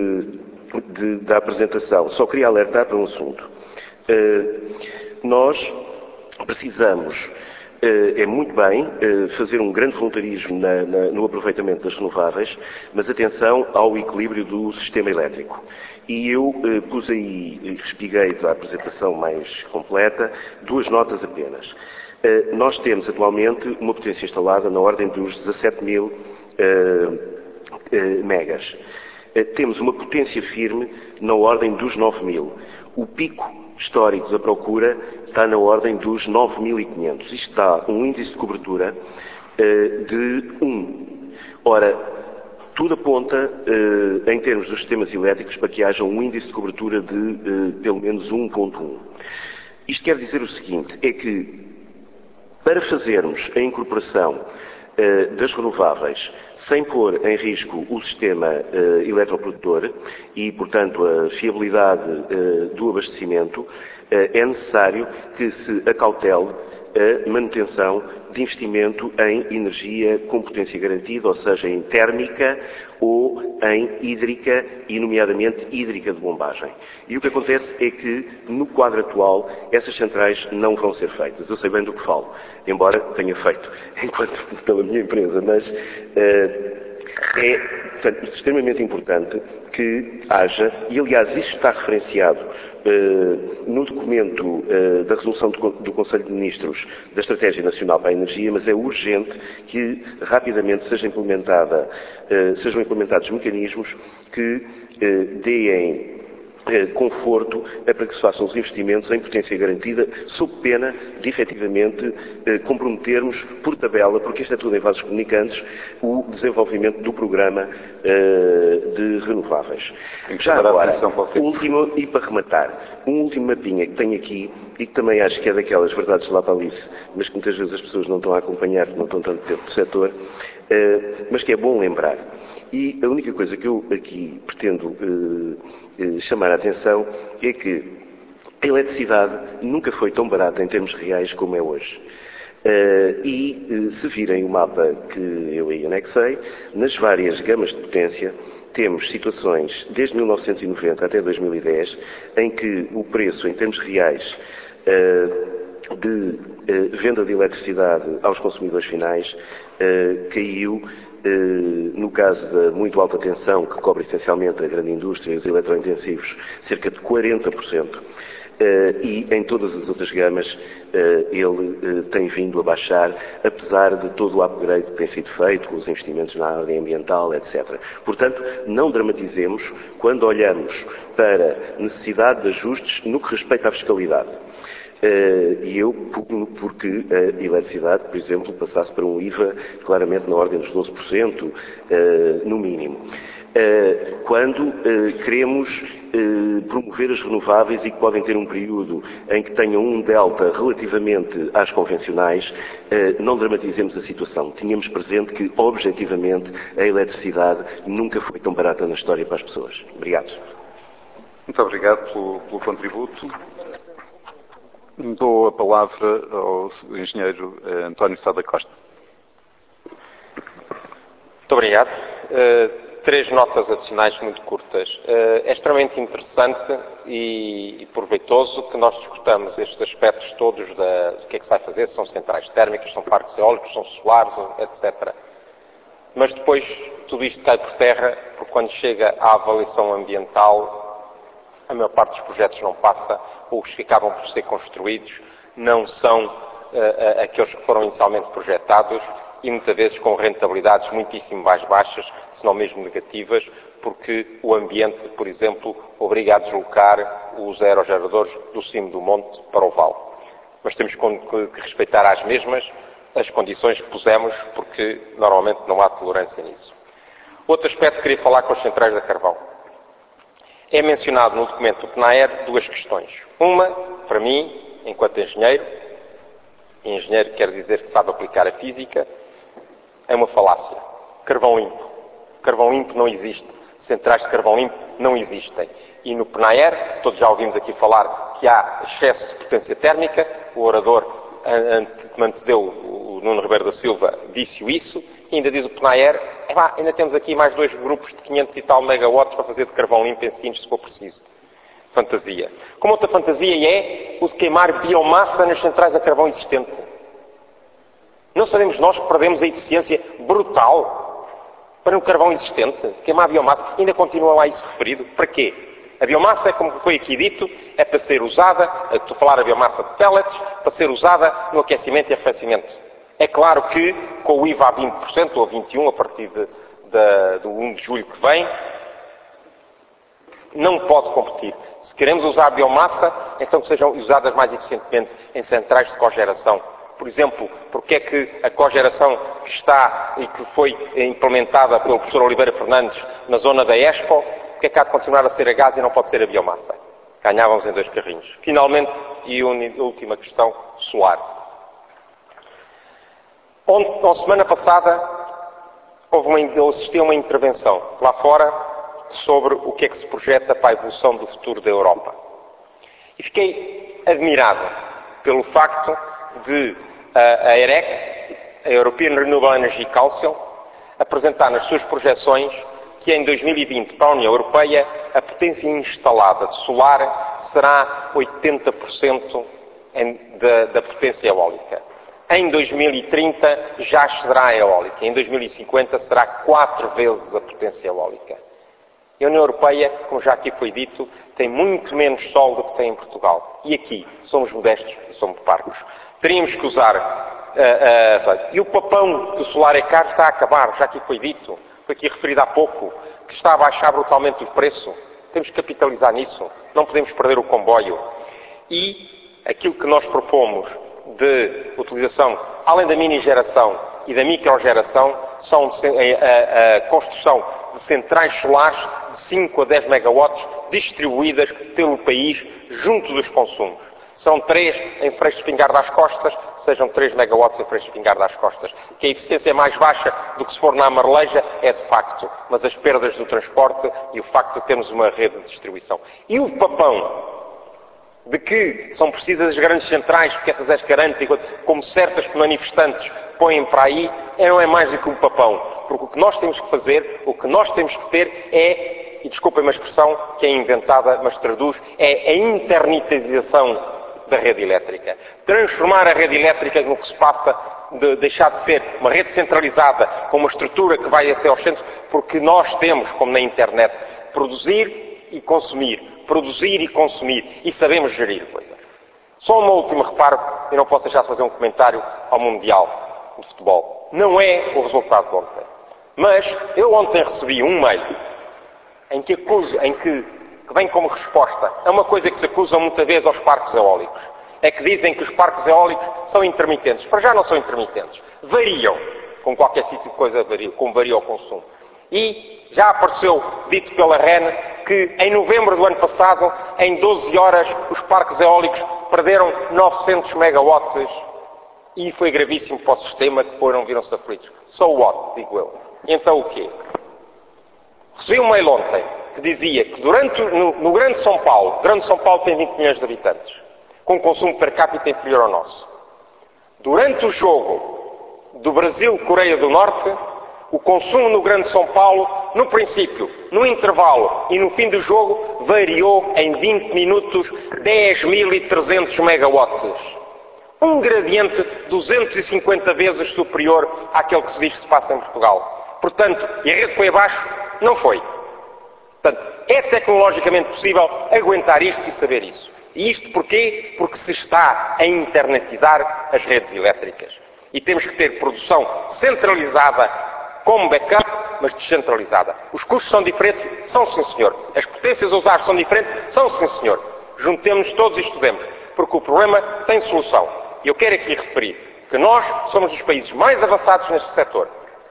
de, de, da apresentação, só queria alertar para um assunto. Uh, nós precisamos, uh, é muito bem, uh, fazer um grande voluntarismo na, na, no aproveitamento das renováveis, mas atenção ao equilíbrio do sistema elétrico. E eu uh, pus aí, espiguei da apresentação mais completa, duas notas apenas. Uh, nós temos atualmente uma potência instalada na ordem dos dezassete mil uh, uh, megas. Uh, temos uma potência firme na ordem dos nove mil. O pico histórico da procura está na ordem dos nove mil e quinhentos. Isto dá um índice de cobertura uh, de um. Ora, tudo aponta, uh, em termos dos sistemas elétricos, para que haja um índice de cobertura de uh, pelo menos um ponto um. Isto quer dizer o seguinte, é que para fazermos a incorporação uh, das renováveis sem pôr em risco o sistema uh, eletroprodutor e, portanto, a fiabilidade uh, do abastecimento, uh, é necessário que se acautele a manutenção de investimento em energia com potência garantida, ou seja, em térmica ou em hídrica, e nomeadamente hídrica de bombagem. E o que acontece é que, no quadro atual, essas centrais não vão ser feitas. Eu sei bem do que falo, embora tenha feito enquanto pela minha empresa, mas uh, é, portanto, extremamente importante que haja, e aliás isso está referenciado uh, no documento uh, da resolução do, do Conselho de Ministros da Estratégia Nacional para a Energia, mas é urgente que rapidamente seja implementada, uh, sejam implementados mecanismos que uh, deem conforto é para que se façam os investimentos em potência garantida, sob pena de, efetivamente, comprometermos por tabela, porque isto é tudo em vasos comunicantes, o desenvolvimento do programa de renováveis. Já agora, último, e para rematar, um último mapinha que tenho aqui, e que também acho que é daquelas verdades de Lapalice, mas que muitas vezes as pessoas não estão a acompanhar, porque não estão tanto tempo do setor, mas que é bom lembrar. E a única coisa que eu aqui pretendo eh, chamar a atenção é que a eletricidade nunca foi tão barata em termos reais como é hoje. Uh, e uh, se virem o mapa que eu aí anexei, nas várias gamas de potência, temos situações desde mil novecentos e noventa até dois mil e dez, em que o preço em termos reais uh, de uh, venda de eletricidade aos consumidores finais uh, caiu. No caso da muito alta tensão, que cobre essencialmente a grande indústria e os eletrointensivos, cerca de quarenta por cento. e em todas as outras gamas ele tem vindo a baixar, apesar de todo o upgrade que tem sido feito, com os investimentos na área ambiental, etcétera. Portanto, não dramatizemos quando olhamos para necessidade de ajustes no que respeita à fiscalidade. E eu pugno porque a eletricidade, por exemplo, passasse para um I V A claramente na ordem dos doze por cento, no mínimo. Quando queremos promover as renováveis e que podem ter um período em que tenham um delta relativamente às convencionais, não dramatizemos a situação. Tínhamos presente que, objetivamente, a eletricidade nunca foi tão barata na história para as pessoas. Obrigado. Muito obrigado pelo, pelo contributo. Dou a palavra ao engenheiro António Sá da Costa. Muito obrigado. Uh... Três notas adicionais muito curtas. É extremamente interessante e, e proveitoso que nós discutamos estes aspectos todos da, do que é que se vai fazer, se são centrais térmicas, são parques eólicos, são solares, etcétera. Mas depois tudo isto cai por terra, porque quando chega à avaliação ambiental, a maior parte dos projetos não passa, ou os que acabam por ser construídos não são uh, aqueles que foram inicialmente projetados, e muitas vezes com rentabilidades muitíssimo mais baixas, se não mesmo negativas, porque o ambiente, por exemplo, obriga a deslocar os aerogeradores do cimo do monte para o vale. Mas temos que respeitar às mesmas as condições que pusemos, porque normalmente não há tolerância nisso. Outro aspecto que queria falar com as centrais de carvão. É mencionado no documento do P N A E R duas questões. Uma, para mim, enquanto engenheiro, e engenheiro quer dizer que sabe aplicar a física, é uma falácia. Carvão limpo. Carvão limpo não existe. Centrais de carvão limpo não existem. E no P N A E R, todos já ouvimos aqui falar que há excesso de potência térmica. O orador que me antecedeu, o Nuno Ribeiro da Silva, disse-o isso. E ainda diz o P N A E R, epá, ainda temos aqui mais dois grupos de quinhentos e tal megawatts para fazer de carvão limpo em Sines, se for preciso. Fantasia. Como outra fantasia é o de queimar biomassa nas centrais a carvão existente. Não sabemos nós que perdemos a eficiência brutal para um carvão existente? Queimar a biomassa, ainda continua lá isso referido. Para quê? A biomassa, como foi aqui dito, é para ser usada, estou a falar a biomassa de pellets, para ser usada no aquecimento e arrefecimento. É claro que, com o I V A a vinte por cento ou vinte e um por cento a partir de, de, do primeiro de julho que vem, não pode competir. Se queremos usar a biomassa, então que sejam usadas mais eficientemente em centrais de cogeração. Por exemplo, porque é que a cogeração que está e que foi implementada pelo professor Oliveira Fernandes na zona da Expo, porque é que há de continuar a ser a gás e não pode ser a biomassa? Ganhávamos em dois carrinhos. Finalmente, e a última questão, solar. Onde, na semana passada, houve uma, eu assisti a uma intervenção lá fora sobre o que é que se projeta para a evolução do futuro da Europa. E fiquei admirado pelo facto de a, a EREC, a European Renewable Energy Council, apresentar nas suas projeções que em dois mil e vinte, para a União Europeia, a potência instalada de solar será oitenta por cento em, da, da potência eólica. Em dois mil e trinta já será a eólica. Em dois mil e cinquenta será quatro vezes a potência eólica. E a União Europeia, como já aqui foi dito, tem muito menos sol do que tem em Portugal. E aqui somos modestos e somos parcos. Teríamos que usar... Uh, uh, e o papão que o solar é caro está a acabar, já aqui foi dito. Foi aqui referido há pouco, que está a baixar brutalmente o preço. Temos que capitalizar nisso. Não podemos perder o comboio. E aquilo que nós propomos de utilização, além da mini-geração e da microgeração, são a, a, a construção de centrais solares de cinco a dez megawatts distribuídas pelo país junto dos consumos. São três em Freixo de Espingarda às Costas, sejam três megawatts em Freixo de Espingarda às Costas. Que a eficiência é mais baixa do que se for na Amareleja, é de facto, mas as perdas do transporte e o facto de termos uma rede de distribuição. E o papão de que são precisas as grandes centrais, porque essas é garantem, como certas manifestantes põem para aí, não é mais do que um papão. Porque o que nós temos que fazer, o que nós temos que ter é, e desculpem-me a expressão que é inventada, mas traduz, é a internetização da rede elétrica. Transformar a rede elétrica no que se passa, de deixar de ser uma rede centralizada, com uma estrutura que vai até aos centros, porque nós temos, como na internet, produzir e consumir. produzir e consumir e sabemos gerir coisas. Só um último reparo, eu não posso deixar de fazer um comentário ao Mundial de Futebol. Não é o resultado de ontem. Mas eu ontem recebi um mail em que acuso, em que, que vem como resposta a uma coisa que se acusa muitas vezes aos parques eólicos. É que dizem que os parques eólicos são intermitentes. Para já não são intermitentes. Variam, com qualquer sítio de coisa varia, como varia o consumo. E já apareceu, dito pela R E N, que em novembro do ano passado, em doze horas, os parques eólicos perderam novecentos megawatts e foi gravíssimo para o sistema, que foram, viram-se aflitos. So what, digo eu. E então o quê? Recebi um mail ontem que dizia que durante, no, no Grande São Paulo, Grande São Paulo tem vinte milhões de habitantes, com um consumo per capita inferior ao nosso. Durante o jogo do Brasil-Coreia do Norte, o consumo no Grande São Paulo, no princípio, no intervalo e no fim do jogo, variou em vinte minutos dez mil e trezentos megawatts. Um gradiente duzentas e cinquenta vezes superior àquele que se diz que se passa em Portugal. Portanto, e a rede foi abaixo? Não foi. Portanto, é tecnologicamente possível aguentar isto e saber isso. E isto porquê? Porque se está a internetizar as redes elétricas. E temos que ter produção centralizada como backup, mas descentralizada. Os custos são diferentes? São, sim, senhor. As potências a usar são diferentes? São, sim, senhor. Juntemos todos e estudemos, porque o problema tem solução. E eu quero aqui referir que nós somos dos países mais avançados neste setor.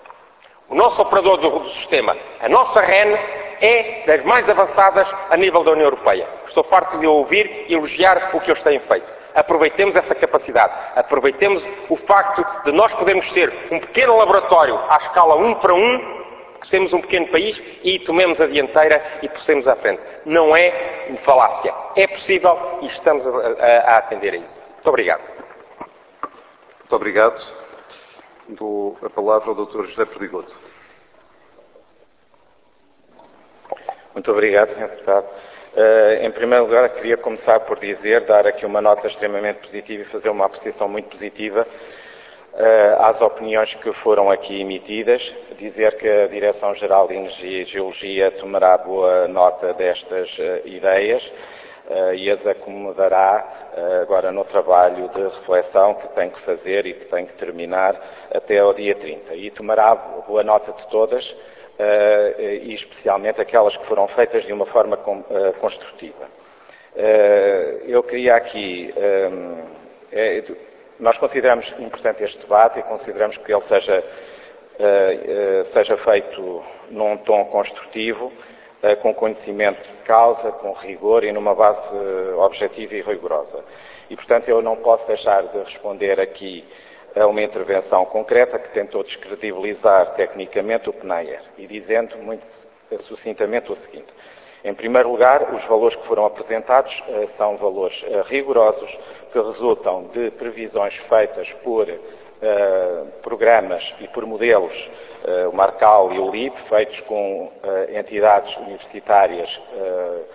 O nosso operador do, do sistema, a nossa R E N, é das mais avançadas a nível da União Europeia. Estou farto de ouvir e elogiar o que eles têm feito. Aproveitemos essa capacidade. Aproveitemos o facto de nós podermos ser um pequeno laboratório à escala um para um, que temos um pequeno país, e tomemos a dianteira e passemos à frente. Não é falácia. É possível e estamos a, a, a atender a isso. Muito obrigado. Muito obrigado. Dou a palavra ao doutor José Perdigoto. Muito obrigado, senhor Deputado. Uh, em primeiro lugar, queria começar por dizer, dar aqui uma nota extremamente positiva e fazer uma apreciação muito positiva uh, às opiniões que foram aqui emitidas. Dizer que a Direção-Geral de Energia e Geologia tomará boa nota destas uh, ideias uh, e as acomodará uh, agora no trabalho de reflexão que tem que fazer e que tem que terminar até ao dia trinta. E tomará boa nota de todas, Uh, e especialmente aquelas que foram feitas de uma forma com, uh, construtiva. Uh, eu queria aqui, um, é, nós consideramos importante este debate e consideramos que ele seja, uh, uh, seja feito num tom construtivo, uh, com conhecimento de causa, com rigor e numa base uh, objetiva e rigorosa. E, portanto, eu não posso deixar de responder aqui a uma intervenção concreta que tentou descredibilizar tecnicamente o PNAER e dizendo muito sucintamente o seguinte. Em primeiro lugar, os valores que foram apresentados uh, são valores uh, rigorosos que resultam de previsões feitas por uh, programas e por modelos, uh, o Marcal e o L I P, feitos com uh, entidades universitárias uh,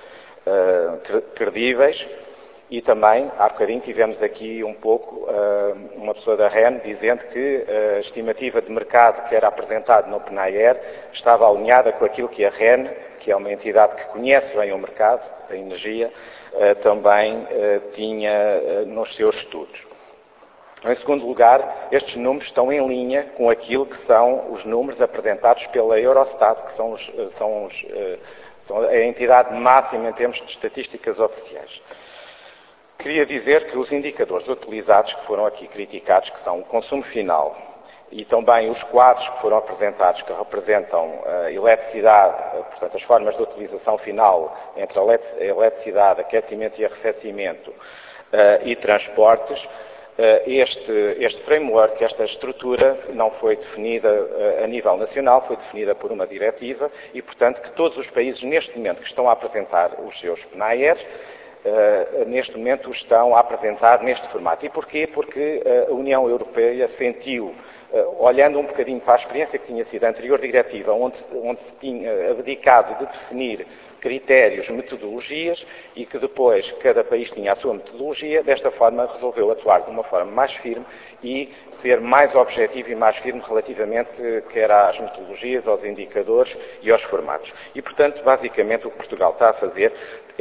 uh, credíveis. E também, há bocadinho, tivemos aqui um pouco uh, uma pessoa da R E N dizendo que a estimativa de mercado que era apresentada no PNAER estava alinhada com aquilo que a R E N, que é uma entidade que conhece bem o mercado da energia, uh, também uh, tinha uh, nos seus estudos. Em segundo lugar, estes números estão em linha com aquilo que são os números apresentados pela Eurostat, que são, os, são, os, uh, são a entidade máxima em termos de estatísticas oficiais. Queria dizer que os indicadores utilizados, que foram aqui criticados, que são o consumo final e também os quadros que foram apresentados, que representam a eletricidade, portanto, as formas de utilização final entre a eletricidade, aquecimento e arrefecimento e transportes, este, este framework, esta estrutura não foi definida a nível nacional, foi definida por uma diretiva e, portanto, que todos os países neste momento que estão a apresentar os seus PNAERs, Uh, neste momento estão a apresentar neste formato. E porquê? Porque uh, a União Europeia sentiu, uh, olhando um bocadinho para a experiência que tinha sido a anterior diretiva, onde, onde se tinha abdicado de definir critérios, metodologias, e que depois cada país tinha a sua metodologia. Desta forma resolveu atuar de uma forma mais firme e ser mais objetivo e mais firme relativamente quer às metodologias, aos indicadores e aos formatos. E, portanto, basicamente o que Portugal está a fazer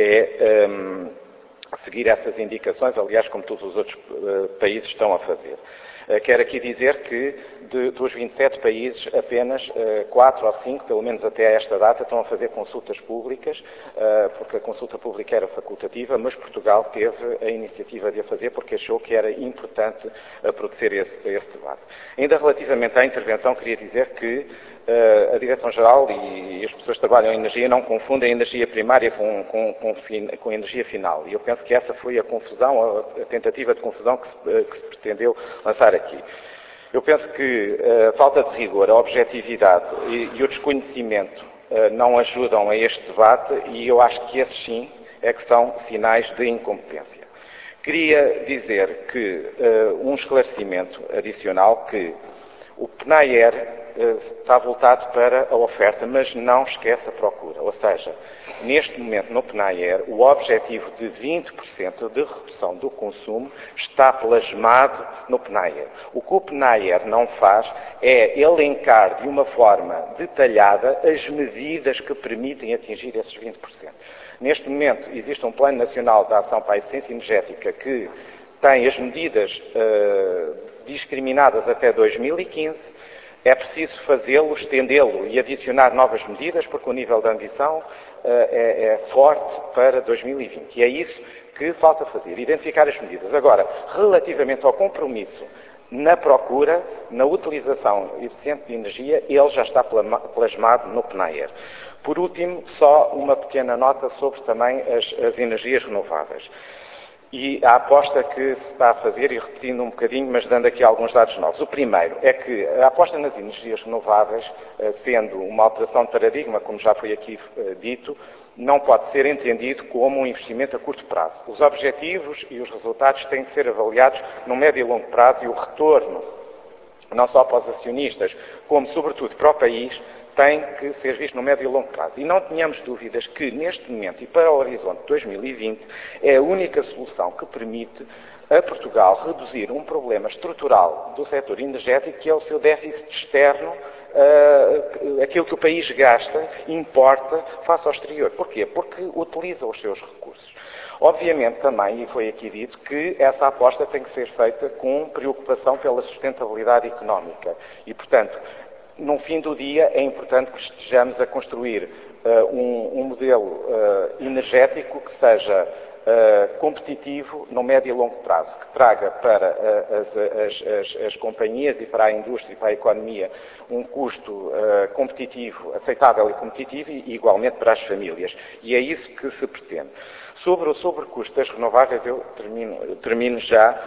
é um, seguir essas indicações, aliás, como todos os outros uh, países estão a fazer. Uh, quero aqui dizer que de, dos vinte e sete países, apenas uh, quatro ou cinco, pelo menos até esta data, estão a fazer consultas públicas, uh, porque a consulta pública era facultativa, mas Portugal teve a iniciativa de a fazer porque achou que era importante uh, produzir esse, esse debate. Ainda relativamente à intervenção, queria dizer que Uh, a Direção-Geral e, e as pessoas que trabalham em energia não confundem a energia primária com, com, com, fin, com a energia final. E eu penso que essa foi a confusão, a, a tentativa de confusão que se, uh, que se pretendeu lançar aqui. Eu penso que a uh, falta de rigor, a objetividade e, e o desconhecimento uh, não ajudam a este debate, e eu acho que esses sim é que são sinais de incompetência. Queria dizer que uh, um esclarecimento adicional, que o PNAER está voltado para a oferta, mas não esquece a procura. Ou seja, neste momento no PNAER, o objetivo de vinte por cento de redução do consumo está plasmado no PNAER. O que o PNAER não faz é elencar de uma forma detalhada as medidas que permitem atingir esses vinte por cento. Neste momento, existe um Plano Nacional de Ação para a Eficiência Energética que tem as medidas uh, discriminadas até dois mil e quinze. É preciso fazê-lo, estendê-lo e adicionar novas medidas, porque o nível de ambição uh, é, é forte para dois mil e vinte. E é isso que falta fazer, identificar as medidas. Agora, relativamente ao compromisso na procura, na utilização eficiente de energia, ele já está plasmado no PNAER. Por último, só uma pequena nota sobre também as, as energias renováveis. E a aposta que se está a fazer, e repetindo um bocadinho, mas dando aqui alguns dados novos. O primeiro é que a aposta nas energias renováveis, sendo uma alteração de paradigma, como já foi aqui dito, não pode ser entendido como um investimento a curto prazo. Os objetivos e os resultados têm que ser avaliados no médio e longo prazo, e o retorno, não só para os acionistas, como sobretudo para o país, tem que ser visto no médio e longo prazo. E não tenhamos dúvidas que, neste momento e para o horizonte de dois mil e vinte, é a única solução que permite a Portugal reduzir um problema estrutural do setor energético, que é o seu déficit externo, uh, aquilo que o país gasta, importa, face ao exterior. Porquê? Porque utiliza os seus recursos. Obviamente também, e foi aqui dito, que essa aposta tem que ser feita com preocupação pela sustentabilidade económica. E, portanto, no fim do dia, é importante que estejamos a construir uh, um, um modelo uh, energético que seja uh, competitivo no médio e longo prazo, que traga para uh, as, as, as, as companhias e para a indústria e para a economia um custo uh, competitivo, aceitável e competitivo, e igualmente para as famílias. E é isso que se pretende. Sobre o sobrecusto das renováveis, eu termino, termino já.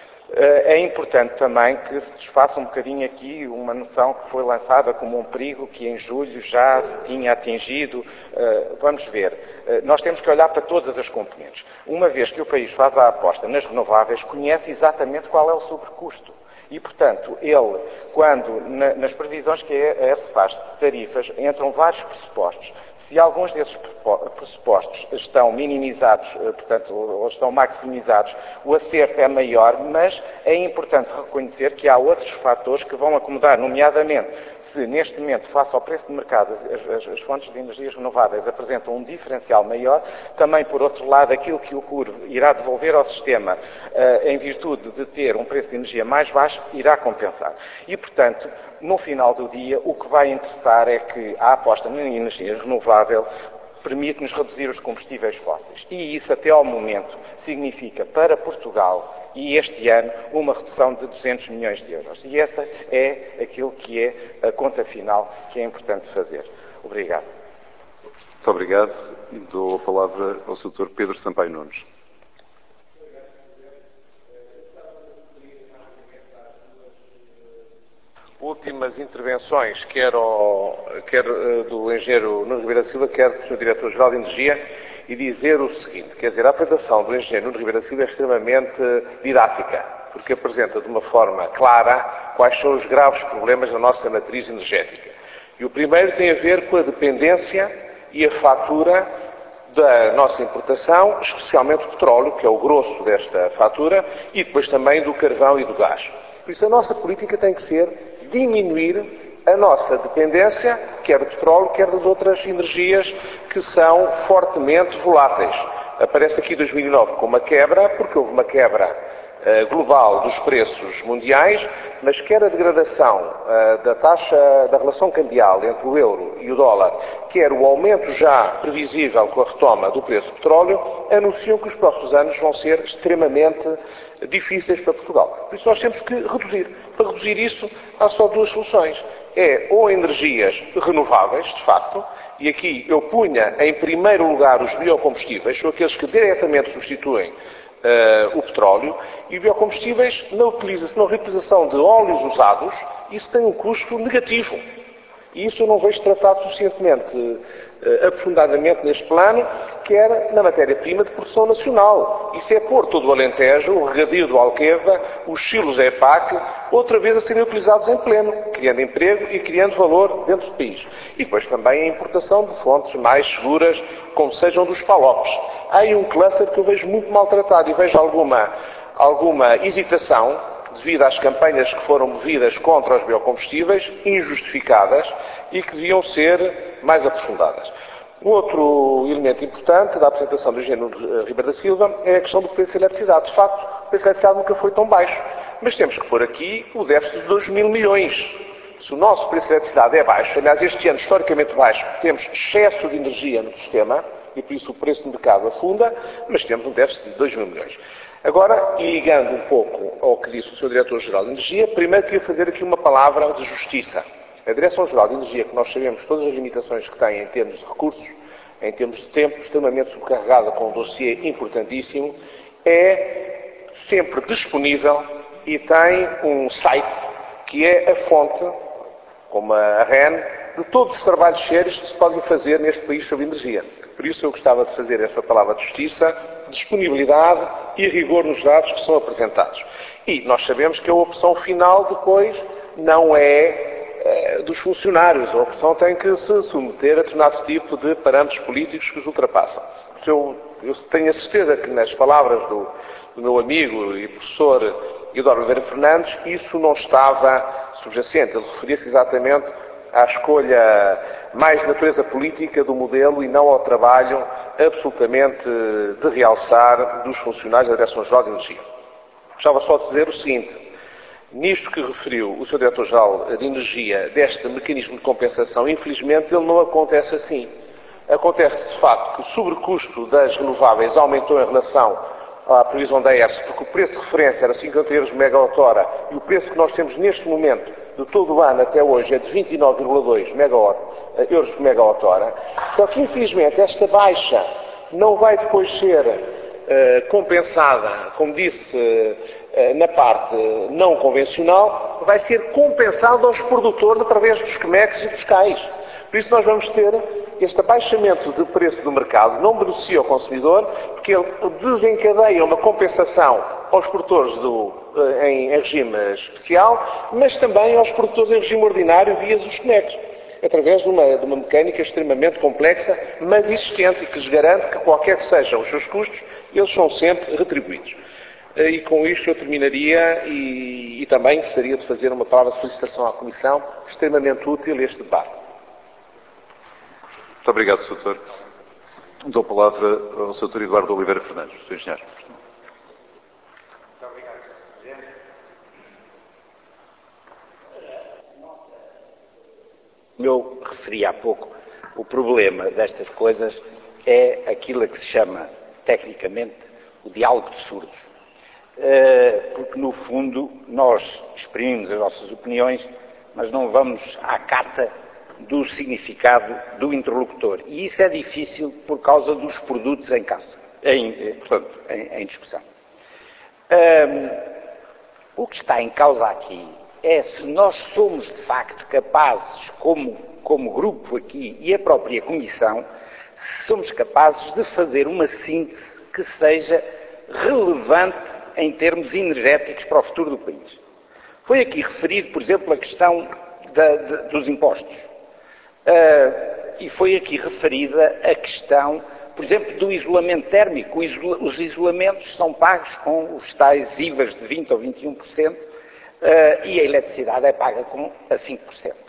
É importante também que se desfaça um bocadinho aqui uma noção que foi lançada como um perigo que em julho já se tinha atingido. Vamos ver, nós temos que olhar para todas as componentes. Uma vez que o país faz a aposta nas renováveis, conhece exatamente qual é o sobrecusto. E, portanto, ele, quando nas previsões que a ERSE faz de tarifas, entram vários pressupostos. Se alguns desses pressupostos estão minimizados, portanto, ou estão maximizados, o acerto é maior, mas é importante reconhecer que há outros fatores que vão acomodar, nomeadamente, se neste momento, face ao preço de mercado, as, as, as fontes de energias renováveis apresentam um diferencial maior, também, por outro lado, aquilo que o C U R irá devolver ao sistema, uh, em virtude de ter um preço de energia mais baixo, irá compensar. E, portanto, no final do dia, o que vai interessar é que a aposta na energia renovável permite-nos reduzir os combustíveis fósseis. E isso, até ao momento, significa para Portugal, e este ano, uma redução de duzentos milhões de euros. E essa é aquilo que é a conta final que é importante fazer. Obrigado. Muito obrigado. Dou a palavra ao doutor Pedro Sampaio Nunes. Últimas intervenções, quer, ao, quer do engenheiro Nuno Ribeiro da Silva, quer do senhor Diretor-Geral de Energia, e dizer o seguinte, quer dizer, a apresentação do engenheiro Nuno Ribeiro da Silva é extremamente didática, porque apresenta de uma forma clara quais são os graves problemas da nossa matriz energética. E o primeiro tem a ver com a dependência e a fatura da nossa importação, especialmente o petróleo, que é o grosso desta fatura, e depois também do carvão e do gás. Por isso a nossa política tem que ser diminuir a nossa dependência, quer do petróleo, quer das outras energias que são fortemente voláteis. Aparece aqui dois mil e nove com uma quebra, porque houve uma quebra uh, global dos preços mundiais, mas quer a degradação uh, da taxa, da relação cambial entre o euro e o dólar, quer o aumento já previsível com a retoma do preço do petróleo, anunciam que os próximos anos vão ser extremamente difíceis para Portugal. Por isso nós temos que reduzir. Para reduzir isso, há só duas soluções. É ou energias renováveis, de facto, e aqui eu punha em primeiro lugar os biocombustíveis, são aqueles que diretamente substituem uh, o petróleo, e biocombustíveis na utilização, na reutilização de óleos usados, isso tem um custo negativo. E isso eu não vejo tratado suficientemente uh, aprofundadamente neste plano, quer na matéria-prima de produção nacional. Isso é pôr todo o Alentejo, o regadio do Alqueva, os silos E P A C, outra vez a serem utilizados em pleno, criando emprego e criando valor dentro do país. E depois também a importação de fontes mais seguras, como sejam dos palopes. Há aí um cluster que eu vejo muito maltratado e vejo alguma, alguma hesitação devido às campanhas que foram movidas contra os biocombustíveis, injustificadas e que deviam ser mais aprofundadas. Um outro elemento importante da apresentação do engenheiro Ribeiro da Silva é a questão do preço da eletricidade. De facto, o preço da eletricidade nunca foi tão baixo. Mas temos que pôr aqui o déficit de dois mil milhões. Se o nosso preço da eletricidade é baixo, aliás, este ano historicamente baixo, temos excesso de energia no sistema, e por isso o preço do mercado afunda, mas temos um déficit de dois mil milhões. Agora, ligando um pouco ao que disse o senhor Diretor-Geral de Energia, primeiro queria fazer aqui uma palavra de justiça. A Direção-Geral de Energia, que nós sabemos todas as limitações que tem em termos de recursos, em termos de tempo, extremamente sobrecarregada com um dossiê importantíssimo, é sempre disponível e tem um site que é a fonte, como a R E N, de todos os trabalhos sérios que se podem fazer neste país sobre energia. Por isso eu gostava de fazer essa palavra de justiça, disponibilidade e rigor nos dados que são apresentados. E nós sabemos que a opção final depois não é dos funcionários. A opção tem que se submeter a determinado tipo de parâmetros políticos que os ultrapassam. Eu, eu tenho a certeza que nas palavras do, do meu amigo e professor Eudório Oliveira Fernandes, isso não estava subjacente. Ele referia-se exatamente à escolha mais de natureza política do modelo e não ao trabalho absolutamente de realçar dos funcionários da Direção-Geral de Energia. Gostava só de dizer o seguinte. Nisto que referiu o senhor Diretor-Geral de Energia, deste mecanismo de compensação, infelizmente ele não acontece assim. Acontece, de facto, que o sobrecusto das renováveis aumentou em relação à previsão da E S, porque o preço de referência era cinquenta euros por megawatt-hora e o preço que nós temos neste momento, de todo o ano até hoje, é de vinte e nove vírgula dois euros por megawatt-hora. Só que, infelizmente, esta baixa não vai depois ser uh, compensada, como disse, uh, na parte não convencional, vai ser compensado aos produtores através dos C M E Cs e dos C A Is. Por isso nós vamos ter este abaixamento de preço do mercado, não beneficia o consumidor, porque ele desencadeia uma compensação aos produtores do, em, em regime especial, mas também aos produtores em regime ordinário via os C M E Cs, através de uma, de uma mecânica extremamente complexa, mas existente e que lhes garante que qualquer que sejam os seus custos, eles são sempre retribuídos. E com isto eu terminaria e, e também gostaria de fazer uma palavra de felicitação à Comissão, extremamente útil este debate. Muito obrigado, senhor Doutor. Dou a palavra ao senhor Doutor Eduardo Oliveira Fernandes, senhor Engenheiro. Muito obrigado, senhor Presidente. Como eu referi há pouco, o problema destas coisas é aquilo a que se chama, tecnicamente, o diálogo de surdos. Porque, no fundo, nós exprimimos as nossas opiniões, mas não vamos à cata do significado do interlocutor. E isso é difícil por causa dos produtos em casa, em, portanto, em, em discussão. Um, o que está em causa aqui é se nós somos, de facto, capazes, como, como grupo aqui e a própria Comissão, se somos capazes de fazer uma síntese que seja relevante em termos energéticos para o futuro do país. Foi aqui referido, por exemplo, a questão da, de, dos impostos. Uh, e foi aqui referida a questão, por exemplo, do isolamento térmico. Os isolamentos são pagos com os tais I V As de vinte ou vinte e um por cento uh, e a eletricidade é paga com a cinco por cento.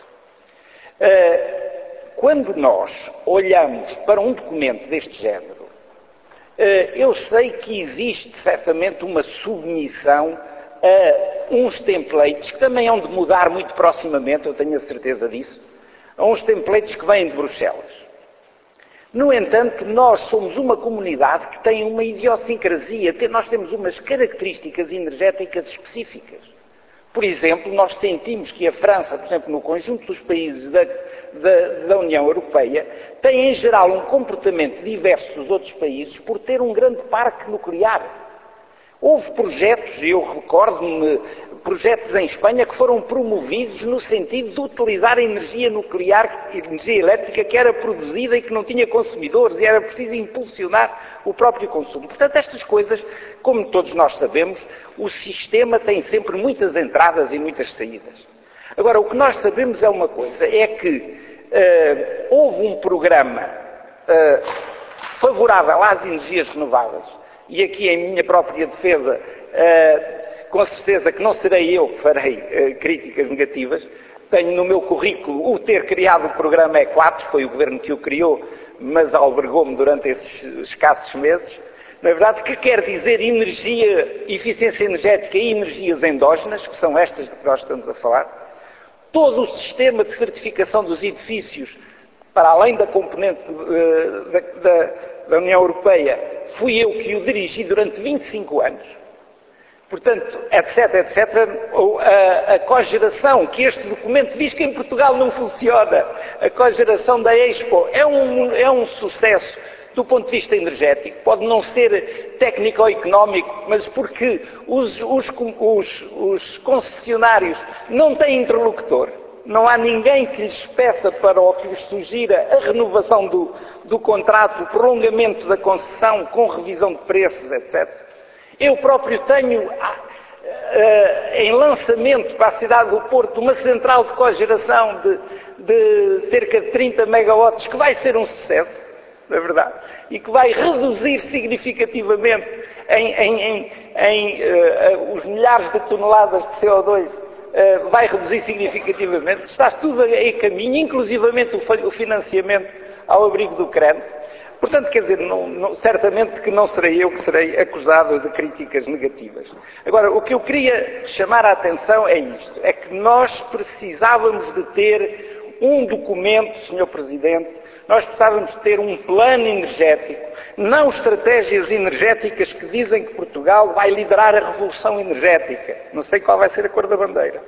Uh, quando nós olhamos para um documento deste género, uh, eu sei que existe certamente uma submissão a uns templates que também hão de mudar muito proximamente, eu tenho a certeza disso, a uns templates que vêm de Bruxelas. No entanto, nós somos uma comunidade que tem uma idiosincrasia, nós temos umas características energéticas específicas. Por exemplo, nós sentimos que a França, por exemplo, no conjunto dos países da, da, da União Europeia, tem em geral um comportamento diverso dos outros países por ter um grande parque nuclear. Houve projetos, e eu recordo-me, projetos em Espanha que foram promovidos no sentido de utilizar a energia nuclear, energia elétrica que era produzida e que não tinha consumidores, e era preciso impulsionar o próprio consumo. Portanto, estas coisas, como todos nós sabemos, o sistema tem sempre muitas entradas e muitas saídas. Agora, o que nós sabemos é uma coisa, é que uh, houve um programa uh, favorável às energias renováveis, e aqui em minha própria defesa, uh, com certeza que não serei eu que farei uh, críticas negativas. Tenho no meu currículo o ter criado o programa E quatro, foi o governo que o criou, mas albergou-me durante esses escassos meses. Na verdade, que quer dizer energia, eficiência energética e energias endógenas, que são estas de que nós estamos a falar. Todo o sistema de certificação dos edifícios, para além da componente uh, da, da, da União Europeia, fui eu que o dirigi durante vinte e cinco anos. Portanto, etc, etcétera. A, a cogeração, que este documento diz que em Portugal não funciona, a cogeração da Expo é um, é um sucesso do ponto de vista energético. Pode não ser técnico-económico, mas porque os, os, os, os concessionários não têm interlocutor. Não há ninguém que lhes peça para ou que lhes sugira a renovação do, do contrato, o prolongamento da concessão com revisão de preços, etcétera. Eu próprio tenho uh, uh, em lançamento para a cidade do Porto uma central de cogeração de, de cerca de trinta megawatts que vai ser um sucesso, na verdade, e que vai reduzir significativamente em, em, em, em uh, uh, os milhares de toneladas de C O dois. Uh, vai reduzir significativamente. Está tudo em caminho, inclusivamente o, o financiamento ao abrigo do crânio. Portanto, quer dizer, não, não, certamente que não serei eu que serei acusado de críticas negativas. Agora, o que eu queria chamar a atenção é isto, é que nós precisávamos de ter um documento, senhor Presidente, nós precisávamos de ter um plano energético, não estratégias energéticas que dizem que Portugal vai liderar a revolução energética. Não sei qual vai ser a cor da bandeira.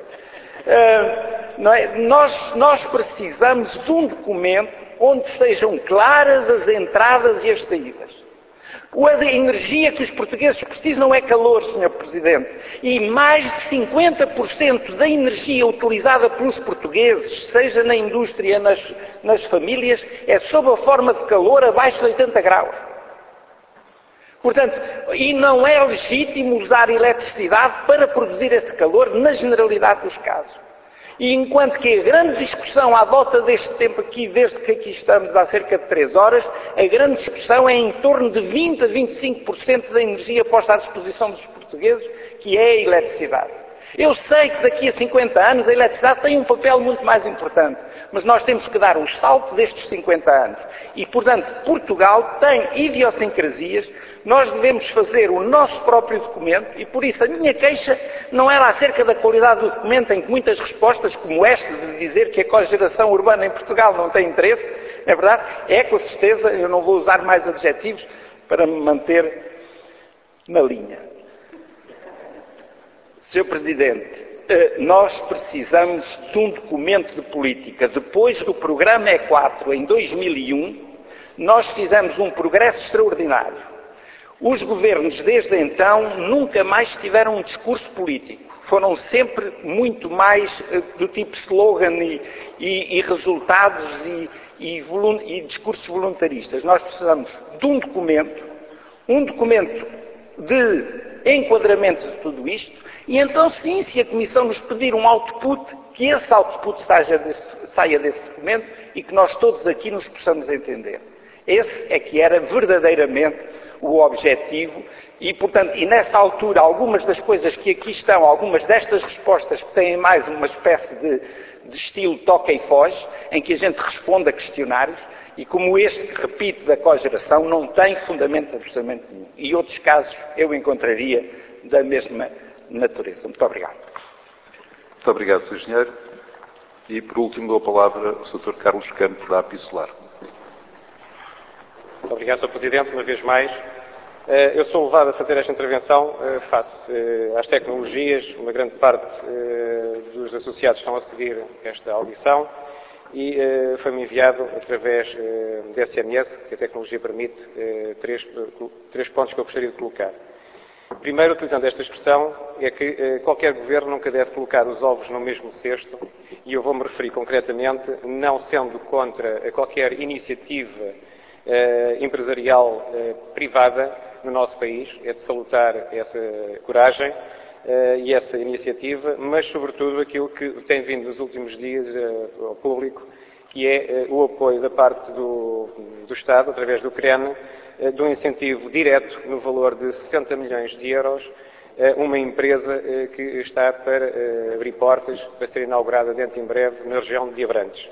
Uh, não é? nós, nós precisamos de um documento onde sejam claras as entradas e as saídas. A energia que os portugueses precisam é calor, senhor Presidente. E mais de cinquenta por cento da energia utilizada pelos portugueses, seja na indústria, nas, nas famílias, é sob a forma de calor abaixo de oitenta graus. Portanto, e não é legítimo usar eletricidade para produzir esse calor na generalidade dos casos. E enquanto que a grande discussão à volta deste tempo aqui, desde que aqui estamos há cerca de três horas, a grande discussão é em torno de vinte a vinte e cinco por cento da energia posta à disposição dos portugueses, que é a eletricidade. Eu sei que daqui a cinquenta anos a eletricidade tem um papel muito mais importante, mas nós temos que dar o salto destes cinquenta anos. E, portanto, Portugal tem idiosincrasias, nós devemos fazer o nosso próprio documento e, por isso, a minha queixa não era acerca da qualidade do documento, em que muitas respostas, como esta, de dizer que a cogeração urbana em Portugal não tem interesse, é verdade, é com certeza, eu não vou usar mais adjetivos para me manter na linha. senhor Presidente, nós precisamos de um documento de política. Depois do programa E quatro, em dois mil e um, nós fizemos um progresso extraordinário. Os governos, desde então, nunca mais tiveram um discurso político. Foram sempre muito mais do tipo slogan e, e, e resultados e, e, e discursos voluntaristas. Nós precisamos de um documento, um documento de enquadramento de tudo isto, E então, sim, se a Comissão nos pedir um output, que esse output saia desse, saia desse documento e que nós todos aqui nos possamos entender. Esse é que era verdadeiramente o objetivo e, portanto, e nessa altura, algumas das coisas que aqui estão, algumas destas respostas que têm mais uma espécie de, de estilo toca e foge, em que a gente responde a questionários, e como este que repito da cogeração, não tem fundamento absolutamente nenhum. E outros casos eu encontraria da mesma natureza. Muito obrigado. Muito obrigado, senhor Engenheiro. E, por último, dou a palavra ao doutor Carlos Campos da A P I Solar. Muito obrigado, senhor Presidente, uma vez mais. Eu sou levado a fazer esta intervenção face às tecnologias. Uma grande parte dos associados estão a seguir esta audição e foi-me enviado através de S M S, que a tecnologia permite, três, três pontos que eu gostaria de colocar. Primeiro, utilizando esta expressão, é que qualquer governo nunca deve colocar os ovos no mesmo cesto, e eu vou-me referir concretamente, não sendo contra qualquer iniciativa empresarial privada no nosso país, é de salutar essa coragem uh, e essa iniciativa, mas sobretudo aquilo que tem vindo nos últimos dias uh, ao público, que é uh, o apoio da parte do, do Estado, através do CREN, uh, de um incentivo direto no valor de sessenta milhões de euros, uh, uma empresa uh, que está para uh, abrir portas, para ser inaugurada dentro em breve na região de Abrantes.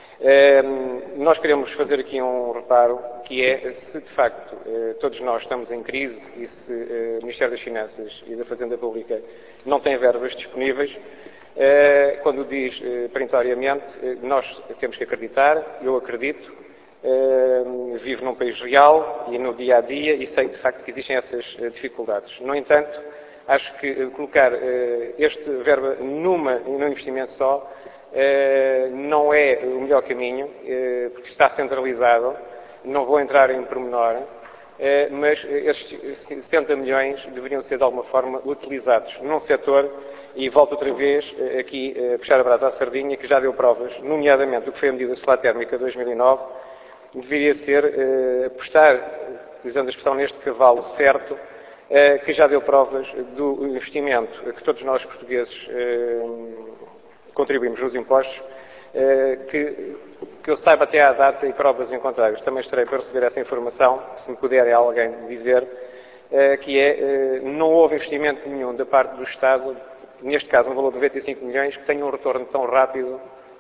Uh, nós queremos fazer aqui um reparo, que é se de facto uh, todos nós estamos em crise e se uh, o Ministério das Finanças e da Fazenda Pública não têm verbas disponíveis, uh, quando diz uh, perentoriamente, uh, nós temos que acreditar, eu acredito, uh, vivo num país real e no dia a dia e sei de facto que existem essas uh, dificuldades. No entanto, acho que uh, colocar uh, este verba numa, num investimento só Uh, não é o melhor caminho, uh, porque está centralizado, não vou entrar em pormenor, uh, mas estes sessenta milhões deveriam ser de alguma forma utilizados num setor, e volto outra vez uh, aqui a uh, puxar a brasa à sardinha, que já deu provas, nomeadamente do que foi a medida solar térmica de dois mil e nove, deveria ser uh, apostar, utilizando a expressão neste cavalo certo, uh, que já deu provas do investimento que todos nós portugueses uh, contribuímos nos impostos, que, que eu saiba até à data e provas em contrário. Também estarei para receber essa informação, se me puder alguém dizer, que é, não houve investimento nenhum da parte do Estado, neste caso um valor de noventa e cinco milhões, que tenha um retorno tão rápido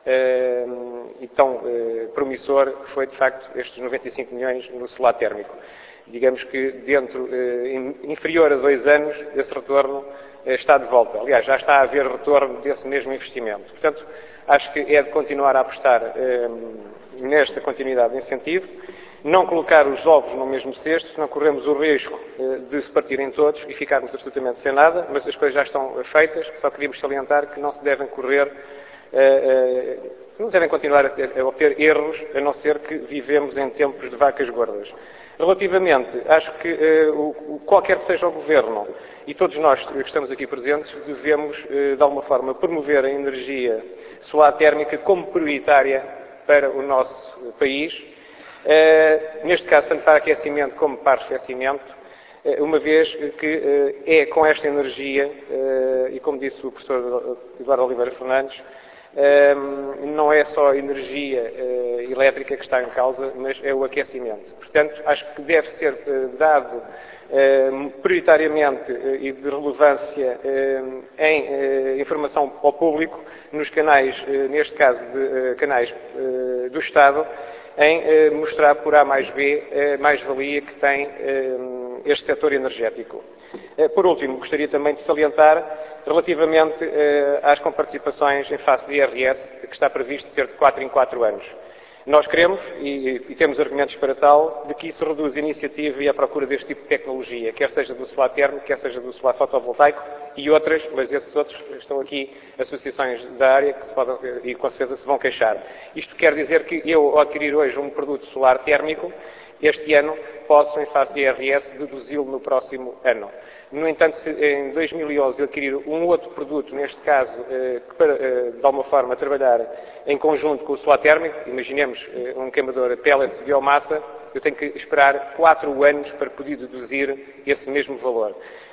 e tão promissor, que foi de facto estes noventa e cinco milhões no solar térmico. Digamos que dentro, inferior a dois anos, esse retorno está de volta. Aliás, já está a haver retorno desse mesmo investimento. Portanto, acho que é de continuar a apostar eh, nesta continuidade de incentivo, não colocar os ovos no mesmo cesto, senão corremos o risco eh, de se partirem todos e ficarmos absolutamente sem nada, mas as coisas já estão feitas, só queríamos salientar que não se devem correr, eh, eh, não devem continuar a, a obter erros, a não ser que vivemos em tempos de vacas gordas. Relativamente, acho que uh, o, qualquer que seja o Governo, e todos nós que estamos aqui presentes, devemos, uh, de alguma forma, promover a energia solar térmica como prioritária para o nosso país, uh, neste caso, tanto para aquecimento como para arrefecimento, uh, uma vez que uh, é com esta energia, uh, e como disse o professor Eduardo Oliveira Fernandes, Um, não é só a energia uh, elétrica que está em causa, mas é o aquecimento. Portanto, acho que deve ser uh, dado uh, prioritariamente uh, e de relevância uh, em uh, informação ao público nos canais, uh, neste caso de uh, canais uh, do Estado, em uh, mostrar por A mais B a mais-valia que tem uh, este setor energético. Uh, por último, gostaria também de salientar relativamente eh, às comparticipações em face de I R S, que está previsto ser de quatro em quatro anos. Nós queremos, e, e temos argumentos para tal, de que isso reduz a iniciativa e a procura deste tipo de tecnologia, quer seja do solar térmico, quer seja do solar fotovoltaico e outras, mas esses outros estão aqui associações da área que se podem, e com certeza se vão queixar. Isto quer dizer que eu, ao adquirir hoje um produto solar térmico, este ano posso, em face de I R S, deduzi-lo no próximo ano. No entanto, se em dois mil e onze eu adquirir um outro produto, neste caso, que para, de alguma forma, trabalhar em conjunto com o solar térmico, imaginemos um queimador a pellets de biomassa, eu tenho que esperar quatro anos para poder deduzir esse mesmo valor.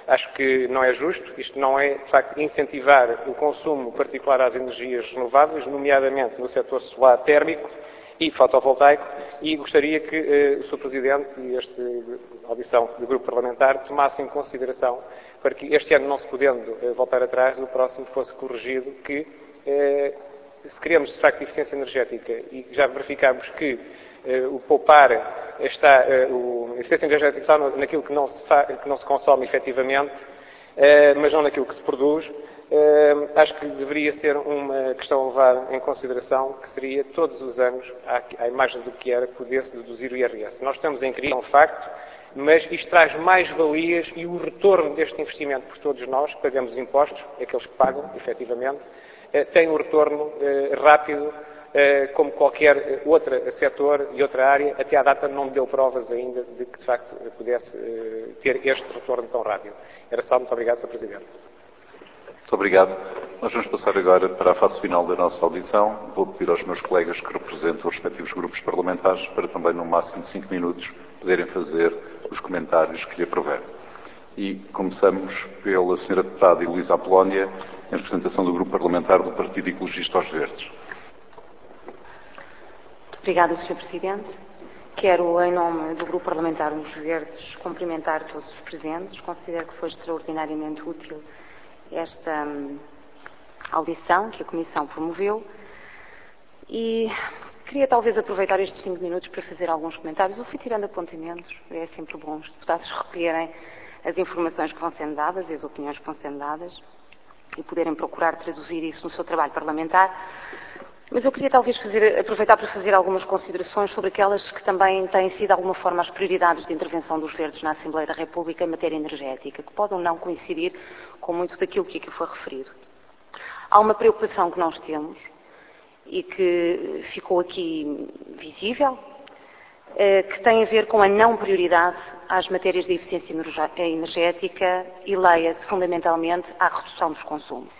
Acho que não é justo, isto não é, de facto, incentivar o consumo particular às energias renováveis, nomeadamente no setor solar térmico e fotovoltaico, e gostaria que eh, o senhor Presidente e esta audição do Grupo Parlamentar tomassem em consideração, para que este ano, não se podendo eh, voltar atrás, no próximo fosse corrigido que, eh, se queremos, de facto, eficiência energética, e já verificamos que eh, o poupar está, eh, o, a eficiência energética está naquilo que não se, fa, que não se consome efetivamente, eh, mas não naquilo que se produz. Uh, acho que deveria ser uma questão a levar em consideração, que seria todos os anos, à, à imagem do que era, poder-se deduzir o I R S. Nós estamos em crise, é um facto, mas isto traz mais valias e o retorno deste investimento por todos nós, que pagamos impostos, aqueles que pagam, efetivamente, uh, tem um retorno uh, rápido, uh, como qualquer outro setor e outra área. Até à data não me deu provas ainda de que, de facto, pudesse uh, ter este retorno tão rápido. Era só. Muito obrigado, senhor Presidente. Muito obrigado. Nós vamos passar agora para a fase final da nossa audição. Vou pedir aos meus colegas que representam os respectivos grupos parlamentares para também, no máximo de cinco minutos, poderem fazer os comentários que lhe aprover. E começamos pela senhora deputada Elisa Apolónia, em representação do grupo parlamentar do Partido Ecologista aos Verdes. Muito obrigada, senhor Presidente. Quero, em nome do Grupo Parlamentar dos Verdes, cumprimentar todos os presentes. Considero que foi extraordinariamente útil esta hum, audição que a Comissão promoveu e queria talvez aproveitar estes cinco minutos para fazer alguns comentários. Eu fui tirando apontamentos, é sempre bom os deputados recolherem as informações que vão sendo dadas e as opiniões que vão sendo dadas e poderem procurar traduzir isso no seu trabalho parlamentar. Mas eu queria talvez fazer, aproveitar para fazer algumas considerações sobre aquelas que também têm sido de alguma forma as prioridades de intervenção dos Verdes na Assembleia da República em matéria energética, que podem não coincidir com muito daquilo que aqui foi referido. Há uma preocupação que nós temos e que ficou aqui visível, que tem a ver com a não prioridade às matérias de eficiência energética e leia-se fundamentalmente à redução dos consumos.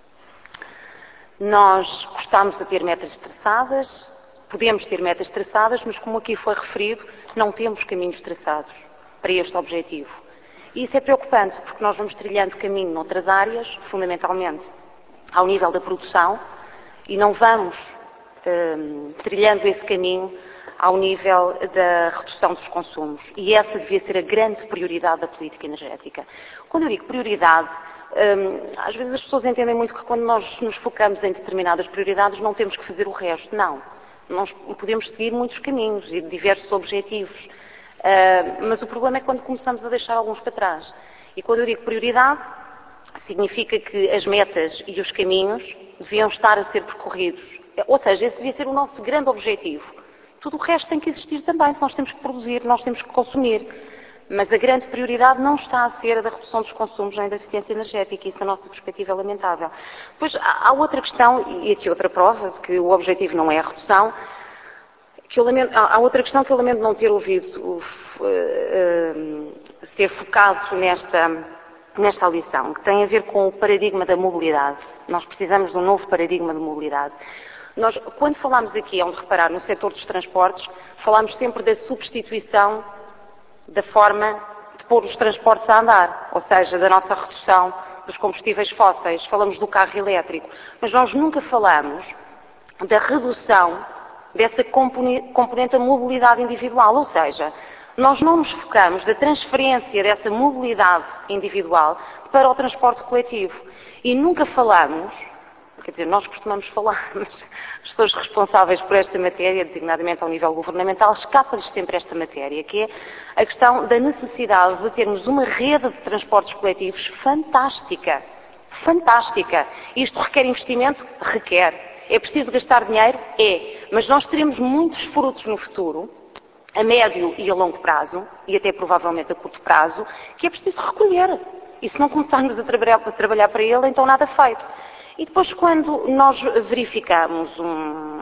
Nós gostamos de ter metas traçadas, podemos ter metas traçadas, mas como aqui foi referido, não temos caminhos traçados para este objetivo. E isso é preocupante, porque nós vamos trilhando caminho noutras áreas, fundamentalmente ao nível da produção, e não vamos hum, trilhando esse caminho ao nível da redução dos consumos. E essa devia ser a grande prioridade da política energética. Quando eu digo prioridade, hum, às vezes as pessoas entendem muito que quando nós nos focamos em determinadas prioridades não temos que fazer o resto. Não. Nós podemos seguir muitos caminhos e diversos objetivos. Uh, mas o problema é quando começamos a deixar alguns para trás. E quando eu digo prioridade, significa que as metas e os caminhos deviam estar a ser percorridos. Ou seja, esse devia ser o nosso grande objetivo. Tudo o resto tem que existir também, nós temos que produzir, nós temos que consumir. Mas a grande prioridade não está a ser a da redução dos consumos nem da eficiência energética, isso, da nossa perspectiva, é lamentável. Depois, há outra questão, e aqui outra prova, de que o objetivo não é a redução, que eu lamento, há outra questão que eu lamento não ter ouvido uh, uh, ser focado nesta, nesta audição, que tem a ver com o paradigma da mobilidade. Nós precisamos de um novo paradigma de mobilidade. Nós, quando falamos aqui, onde reparar, no setor dos transportes, falamos sempre da substituição da forma de pôr os transportes a andar, ou seja, da nossa redução dos combustíveis fósseis. Falamos do carro elétrico, mas nós nunca falamos da redução dessa componente da mobilidade individual, ou seja, nós não nos focamos da transferência dessa mobilidade individual para o transporte coletivo. E nunca falamos, quer dizer, nós costumamos falar, mas as pessoas responsáveis por esta matéria, designadamente ao nível governamental, escapa-lhes sempre esta matéria, que é a questão da necessidade de termos uma rede de transportes coletivos fantástica. Fantástica. Isto requer investimento? Requer. É preciso gastar dinheiro? É. Mas nós teremos muitos frutos no futuro, a médio e a longo prazo, e até provavelmente a curto prazo, que é preciso recolher. E se não começarmos a trabalhar, a trabalhar para ele, então nada feito. E depois, quando nós verificamos um,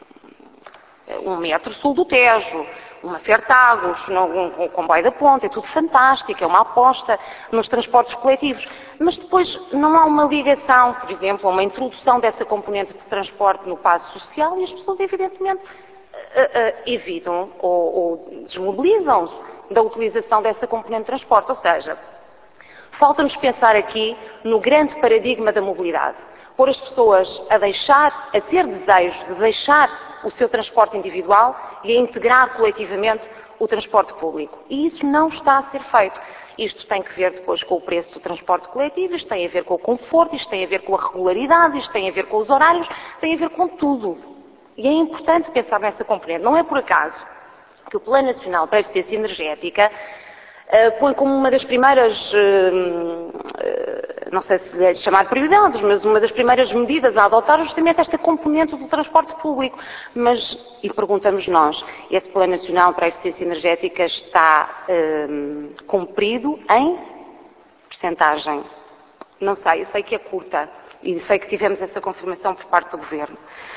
um metro sul do Tejo, uma Fertagos, um, um comboio da Ponte, é tudo fantástico, é uma aposta nos transportes coletivos. Mas depois não há uma ligação, por exemplo, uma introdução dessa componente de transporte no passo social e as pessoas, evidentemente, uh, uh, evitam ou, ou desmobilizam-se da utilização dessa componente de transporte. Ou seja, Falta-nos pensar aqui no grande paradigma da mobilidade. Pôr as pessoas a deixar, a ter desejo de deixar o seu transporte individual e a integrar coletivamente o transporte público. E isso não está a ser feito. Isto tem que ver depois com o preço do transporte coletivo, isto tem a ver com o conforto, isto tem a ver com a regularidade, isto tem a ver com os horários, tem a ver com tudo. E é importante pensar nessa componente. Não é por acaso que o Plano Nacional para a Eficiência Energética uh, põe como uma das primeiras, uh, uh, não sei se lhe é de chamar prioridades, mas uma das primeiras medidas a adotar justamente esta componente do transporte público. Mas, e perguntamos nós, esse Plano Nacional para a Eficiência Energética está uh, cumprido em percentagem? Não sei, eu sei que é curta e sei que tivemos essa confirmação por parte do Governo.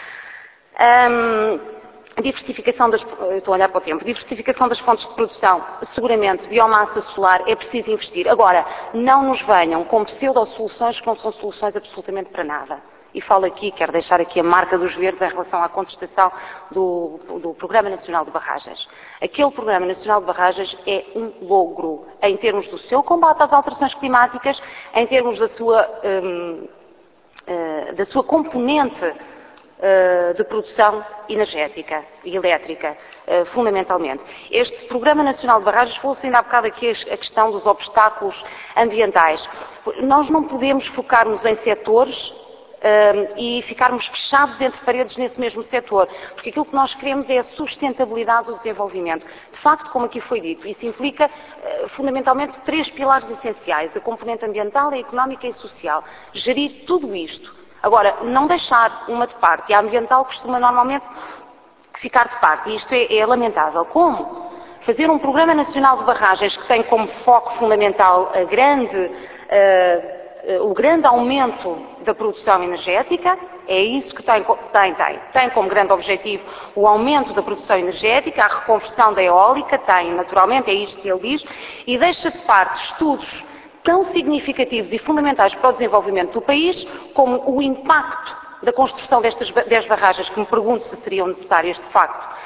Um, Diversificação das, estou a olhar para o tempo, diversificação das fontes de produção, seguramente, biomassa solar, é preciso investir. Agora, não nos venham com pseudo-soluções que não são soluções absolutamente para nada. E falo aqui, quero deixar aqui a marca dos verdes em relação à contestação do, do Programa Nacional de Barragens. Aquele Programa Nacional de Barragens é um logro, em termos do seu combate às alterações climáticas, em termos da sua, um, uh, da sua componente de produção energética e elétrica, fundamentalmente. Este Programa Nacional de Barragens, falou-se ainda há bocado aqui a questão dos obstáculos ambientais. Nós não podemos focar-nos em setores e ficarmos fechados entre paredes nesse mesmo setor, porque aquilo que nós queremos é a sustentabilidade do desenvolvimento. De facto, como aqui foi dito, isso implica fundamentalmente três pilares essenciais: a componente ambiental, a económica e a social. Gerir tudo isto. Agora, não deixar uma de parte, e a ambiental costuma normalmente ficar de parte, e isto é, é lamentável. Como? Fazer um Programa Nacional de Barragens que tem como foco fundamental a grande, uh, uh, o grande aumento da produção energética, é isso que tem, tem, tem. Tem como grande objetivo o aumento da produção energética, a reconversão da eólica, tem naturalmente, é isto que ele diz, e deixa de parte estudos tão significativos e fundamentais para o desenvolvimento do país, como o impacto da construção destas dez barragens, que me pergunto se seriam necessárias de facto,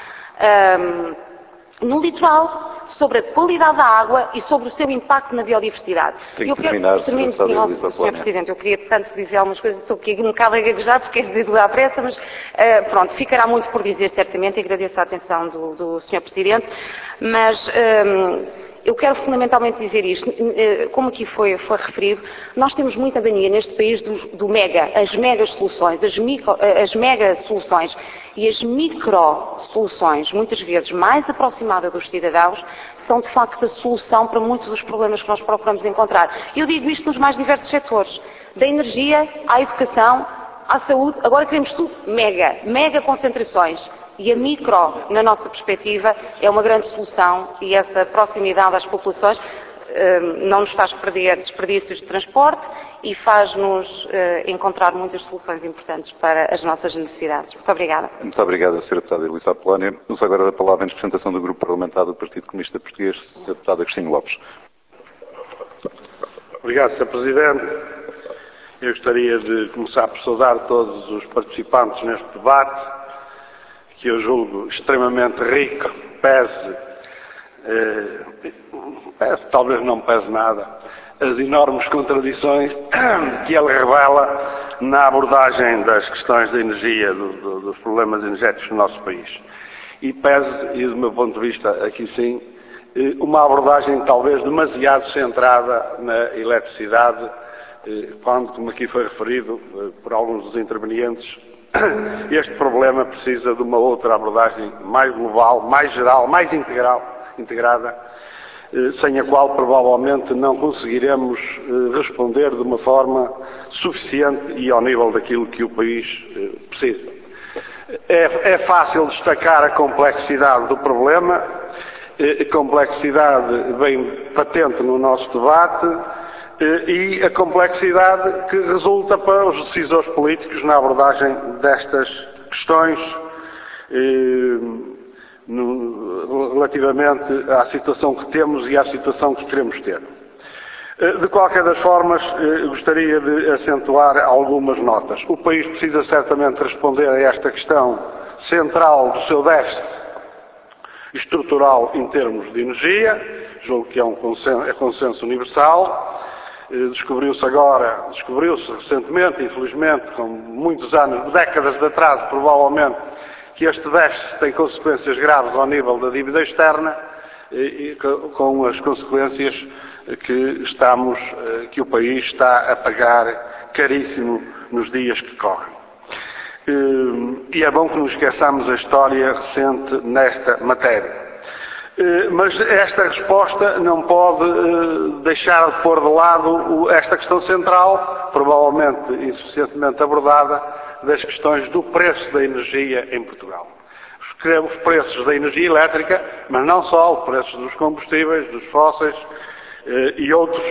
um, no litoral, sobre a qualidade da água e sobre o seu impacto na biodiversidade. Tem que eu terminar, quero, termino, sim, nosso, senhor Presidente, eu queria tanto dizer algumas coisas, estou aqui um bocado a gaguejar porque é dizer à pressa, mas uh, pronto, ficará muito por dizer certamente, e agradeço a atenção do, do senhor Presidente, mas um, eu quero fundamentalmente dizer isto, como aqui foi, foi referido, nós temos muita mania neste país do, do mega, as mega soluções, as, micro, as mega soluções e as micro soluções, muitas vezes mais aproximadas dos cidadãos, são de facto a solução para muitos dos problemas que nós procuramos encontrar. Eu digo isto nos mais diversos setores, da energia à educação, à saúde, agora queremos tudo mega, mega concentrações. E a micro, na nossa perspectiva, é uma grande solução, e essa proximidade às populações uh, não nos faz perder desperdícios de transporte e faz-nos uh, encontrar muitas soluções importantes para as nossas necessidades. Muito obrigada. Muito obrigada, senhora Deputada Elisa Apolónia. Uso agora a palavra em representação do Grupo Parlamentar do Partido Comunista Português, senhora Deputada Cristina Lopes. Obrigado, senhor Presidente. Eu gostaria de começar por saudar todos os participantes neste debate, que eu julgo extremamente rico, pese, eh, pese, talvez não pese nada, as enormes contradições que ele revela na abordagem das questões da energia, do, do, dos problemas energéticos no nosso país. E pese, e do meu ponto de vista, aqui sim, eh, uma abordagem talvez demasiado centrada na eletricidade, eh, quando, como aqui foi referido eh, por alguns dos intervenientes, este problema precisa de uma outra abordagem mais global, mais geral, mais integral, integrada, sem a qual provavelmente não conseguiremos responder de uma forma suficiente e ao nível daquilo que o país precisa. É, é fácil destacar a complexidade do problema, a complexidade bem patente no nosso debate, e a complexidade que resulta para os decisores políticos na abordagem destas questões eh, no, relativamente à situação que temos e à situação que queremos ter. Eh, de qualquer das formas, eh, gostaria de acentuar algumas notas. O país precisa certamente responder a esta questão central do seu déficit estrutural em termos de energia, julgo que é um consenso, é consenso universal. Descobriu-se agora, descobriu-se recentemente, infelizmente, com muitos anos, décadas de atraso, provavelmente, que este déficit tem consequências graves ao nível da dívida externa, e, com as consequências que, estamos, que o país está a pagar caríssimo nos dias que correm. E é bom que nos esqueçamos a história recente nesta matéria. Mas esta resposta não pode deixar de pôr de lado esta questão central, provavelmente insuficientemente abordada, das questões do preço da energia em Portugal. Os preços da energia elétrica, mas não só, os preços dos combustíveis, dos fósseis e outros,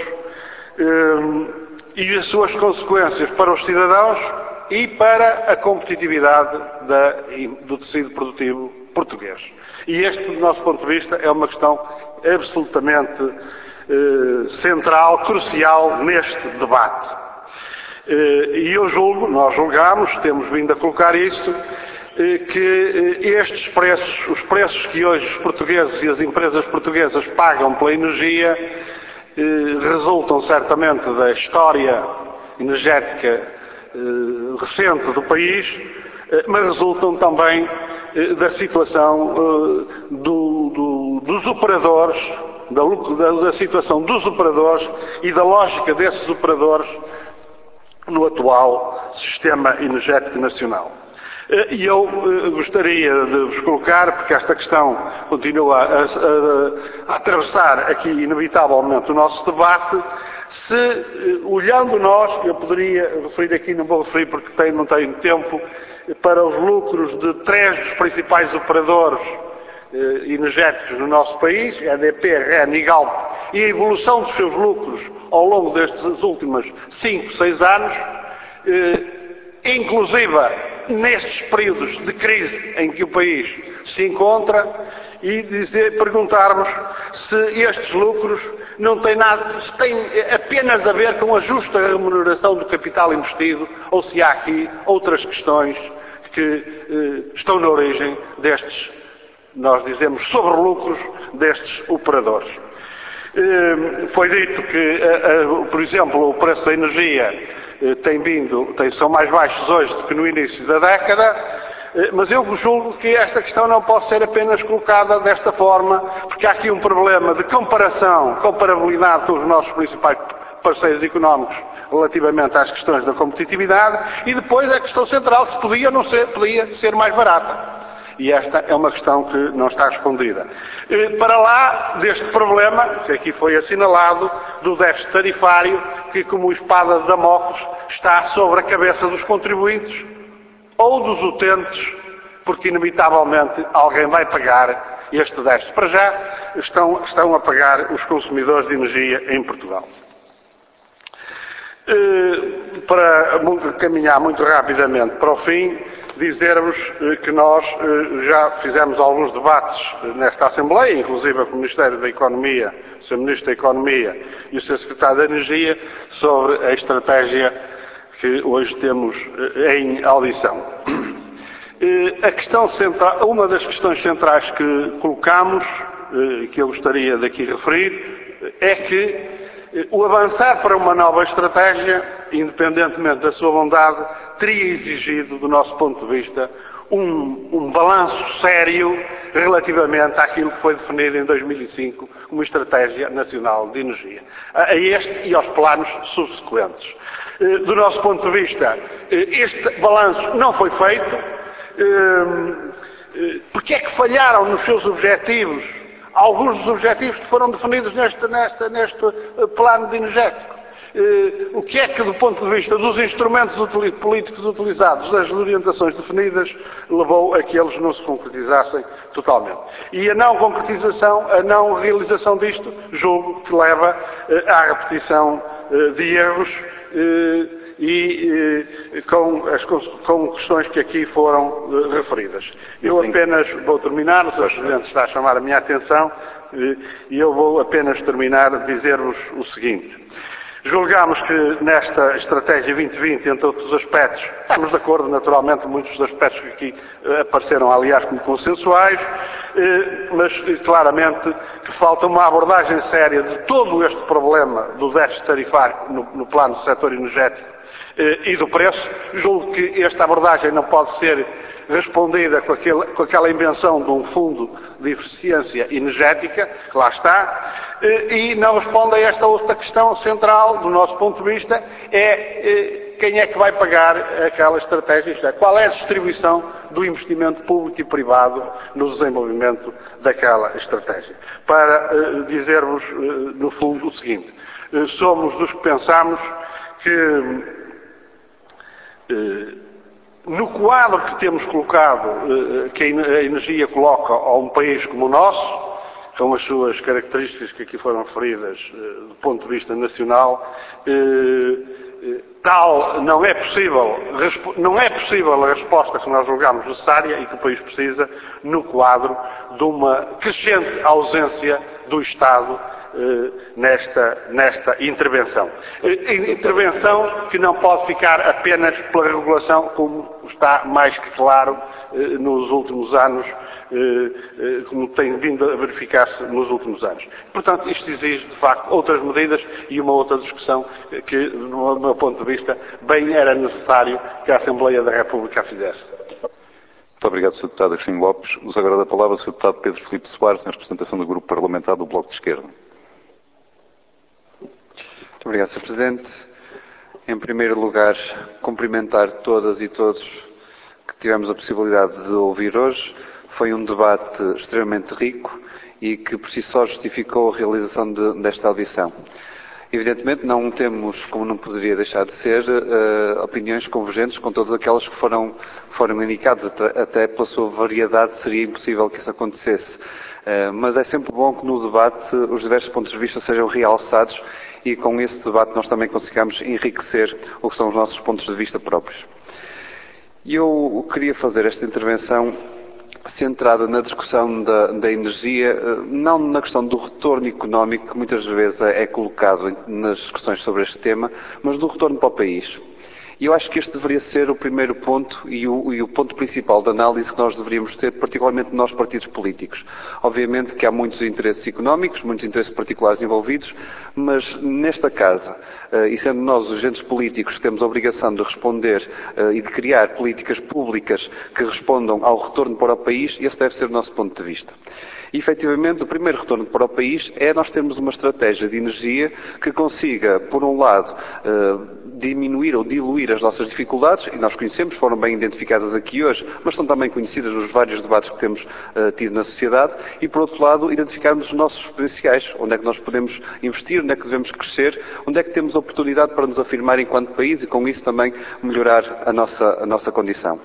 e as suas consequências para os cidadãos e para a competitividade da, do tecido produtivo português. E este, do nosso ponto de vista, é uma questão absolutamente eh, central, crucial neste debate. Eh, e eu julgo, nós julgamos, temos vindo a colocar isso, eh, que eh, estes preços, os preços que hoje os portugueses e as empresas portuguesas pagam pela energia, eh, resultam certamente da história energética eh, recente do país, eh, mas resultam também da situação uh, do, do, dos operadores, da, da situação dos operadores e da lógica desses operadores no atual sistema energético nacional. Uh, e eu uh, gostaria de vos colocar, porque esta questão continua a, a, a atravessar aqui inevitavelmente o nosso debate, se, uh, olhando nós, eu poderia referir aqui, não vou referir porque tenho, não tenho tempo, para os lucros de três dos principais operadores eh, energéticos no nosso país, E D P, R E N e Galp, e a evolução dos seus lucros ao longo destes últimos cinco, seis anos, eh, inclusive nestes períodos de crise em que o país se encontra, e dizer, perguntarmos se estes lucros não têm nada, se têm apenas a ver com a justa remuneração do capital investido, ou se há aqui outras questões que eh, estão na origem destes, nós dizemos, sobrelucros destes operadores. Eh, foi dito que, eh, eh, por exemplo, o preço da energia eh, tem vindo, tem, são mais baixos hoje do que no início da década, eh, mas eu julgo que esta questão não pode ser apenas colocada desta forma, porque há aqui um problema de comparação, comparabilidade com os nossos principais parceiros económicos relativamente às questões da competitividade, e depois a questão central, se podia ou não ser, podia ser mais barata. E esta é uma questão que não está respondida. Para lá deste problema, que aqui foi assinalado, do déficit tarifário, que como espada de Damocles está sobre a cabeça dos contribuintes ou dos utentes, porque inevitavelmente alguém vai pagar este déficit. Para já estão, estão a pagar os consumidores de energia em Portugal. Para caminhar muito rapidamente para o fim, dizer-vos que nós já fizemos alguns debates nesta Assembleia, inclusive com o Ministério da Economia, o senhor Ministro da Economia e o senhor Secretário da Energia, sobre a estratégia que hoje temos em audição. A questão central, uma das questões centrais que colocamos, que eu gostaria daqui referir, é que o avançar para uma nova estratégia, independentemente da sua bondade, teria exigido, do nosso ponto de vista, um, um balanço sério relativamente àquilo que foi definido em dois mil e cinco como Estratégia Nacional de Energia, a este e aos planos subsequentes. Do nosso ponto de vista, este balanço não foi feito. Porque é que falharam nos seus objetivos alguns dos objetivos que foram definidos neste, neste, neste plano energético? O que é que, do ponto de vista dos instrumentos políticos utilizados, das orientações definidas, levou a que eles não se concretizassem totalmente? E a não concretização, a não realização disto, julgo que leva à repetição de erros e com, as, com questões que aqui foram referidas. Eu apenas vou terminar, o senhor Presidente está a chamar a minha atenção, e eu vou apenas terminar a dizer-vos o seguinte. Julgamos que nesta estratégia vinte vinte, entre outros aspectos, estamos de acordo, naturalmente, muitos dos aspectos que aqui apareceram, aliás, como consensuais, mas claramente que falta uma abordagem séria de todo este problema do déficit tarifário no, no plano do setor energético e do preço. Julgo que esta abordagem não pode ser respondida com, aquele, com aquela invenção de um fundo de eficiência energética, que lá está, e não responde a esta outra questão central, do nosso ponto de vista, é quem é que vai pagar aquela estratégia, isto é, qual é a distribuição do investimento público e privado no desenvolvimento daquela estratégia. Para uh, dizermos, uh, no fundo, o seguinte, uh, somos dos que pensamos que uh, no quadro que temos colocado, que a energia coloca a um país como o nosso, com as suas características que aqui foram referidas do ponto de vista nacional, tal não é possível, não é possível a resposta que nós julgamos necessária e que o país precisa no quadro de uma crescente ausência do Estado Nesta, nesta intervenção. Intervenção que não pode ficar apenas pela regulação, como está mais que claro nos últimos anos, como tem vindo a verificar-se nos últimos anos. Portanto, isto exige, de facto, outras medidas e uma outra discussão que, do meu ponto de vista, bem era necessário que a Assembleia da República a fizesse. Muito obrigado, senhor Deputado Agostinho Lopes. Uso agora da palavra o senhor Deputado Pedro Filipe Soares, em representação do Grupo Parlamentar do Bloco de Esquerda. Muito obrigado, senhor Presidente. Em primeiro lugar, cumprimentar todas e todos que tivemos a possibilidade de ouvir hoje. Foi um debate extremamente rico e que por si só justificou a realização de, desta audição. Evidentemente não temos, como não poderia deixar de ser, uh, opiniões convergentes com todas aquelas que foram, foram indicadas, até, até pela sua variedade seria impossível que isso acontecesse. Uh, mas é sempre bom que no debate os diversos pontos de vista sejam realçados e com esse debate nós também consigamos enriquecer o que são os nossos pontos de vista próprios. E eu queria fazer esta intervenção centrada na discussão da, da energia, não na questão do retorno económico que muitas vezes é colocado nas discussões sobre este tema, mas do retorno para o país. E eu acho que este deveria ser o primeiro ponto e o, e o ponto principal de análise que nós deveríamos ter, particularmente nós partidos políticos. Obviamente que há muitos interesses económicos, muitos interesses particulares envolvidos, mas nesta casa, uh, e sendo nós os agentes políticos que temos a obrigação de responder uh, e de criar políticas públicas que respondam ao retorno para o país, esse deve ser o nosso ponto de vista. E, efetivamente, o primeiro retorno para o país é nós termos uma estratégia de energia que consiga, por um lado, diminuir ou diluir as nossas dificuldades, e nós conhecemos, foram bem identificadas aqui hoje, mas são também conhecidas nos vários debates que temos tido na sociedade, e, por outro lado, identificarmos os nossos potenciais, onde é que nós podemos investir, onde é que devemos crescer, onde é que temos oportunidade para nos afirmar enquanto país e, com isso, também melhorar a nossa, a nossa condição.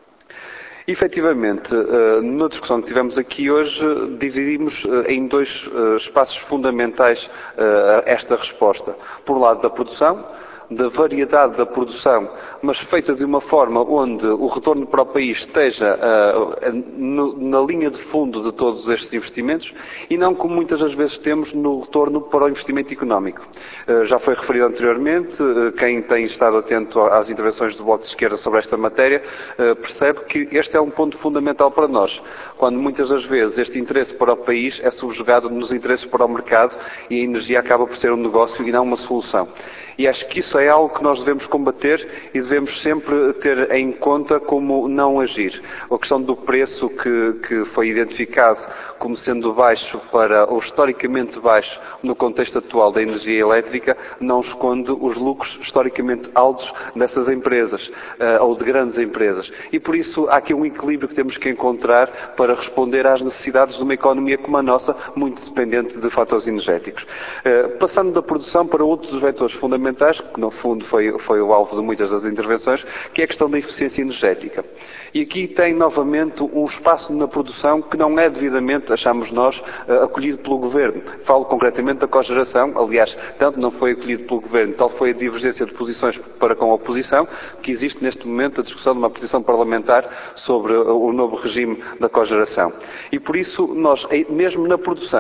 Efetivamente, na discussão que tivemos aqui hoje, dividimos em dois espaços fundamentais esta resposta. Por um lado, da produção, da variedade da produção, mas feita de uma forma onde o retorno para o país esteja uh, no, na linha de fundo de todos estes investimentos e não como muitas das vezes temos no retorno para o investimento económico. Uh, já foi referido anteriormente, uh, quem tem estado atento às intervenções do Bloco de Esquerda sobre esta matéria uh, percebe que este é um ponto fundamental para nós, quando muitas das vezes este interesse para o país é subjugado nos interesses para o mercado e a energia acaba por ser um negócio e não uma solução. E acho que isso é algo que nós devemos combater e devemos sempre ter em conta como não agir. A questão do preço que, que foi identificado como sendo baixo para, ou historicamente baixo, no contexto atual da energia elétrica, não esconde os lucros historicamente altos dessas empresas, uh, ou de grandes empresas. E por isso há aqui um equilíbrio que temos que encontrar para responder às necessidades de uma economia como a nossa, muito dependente de fatores energéticos. Uh, passando da produção para outros vetores fundamentais, que no fundo foi, foi o alvo de muitas das intervenções, que é a questão da eficiência energética. E aqui tem novamente um espaço na produção que não é devidamente, achamos nós, acolhido pelo Governo. Falo concretamente da cogeração, aliás, tanto não foi acolhido pelo Governo, tal foi a divergência de posições para com a oposição, que existe neste momento a discussão de uma posição parlamentar sobre o novo regime da cogeração. E por isso nós, mesmo na produção,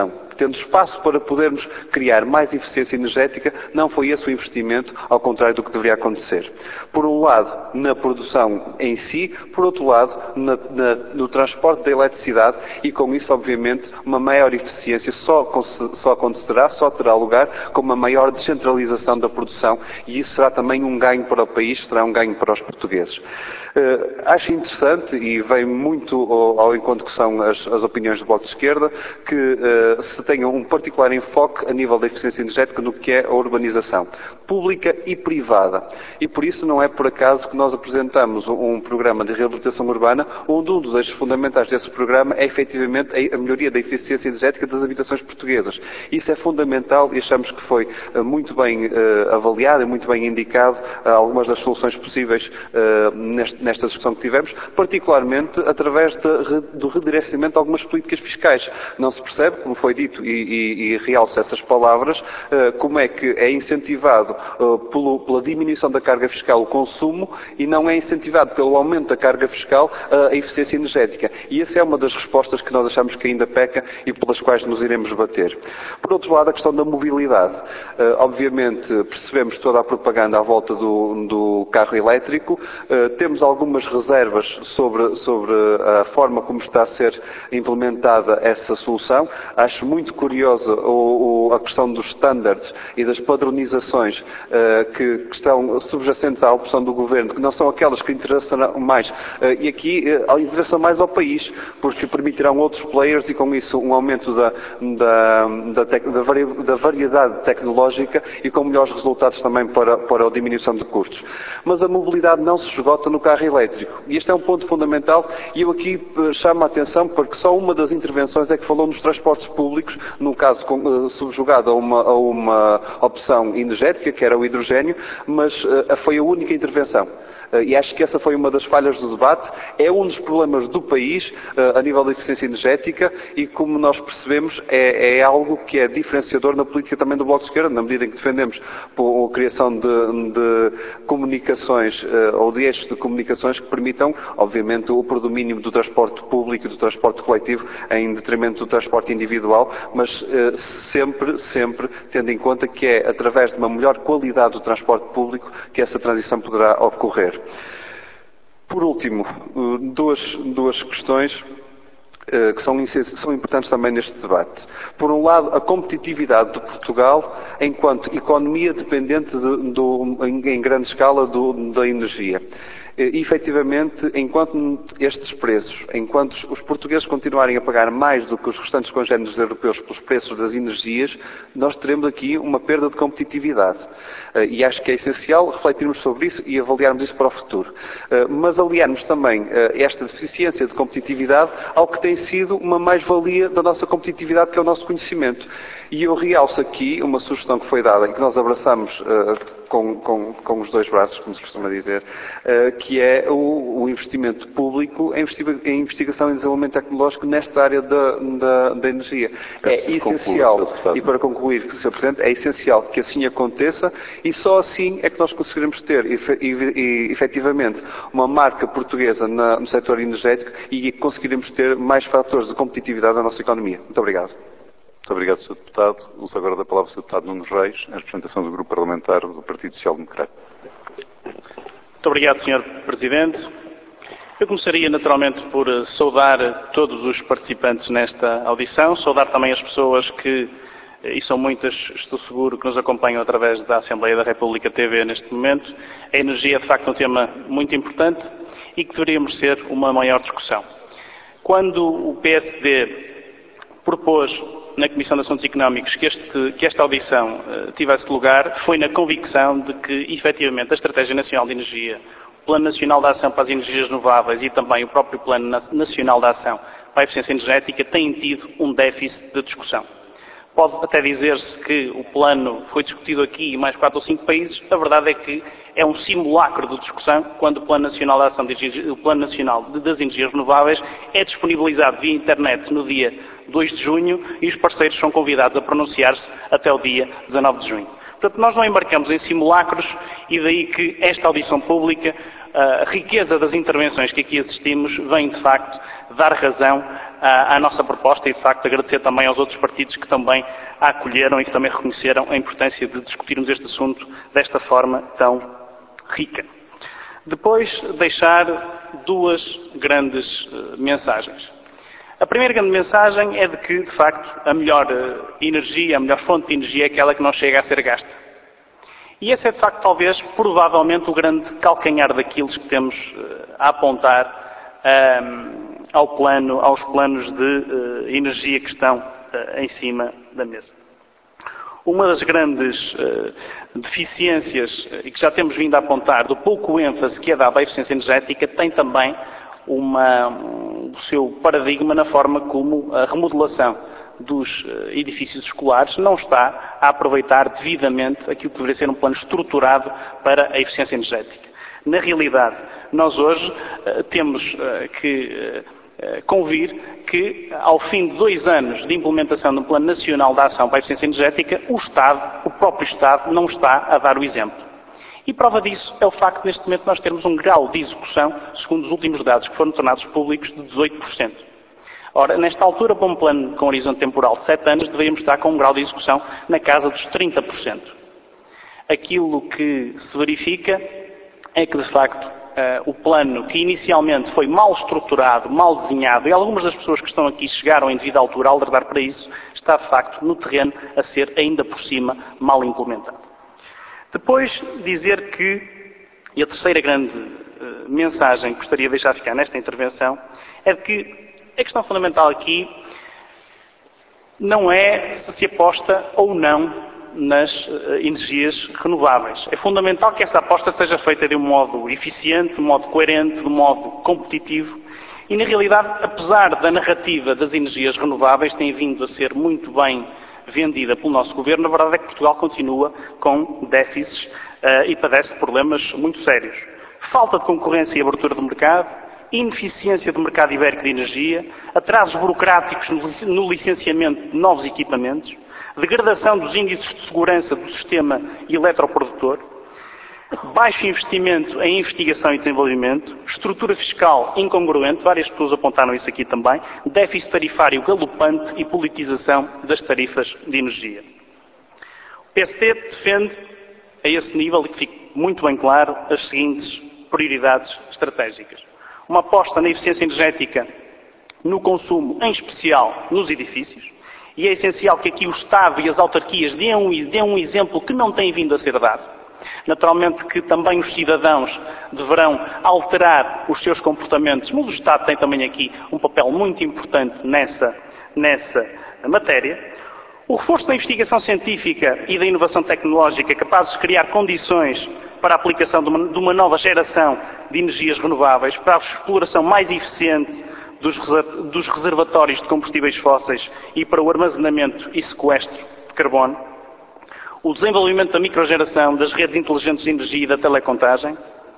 tendo espaço para podermos criar mais eficiência energética, não foi esse o investimento, ao contrário do que deveria acontecer. Por um lado, na produção em si, por outro lado, na, na, no transporte da eletricidade e, com isso, obviamente, uma maior eficiência só, só acontecerá, só terá lugar com uma maior descentralização da produção, e isso será também um ganho para o país, será um ganho para os portugueses. Uh, acho interessante, e vem muito ao, ao encontro que são as, as opiniões do Bloco de Esquerda, que uh, se tenha um particular enfoque a nível da eficiência energética no que é a urbanização pública e privada. E por isso não é por acaso que nós apresentamos um, um programa de reabilitação urbana, onde um dos eixos fundamentais desse programa é efetivamente a, a melhoria da eficiência energética das habitações portuguesas. Isso é fundamental e achamos que foi uh, muito bem uh, avaliado e muito bem indicado uh, algumas das soluções possíveis uh, neste nesta discussão que tivemos, particularmente através de, do redirecionamento de algumas políticas fiscais. Não se percebe, como foi dito, e, e, e realço essas palavras, uh, como é que é incentivado uh, pelo, pela diminuição da carga fiscal o consumo e não é incentivado pelo aumento da carga fiscal uh, a eficiência energética. E essa é uma das respostas que nós achamos que ainda peca e pelas quais nos iremos bater. Por outro lado, a questão da mobilidade. Uh, obviamente, percebemos toda a propaganda à volta do, do carro elétrico. Uh, temos algumas reservas sobre, sobre a forma como está a ser implementada essa solução. Acho muito curiosa o, o, a questão dos standards e das padronizações uh, que, que estão subjacentes à opção do Governo, que não são aquelas que interessam mais, uh, e aqui uh, interessam mais ao país, porque permitirão outros players e com isso um aumento da, da, da, tec, da, vari, da variedade tecnológica e com melhores resultados também para, para a diminuição de custos. Mas a mobilidade não se esgota no carro elétrico. E este é um ponto fundamental e eu aqui chamo a atenção porque só uma das intervenções é que falou nos transportes públicos, no caso uh, subjugado a uma, a uma opção energética, que era o hidrogênio, mas uh, foi a única intervenção. E acho que essa foi uma das falhas do debate. É um dos problemas do país a nível da eficiência energética e, como nós percebemos, é, é algo que é diferenciador na política também do Bloco de Esquerda, na medida em que defendemos a criação de, de comunicações ou de eixos de comunicações que permitam, obviamente, o predomínio do transporte público e do transporte coletivo em detrimento do transporte individual, mas sempre, sempre tendo em conta que é através de uma melhor qualidade do transporte público que essa transição poderá ocorrer. Por último, duas, duas questões que são, são importantes também neste debate. Por um lado, a competitividade de Portugal enquanto economia dependente de, do, em, em grande escala do, da energia. E, efetivamente, enquanto estes preços, enquanto os portugueses continuarem a pagar mais do que os restantes congéneres europeus pelos preços das energias, nós teremos aqui uma perda de competitividade. E acho que é essencial refletirmos sobre isso e avaliarmos isso para o futuro. Mas aliarmos também esta deficiência de competitividade ao que tem sido uma mais-valia da nossa competitividade, que é o nosso conhecimento. E eu realço aqui uma sugestão que foi dada e que nós abraçamos uh, com, com, com os dois braços, como se costuma dizer, uh, que é o, o investimento público em, investiga em investigação e desenvolvimento tecnológico nesta área da, da, da energia. É essencial, e para concluir, senhor Presidente, é essencial que assim aconteça e só assim é que nós conseguiremos ter efe, e, e, efetivamente uma marca portuguesa na, no setor energético e conseguiremos ter mais fatores de competitividade da nossa economia. Muito obrigado. Muito obrigado, senhor Deputado. Uso agora da palavra o senhor Deputado Nuno Reis, em representação do Grupo Parlamentar do Partido Social Democrata. Muito obrigado, senhor Presidente. Eu começaria naturalmente por saudar todos os participantes nesta audição, saudar também as pessoas que, e são muitas, estou seguro, que nos acompanham através da Assembleia da República T V neste momento. A energia é, de facto, um tema muito importante e que deveríamos ser uma maior discussão. Quando o P S D propôs na Comissão de Assuntos Económicos que, este, que esta audição uh, tivesse lugar, foi na convicção de que, efetivamente, a Estratégia Nacional de Energia, o Plano Nacional de Ação para as Energias Renováveis e também o próprio Plano Nacional de Ação para a Eficiência Energética têm tido um déficit de discussão. Pode até dizer-se que o plano foi discutido aqui em mais quatro ou cinco países. A verdade é que é um simulacro de discussão quando o Plano Nacional de Ação de, o Plano Nacional das Energias Renováveis é disponibilizado via internet no dia dois de junho e os parceiros são convidados a pronunciar-se até o dia dezanove de junho. Portanto, nós não embarcamos em simulacros e daí que esta audição pública a riqueza das intervenções que aqui assistimos vem, de facto, dar razão à, à nossa proposta e, de facto, agradecer também aos outros partidos que também a acolheram e que também reconheceram a importância de discutirmos este assunto desta forma tão rica. Depois, deixar duas grandes uh, mensagens. A primeira grande mensagem é de que, de facto, a melhor uh, energia, a melhor fonte de energia é aquela que não chega a ser gasta. E esse é, de facto, talvez, provavelmente, o grande calcanhar daqueles que temos uh, a apontar um, ao plano, aos planos de uh, energia que estão uh, em cima da mesa. Uma das grandes uh, deficiências, uh, e que já temos vindo a apontar, do pouco ênfase que é dado à eficiência energética, tem também uma, um, o seu paradigma na forma como a remodelação dos uh, edifícios escolares não está a aproveitar devidamente aquilo que deveria ser um plano estruturado para a eficiência energética. Na realidade, nós hoje uh, temos uh, que uh, convir que, ao fim de dois anos de implementação do Plano Nacional de Ação para a Eficiência Energética, o Estado, o próprio Estado, não está a dar o exemplo. E prova disso é o facto de, neste momento, nós termos um grau de execução, segundo os últimos dados que foram tornados públicos, de dezoito por cento. Ora, nesta altura, para um plano com horizonte temporal de sete anos, deveríamos estar com um grau de execução na casa dos trinta por cento. Aquilo que se verifica é que, de facto, Uh, o plano, que inicialmente foi mal estruturado, mal desenhado, e algumas das pessoas que estão aqui chegaram em devida altura a alertar para isso, está de facto no terreno a ser ainda por cima mal implementado. Depois dizer que, e a terceira grande uh, mensagem que gostaria de deixar ficar nesta intervenção, é de que a questão fundamental aqui não é se se aposta ou não nas uh, energias renováveis. É fundamental que essa aposta seja feita de um modo eficiente, de um modo coerente, de um modo competitivo e, na realidade, apesar da narrativa das energias renováveis ter vindo a ser muito bem vendida pelo nosso Governo, a verdade é que Portugal continua com déficits uh, e padece problemas muito sérios. Falta de concorrência e abertura do mercado, ineficiência do mercado ibérico de energia, atrasos burocráticos no licenciamento de novos equipamentos, degradação dos índices de segurança do sistema eletroprodutor, baixo investimento em investigação e desenvolvimento, estrutura fiscal incongruente, várias pessoas apontaram isso aqui também, déficit tarifário galopante e politização das tarifas de energia. O P S D defende, a esse nível, e que fique muito bem claro, as seguintes prioridades estratégicas. Uma aposta na eficiência energética no consumo, em especial nos edifícios, e é essencial que aqui o Estado e as autarquias dêem um, dêem um exemplo que não tem vindo a ser dado. Naturalmente que também os cidadãos deverão alterar os seus comportamentos, mas o Estado tem também aqui um papel muito importante nessa, nessa matéria. O reforço da investigação científica e da inovação tecnológica capazes de criar condições para a aplicação de uma, de uma nova geração de energias renováveis, para a exploração mais eficiente dos, dos reservatórios de combustíveis fósseis e para o armazenamento e sequestro de carbono. O desenvolvimento da microgeração, das redes inteligentes de energia e da telecontagem.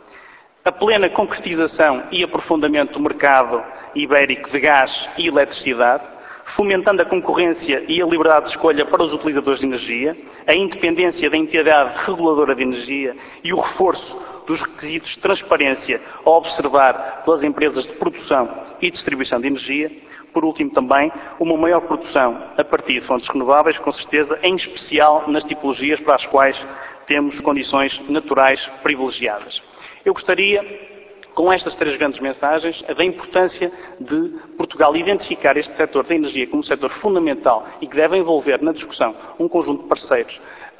A plena concretização e aprofundamento do mercado ibérico de gás e eletricidade, fomentando a concorrência e a liberdade de escolha para os utilizadores de energia, a independência da entidade reguladora de energia e o reforço dos requisitos de transparência a observar pelas empresas de produção e distribuição de energia. Por último, também, uma maior produção a partir de fontes renováveis, com certeza, em especial nas tipologias para as quais temos condições naturais privilegiadas. Eu gostaria, com estas três grandes mensagens, da importância de Portugal identificar este setor da energia como um setor fundamental e que deve envolver na discussão um conjunto de parceiros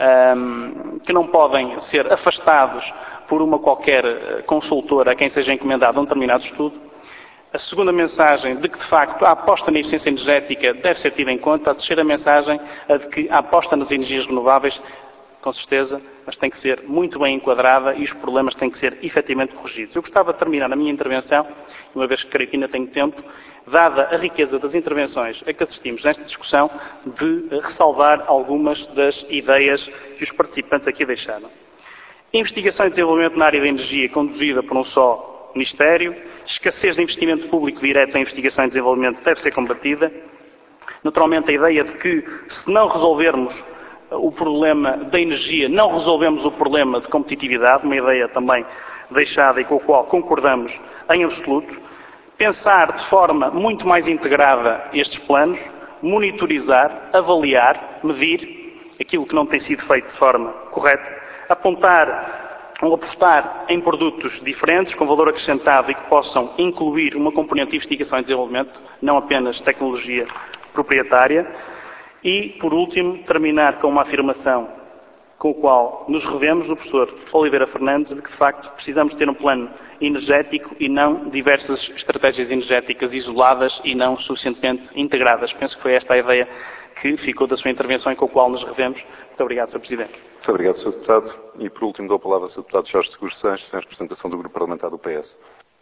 um, que não podem ser afastados por uma qualquer consultora a quem seja encomendado um determinado estudo. A segunda mensagem de que, de facto, a aposta na eficiência energética deve ser tida em conta. A terceira mensagem, a de que a aposta nas energias renováveis, com certeza, mas tem que ser muito bem enquadrada e os problemas têm que ser efetivamente corrigidos. Eu gostava de terminar a minha intervenção, uma vez que creio que ainda tenho tempo, dada a riqueza das intervenções a que assistimos nesta discussão, de ressalvar algumas das ideias que os participantes aqui deixaram. Investigação e desenvolvimento na área da energia conduzida por um só Ministério, escassez de investimento público direto em investigação e desenvolvimento deve ser combatida. Naturalmente, a ideia de que, se não resolvermos o problema da energia, não resolvemos o problema de competitividade, uma ideia também deixada e com a qual concordamos em absoluto, pensar de forma muito mais integrada estes planos, monitorizar, avaliar, medir aquilo que não tem sido feito de forma correta, apontar ou apostar em produtos diferentes, com valor acrescentado e que possam incluir uma componente de investigação e desenvolvimento, não apenas tecnologia proprietária. E, por último, terminar com uma afirmação com a qual nos revemos do professor Oliveira Fernandes, de que, de facto, precisamos ter um plano energético e não diversas estratégias energéticas isoladas e não suficientemente integradas. Penso que foi esta a ideia que ficou da sua intervenção e com a qual nos revemos. Muito obrigado, senhor Presidente. Muito obrigado, senhor Deputado. E, por último, dou a palavra ao senhor Deputado Jorge Seguro Sanches, em representação do Grupo Parlamentar do P S.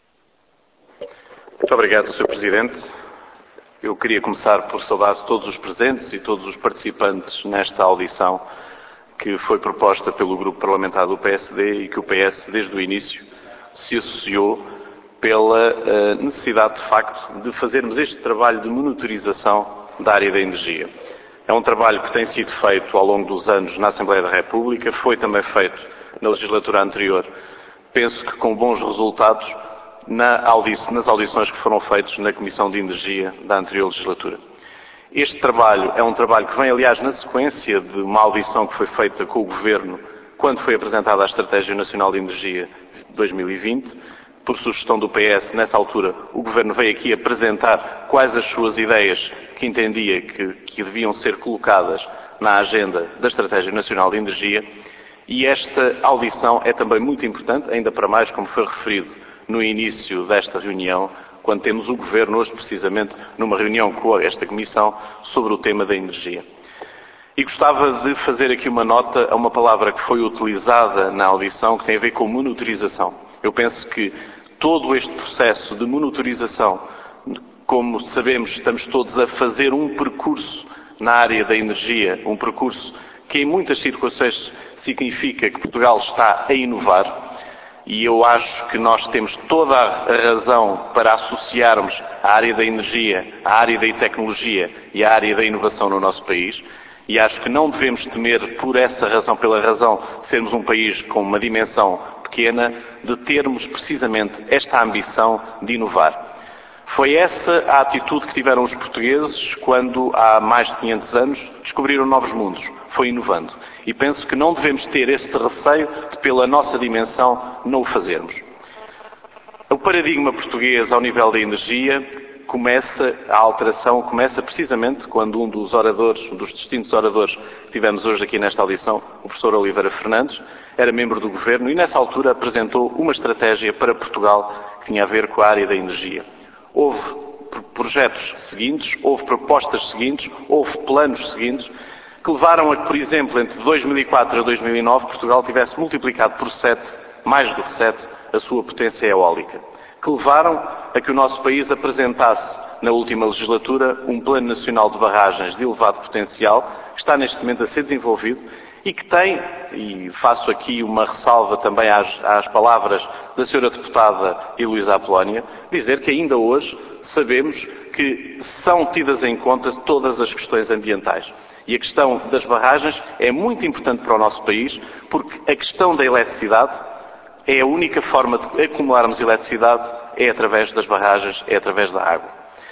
Muito obrigado, senhor Presidente. Eu queria começar por saudar todos os presentes e todos os participantes nesta audição que foi proposta pelo Grupo Parlamentar do P S D e que o P S, desde o início, se associou pela uh, necessidade, de facto, de fazermos este trabalho de monitorização da área da energia. É um trabalho que tem sido feito ao longo dos anos na Assembleia da República, foi também feito na legislatura anterior, penso que com bons resultados na audição, nas audições que foram feitas na Comissão de Energia da anterior legislatura. Este trabalho é um trabalho que vem, aliás, na sequência de uma audição que foi feita com o Governo quando foi apresentada a Estratégia Nacional de Energia dois mil e vinte, por sugestão do P S, nessa altura, o Governo veio aqui apresentar quais as suas ideias que entendia que, que deviam ser colocadas na agenda da Estratégia Nacional de Energia, e esta audição é também muito importante, ainda para mais, como foi referido no início desta reunião, quando temos o Governo hoje, precisamente, numa reunião com esta Comissão sobre o tema da energia. E gostava de fazer aqui uma nota a uma palavra que foi utilizada na audição, que tem a ver com monitorização. Eu penso que todo este processo de monitorização, como sabemos, estamos todos a fazer um percurso na área da energia, um percurso que em muitas circunstâncias significa que Portugal está a inovar, e eu acho que nós temos toda a razão para associarmos a área da energia, a área da tecnologia e a área da inovação no nosso país, e acho que não devemos temer por essa razão, pela razão de sermos um país com uma dimensão pequena, de termos precisamente esta ambição de inovar. Foi essa a atitude que tiveram os portugueses quando, há mais de quinhentos anos, descobriram novos mundos. Foi inovando. E penso que não devemos ter este receio de, pela nossa dimensão, não o fazermos. O paradigma português ao nível da energia começa, a alteração começa precisamente quando um dos oradores, um dos distintos oradores que tivemos hoje aqui nesta audição, o professor Oliveira Fernandes, era membro do Governo e nessa altura apresentou uma estratégia para Portugal que tinha a ver com a área da energia. Houve projetos seguintes, houve propostas seguintes, houve planos seguintes, que levaram a que, por exemplo, entre dois mil e quatro a dois mil e nove, Portugal tivesse multiplicado por sete, mais do que sete, a sua potência eólica. Que levaram a que o nosso país apresentasse, na última legislatura, um Plano Nacional de Barragens de elevado potencial, que está neste momento a ser desenvolvido e que tem, e faço aqui uma ressalva também às, às palavras da senhora deputada Heloísa Apolónia, dizer que ainda hoje sabemos que são tidas em conta todas as questões ambientais. E a questão das barragens é muito importante para o nosso país, porque a questão da eletricidade é a única forma de acumularmos eletricidade, é através das barragens, é através da água.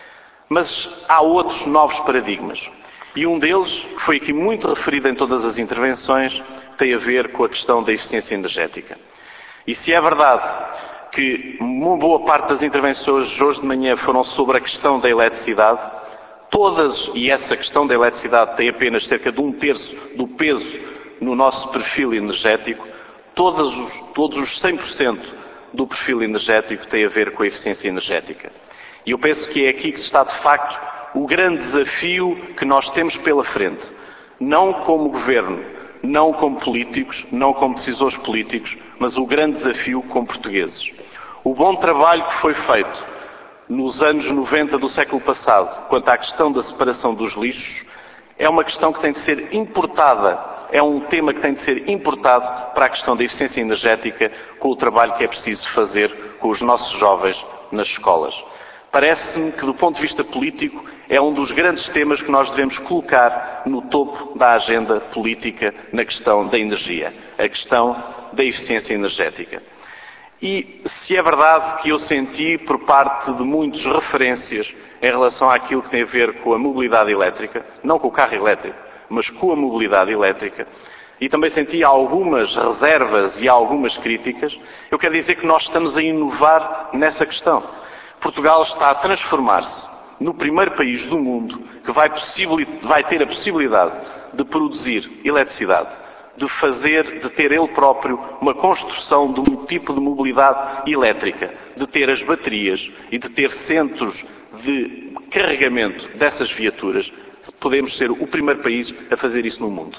Mas há outros novos paradigmas. E um deles, que foi aqui muito referido em todas as intervenções, tem a ver com a questão da eficiência energética. E se é verdade que uma boa parte das intervenções hoje de manhã foram sobre a questão da eletricidade, todas, e essa questão da eletricidade tem apenas cerca de um terço do peso no nosso perfil energético, todos os, todos os cem por cento do perfil energético tem a ver com a eficiência energética. E eu penso que é aqui que está, de facto, o grande desafio que nós temos pela frente. Não como governo, não como políticos, não como decisores políticos, mas o grande desafio como portugueses. O bom trabalho que foi feito nos anos noventa do século passado, quanto à questão da separação dos lixos, é uma questão que tem de ser importada, é um tema que tem de ser importado para a questão da eficiência energética, com o trabalho que é preciso fazer com os nossos jovens nas escolas. Parece-me que, do ponto de vista político, é um dos grandes temas que nós devemos colocar no topo da agenda política na questão da energia, a questão da eficiência energética. E se é verdade que eu senti por parte de muitos referências em relação àquilo que tem a ver com a mobilidade elétrica, não com o carro elétrico, mas com a mobilidade elétrica, e também senti algumas reservas e algumas críticas, eu quero dizer que nós estamos a inovar nessa questão. Portugal está a transformar-se no primeiro país do mundo que vai, vai ter a possibilidade de produzir eletricidade, de fazer, de ter ele próprio uma construção de um tipo de mobilidade elétrica, de ter as baterias e de ter centros de carregamento dessas viaturas. Podemos ser o primeiro país a fazer isso no mundo.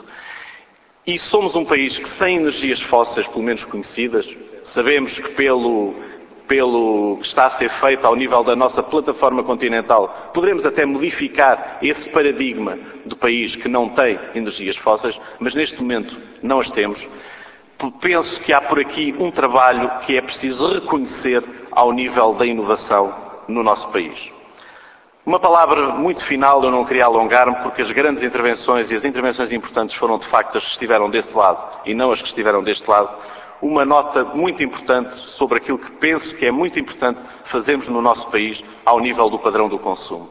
E somos um país que, sem energias fósseis, pelo menos conhecidas, sabemos que pelo, pelo que está a ser feito ao nível da nossa plataforma continental, poderemos até modificar esse paradigma do país que não tem energias fósseis, mas neste momento não as temos. Penso que há por aqui um trabalho que é preciso reconhecer ao nível da inovação no nosso país. Uma palavra muito final, eu não queria alongar-me, porque as grandes intervenções e as intervenções importantes foram de facto as que estiveram desse lado e não as que estiveram deste lado. Uma nota muito importante sobre aquilo que penso que é muito importante fazermos no nosso país ao nível do padrão do consumo.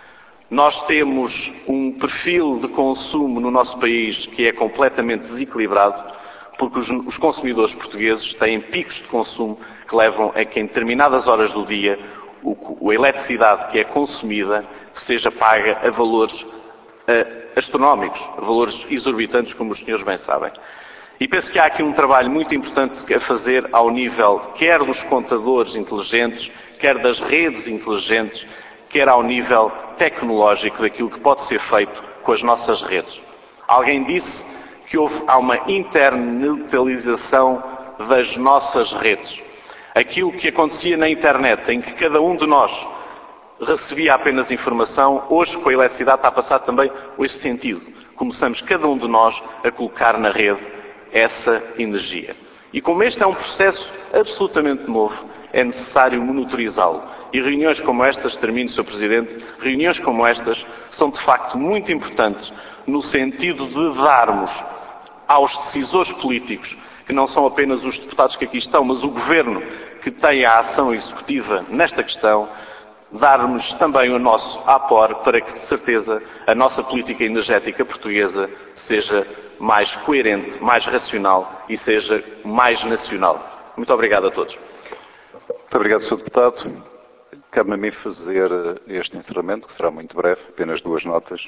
Nós temos um perfil de consumo no nosso país que é completamente desequilibrado, porque os, os consumidores portugueses têm picos de consumo que levam a que em determinadas horas do dia a eletricidade que é consumida seja paga a valores uh, astronómicos, a valores exorbitantes, como os senhores bem sabem. E penso que há aqui um trabalho muito importante a fazer ao nível quer dos contadores inteligentes, quer das redes inteligentes, quer ao nível tecnológico daquilo que pode ser feito com as nossas redes. Alguém disse que houve, há uma internetalização das nossas redes. Aquilo que acontecia na internet, em que cada um de nós recebia apenas informação, hoje com a eletricidade está a passar também esse sentido. Começamos cada um de nós a colocar na rede essa energia. E como este é um processo absolutamente novo, é necessário monitorizá-lo. E reuniões como estas, termino, senhor Presidente, reuniões como estas são de facto muito importantes no sentido de darmos aos decisores políticos, que não são apenas os deputados que aqui estão, mas o Governo que tem a ação executiva nesta questão, darmos também o nosso apor para que, de certeza, a nossa política energética portuguesa seja mais coerente, mais racional e seja mais nacional. Muito obrigado a todos. Muito obrigado, senhor Deputado. Cabe-me a mim fazer este encerramento, que será muito breve, apenas duas notas.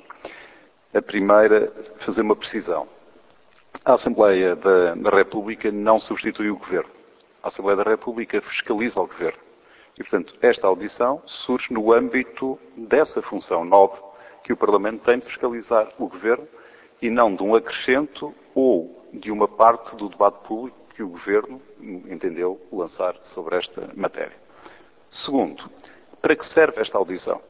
A primeira, fazer uma precisão. A Assembleia da, da República não substitui o Governo. A Assembleia da República fiscaliza o Governo. E, portanto, esta audição surge no âmbito dessa função nova que o Parlamento tem de fiscalizar o Governo e não de um acrescento ou de uma parte do debate público que o Governo entendeu lançar sobre esta matéria. Segundo, para que serve esta audição?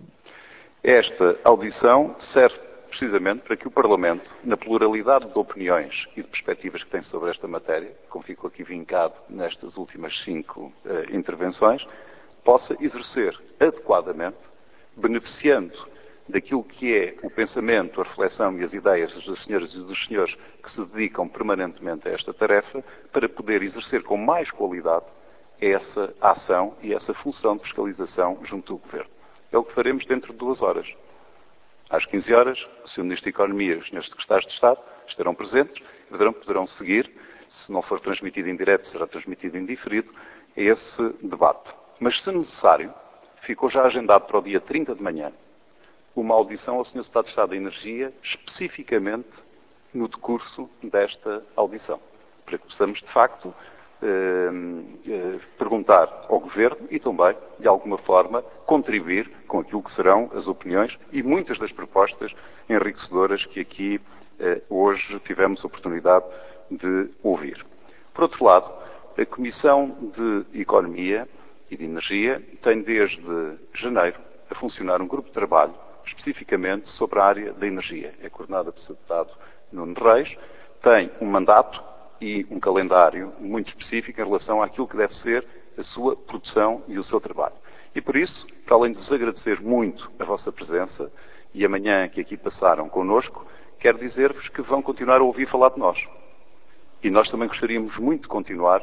Esta audição serve precisamente para que o Parlamento, na pluralidade de opiniões e de perspectivas que tem sobre esta matéria, como ficou aqui vincado nestas últimas cinco uh, intervenções, possa exercer adequadamente, beneficiando daquilo que é o pensamento, a reflexão e as ideias das senhoras e dos senhores que se dedicam permanentemente a esta tarefa, para poder exercer com mais qualidade essa ação e essa função de fiscalização junto do Governo. É o que faremos dentro de duas horas. Às quinze horas, o senhor Ministro da Economia e os senhores Secretários de Estado estarão presentes e poderão, poderão seguir, se não for transmitido em direto, será transmitido em diferido, esse debate. Mas, se necessário, ficou já agendado para o dia trinta de manhã uma audição ao senhor Secretário de Estado da Energia, especificamente no decurso desta audição, para que possamos, de facto, eh, eh, perguntar ao Governo e também, de alguma forma, contribuir com aquilo que serão as opiniões e muitas das propostas enriquecedoras que aqui eh, hoje tivemos a oportunidade de ouvir. Por outro lado, a Comissão de Economia e de Energia tem desde janeiro a funcionar um grupo de trabalho especificamente sobre a área da energia. É coordenada pelo senhor Deputado Nuno Reis, tem um mandato e um calendário muito específico em relação àquilo que deve ser a sua produção e o seu trabalho. E por isso, para além de vos agradecer muito a vossa presença e amanhã que aqui passaram connosco, quero dizer-vos que vão continuar a ouvir falar de nós. E nós também gostaríamos muito de continuar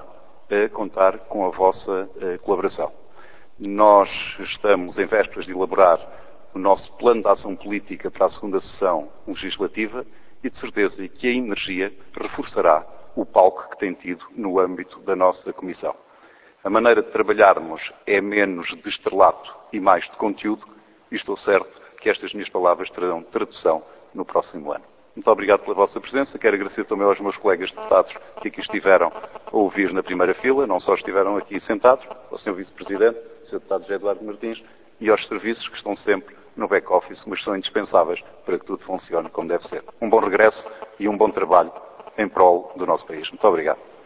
a contar com a vossa uh, colaboração. Nós estamos em vésperas de elaborar o nosso plano de ação política para a segunda sessão legislativa e de certeza que a energia reforçará o palco que tem tido no âmbito da nossa Comissão. A maneira de trabalharmos é menos de estrelato e mais de conteúdo e estou certo que estas minhas palavras terão tradução no próximo ano. Muito obrigado pela vossa presença. Quero agradecer também aos meus colegas deputados que aqui estiveram a ouvir na primeira fila, não só estiveram aqui sentados, ao senhor Vice-Presidente, ao senhor Deputado José Eduardo Martins e aos serviços que estão sempre no back-office, mas são indispensáveis para que tudo funcione como deve ser. Um bom regresso e um bom trabalho em prol do nosso país. Muito obrigado.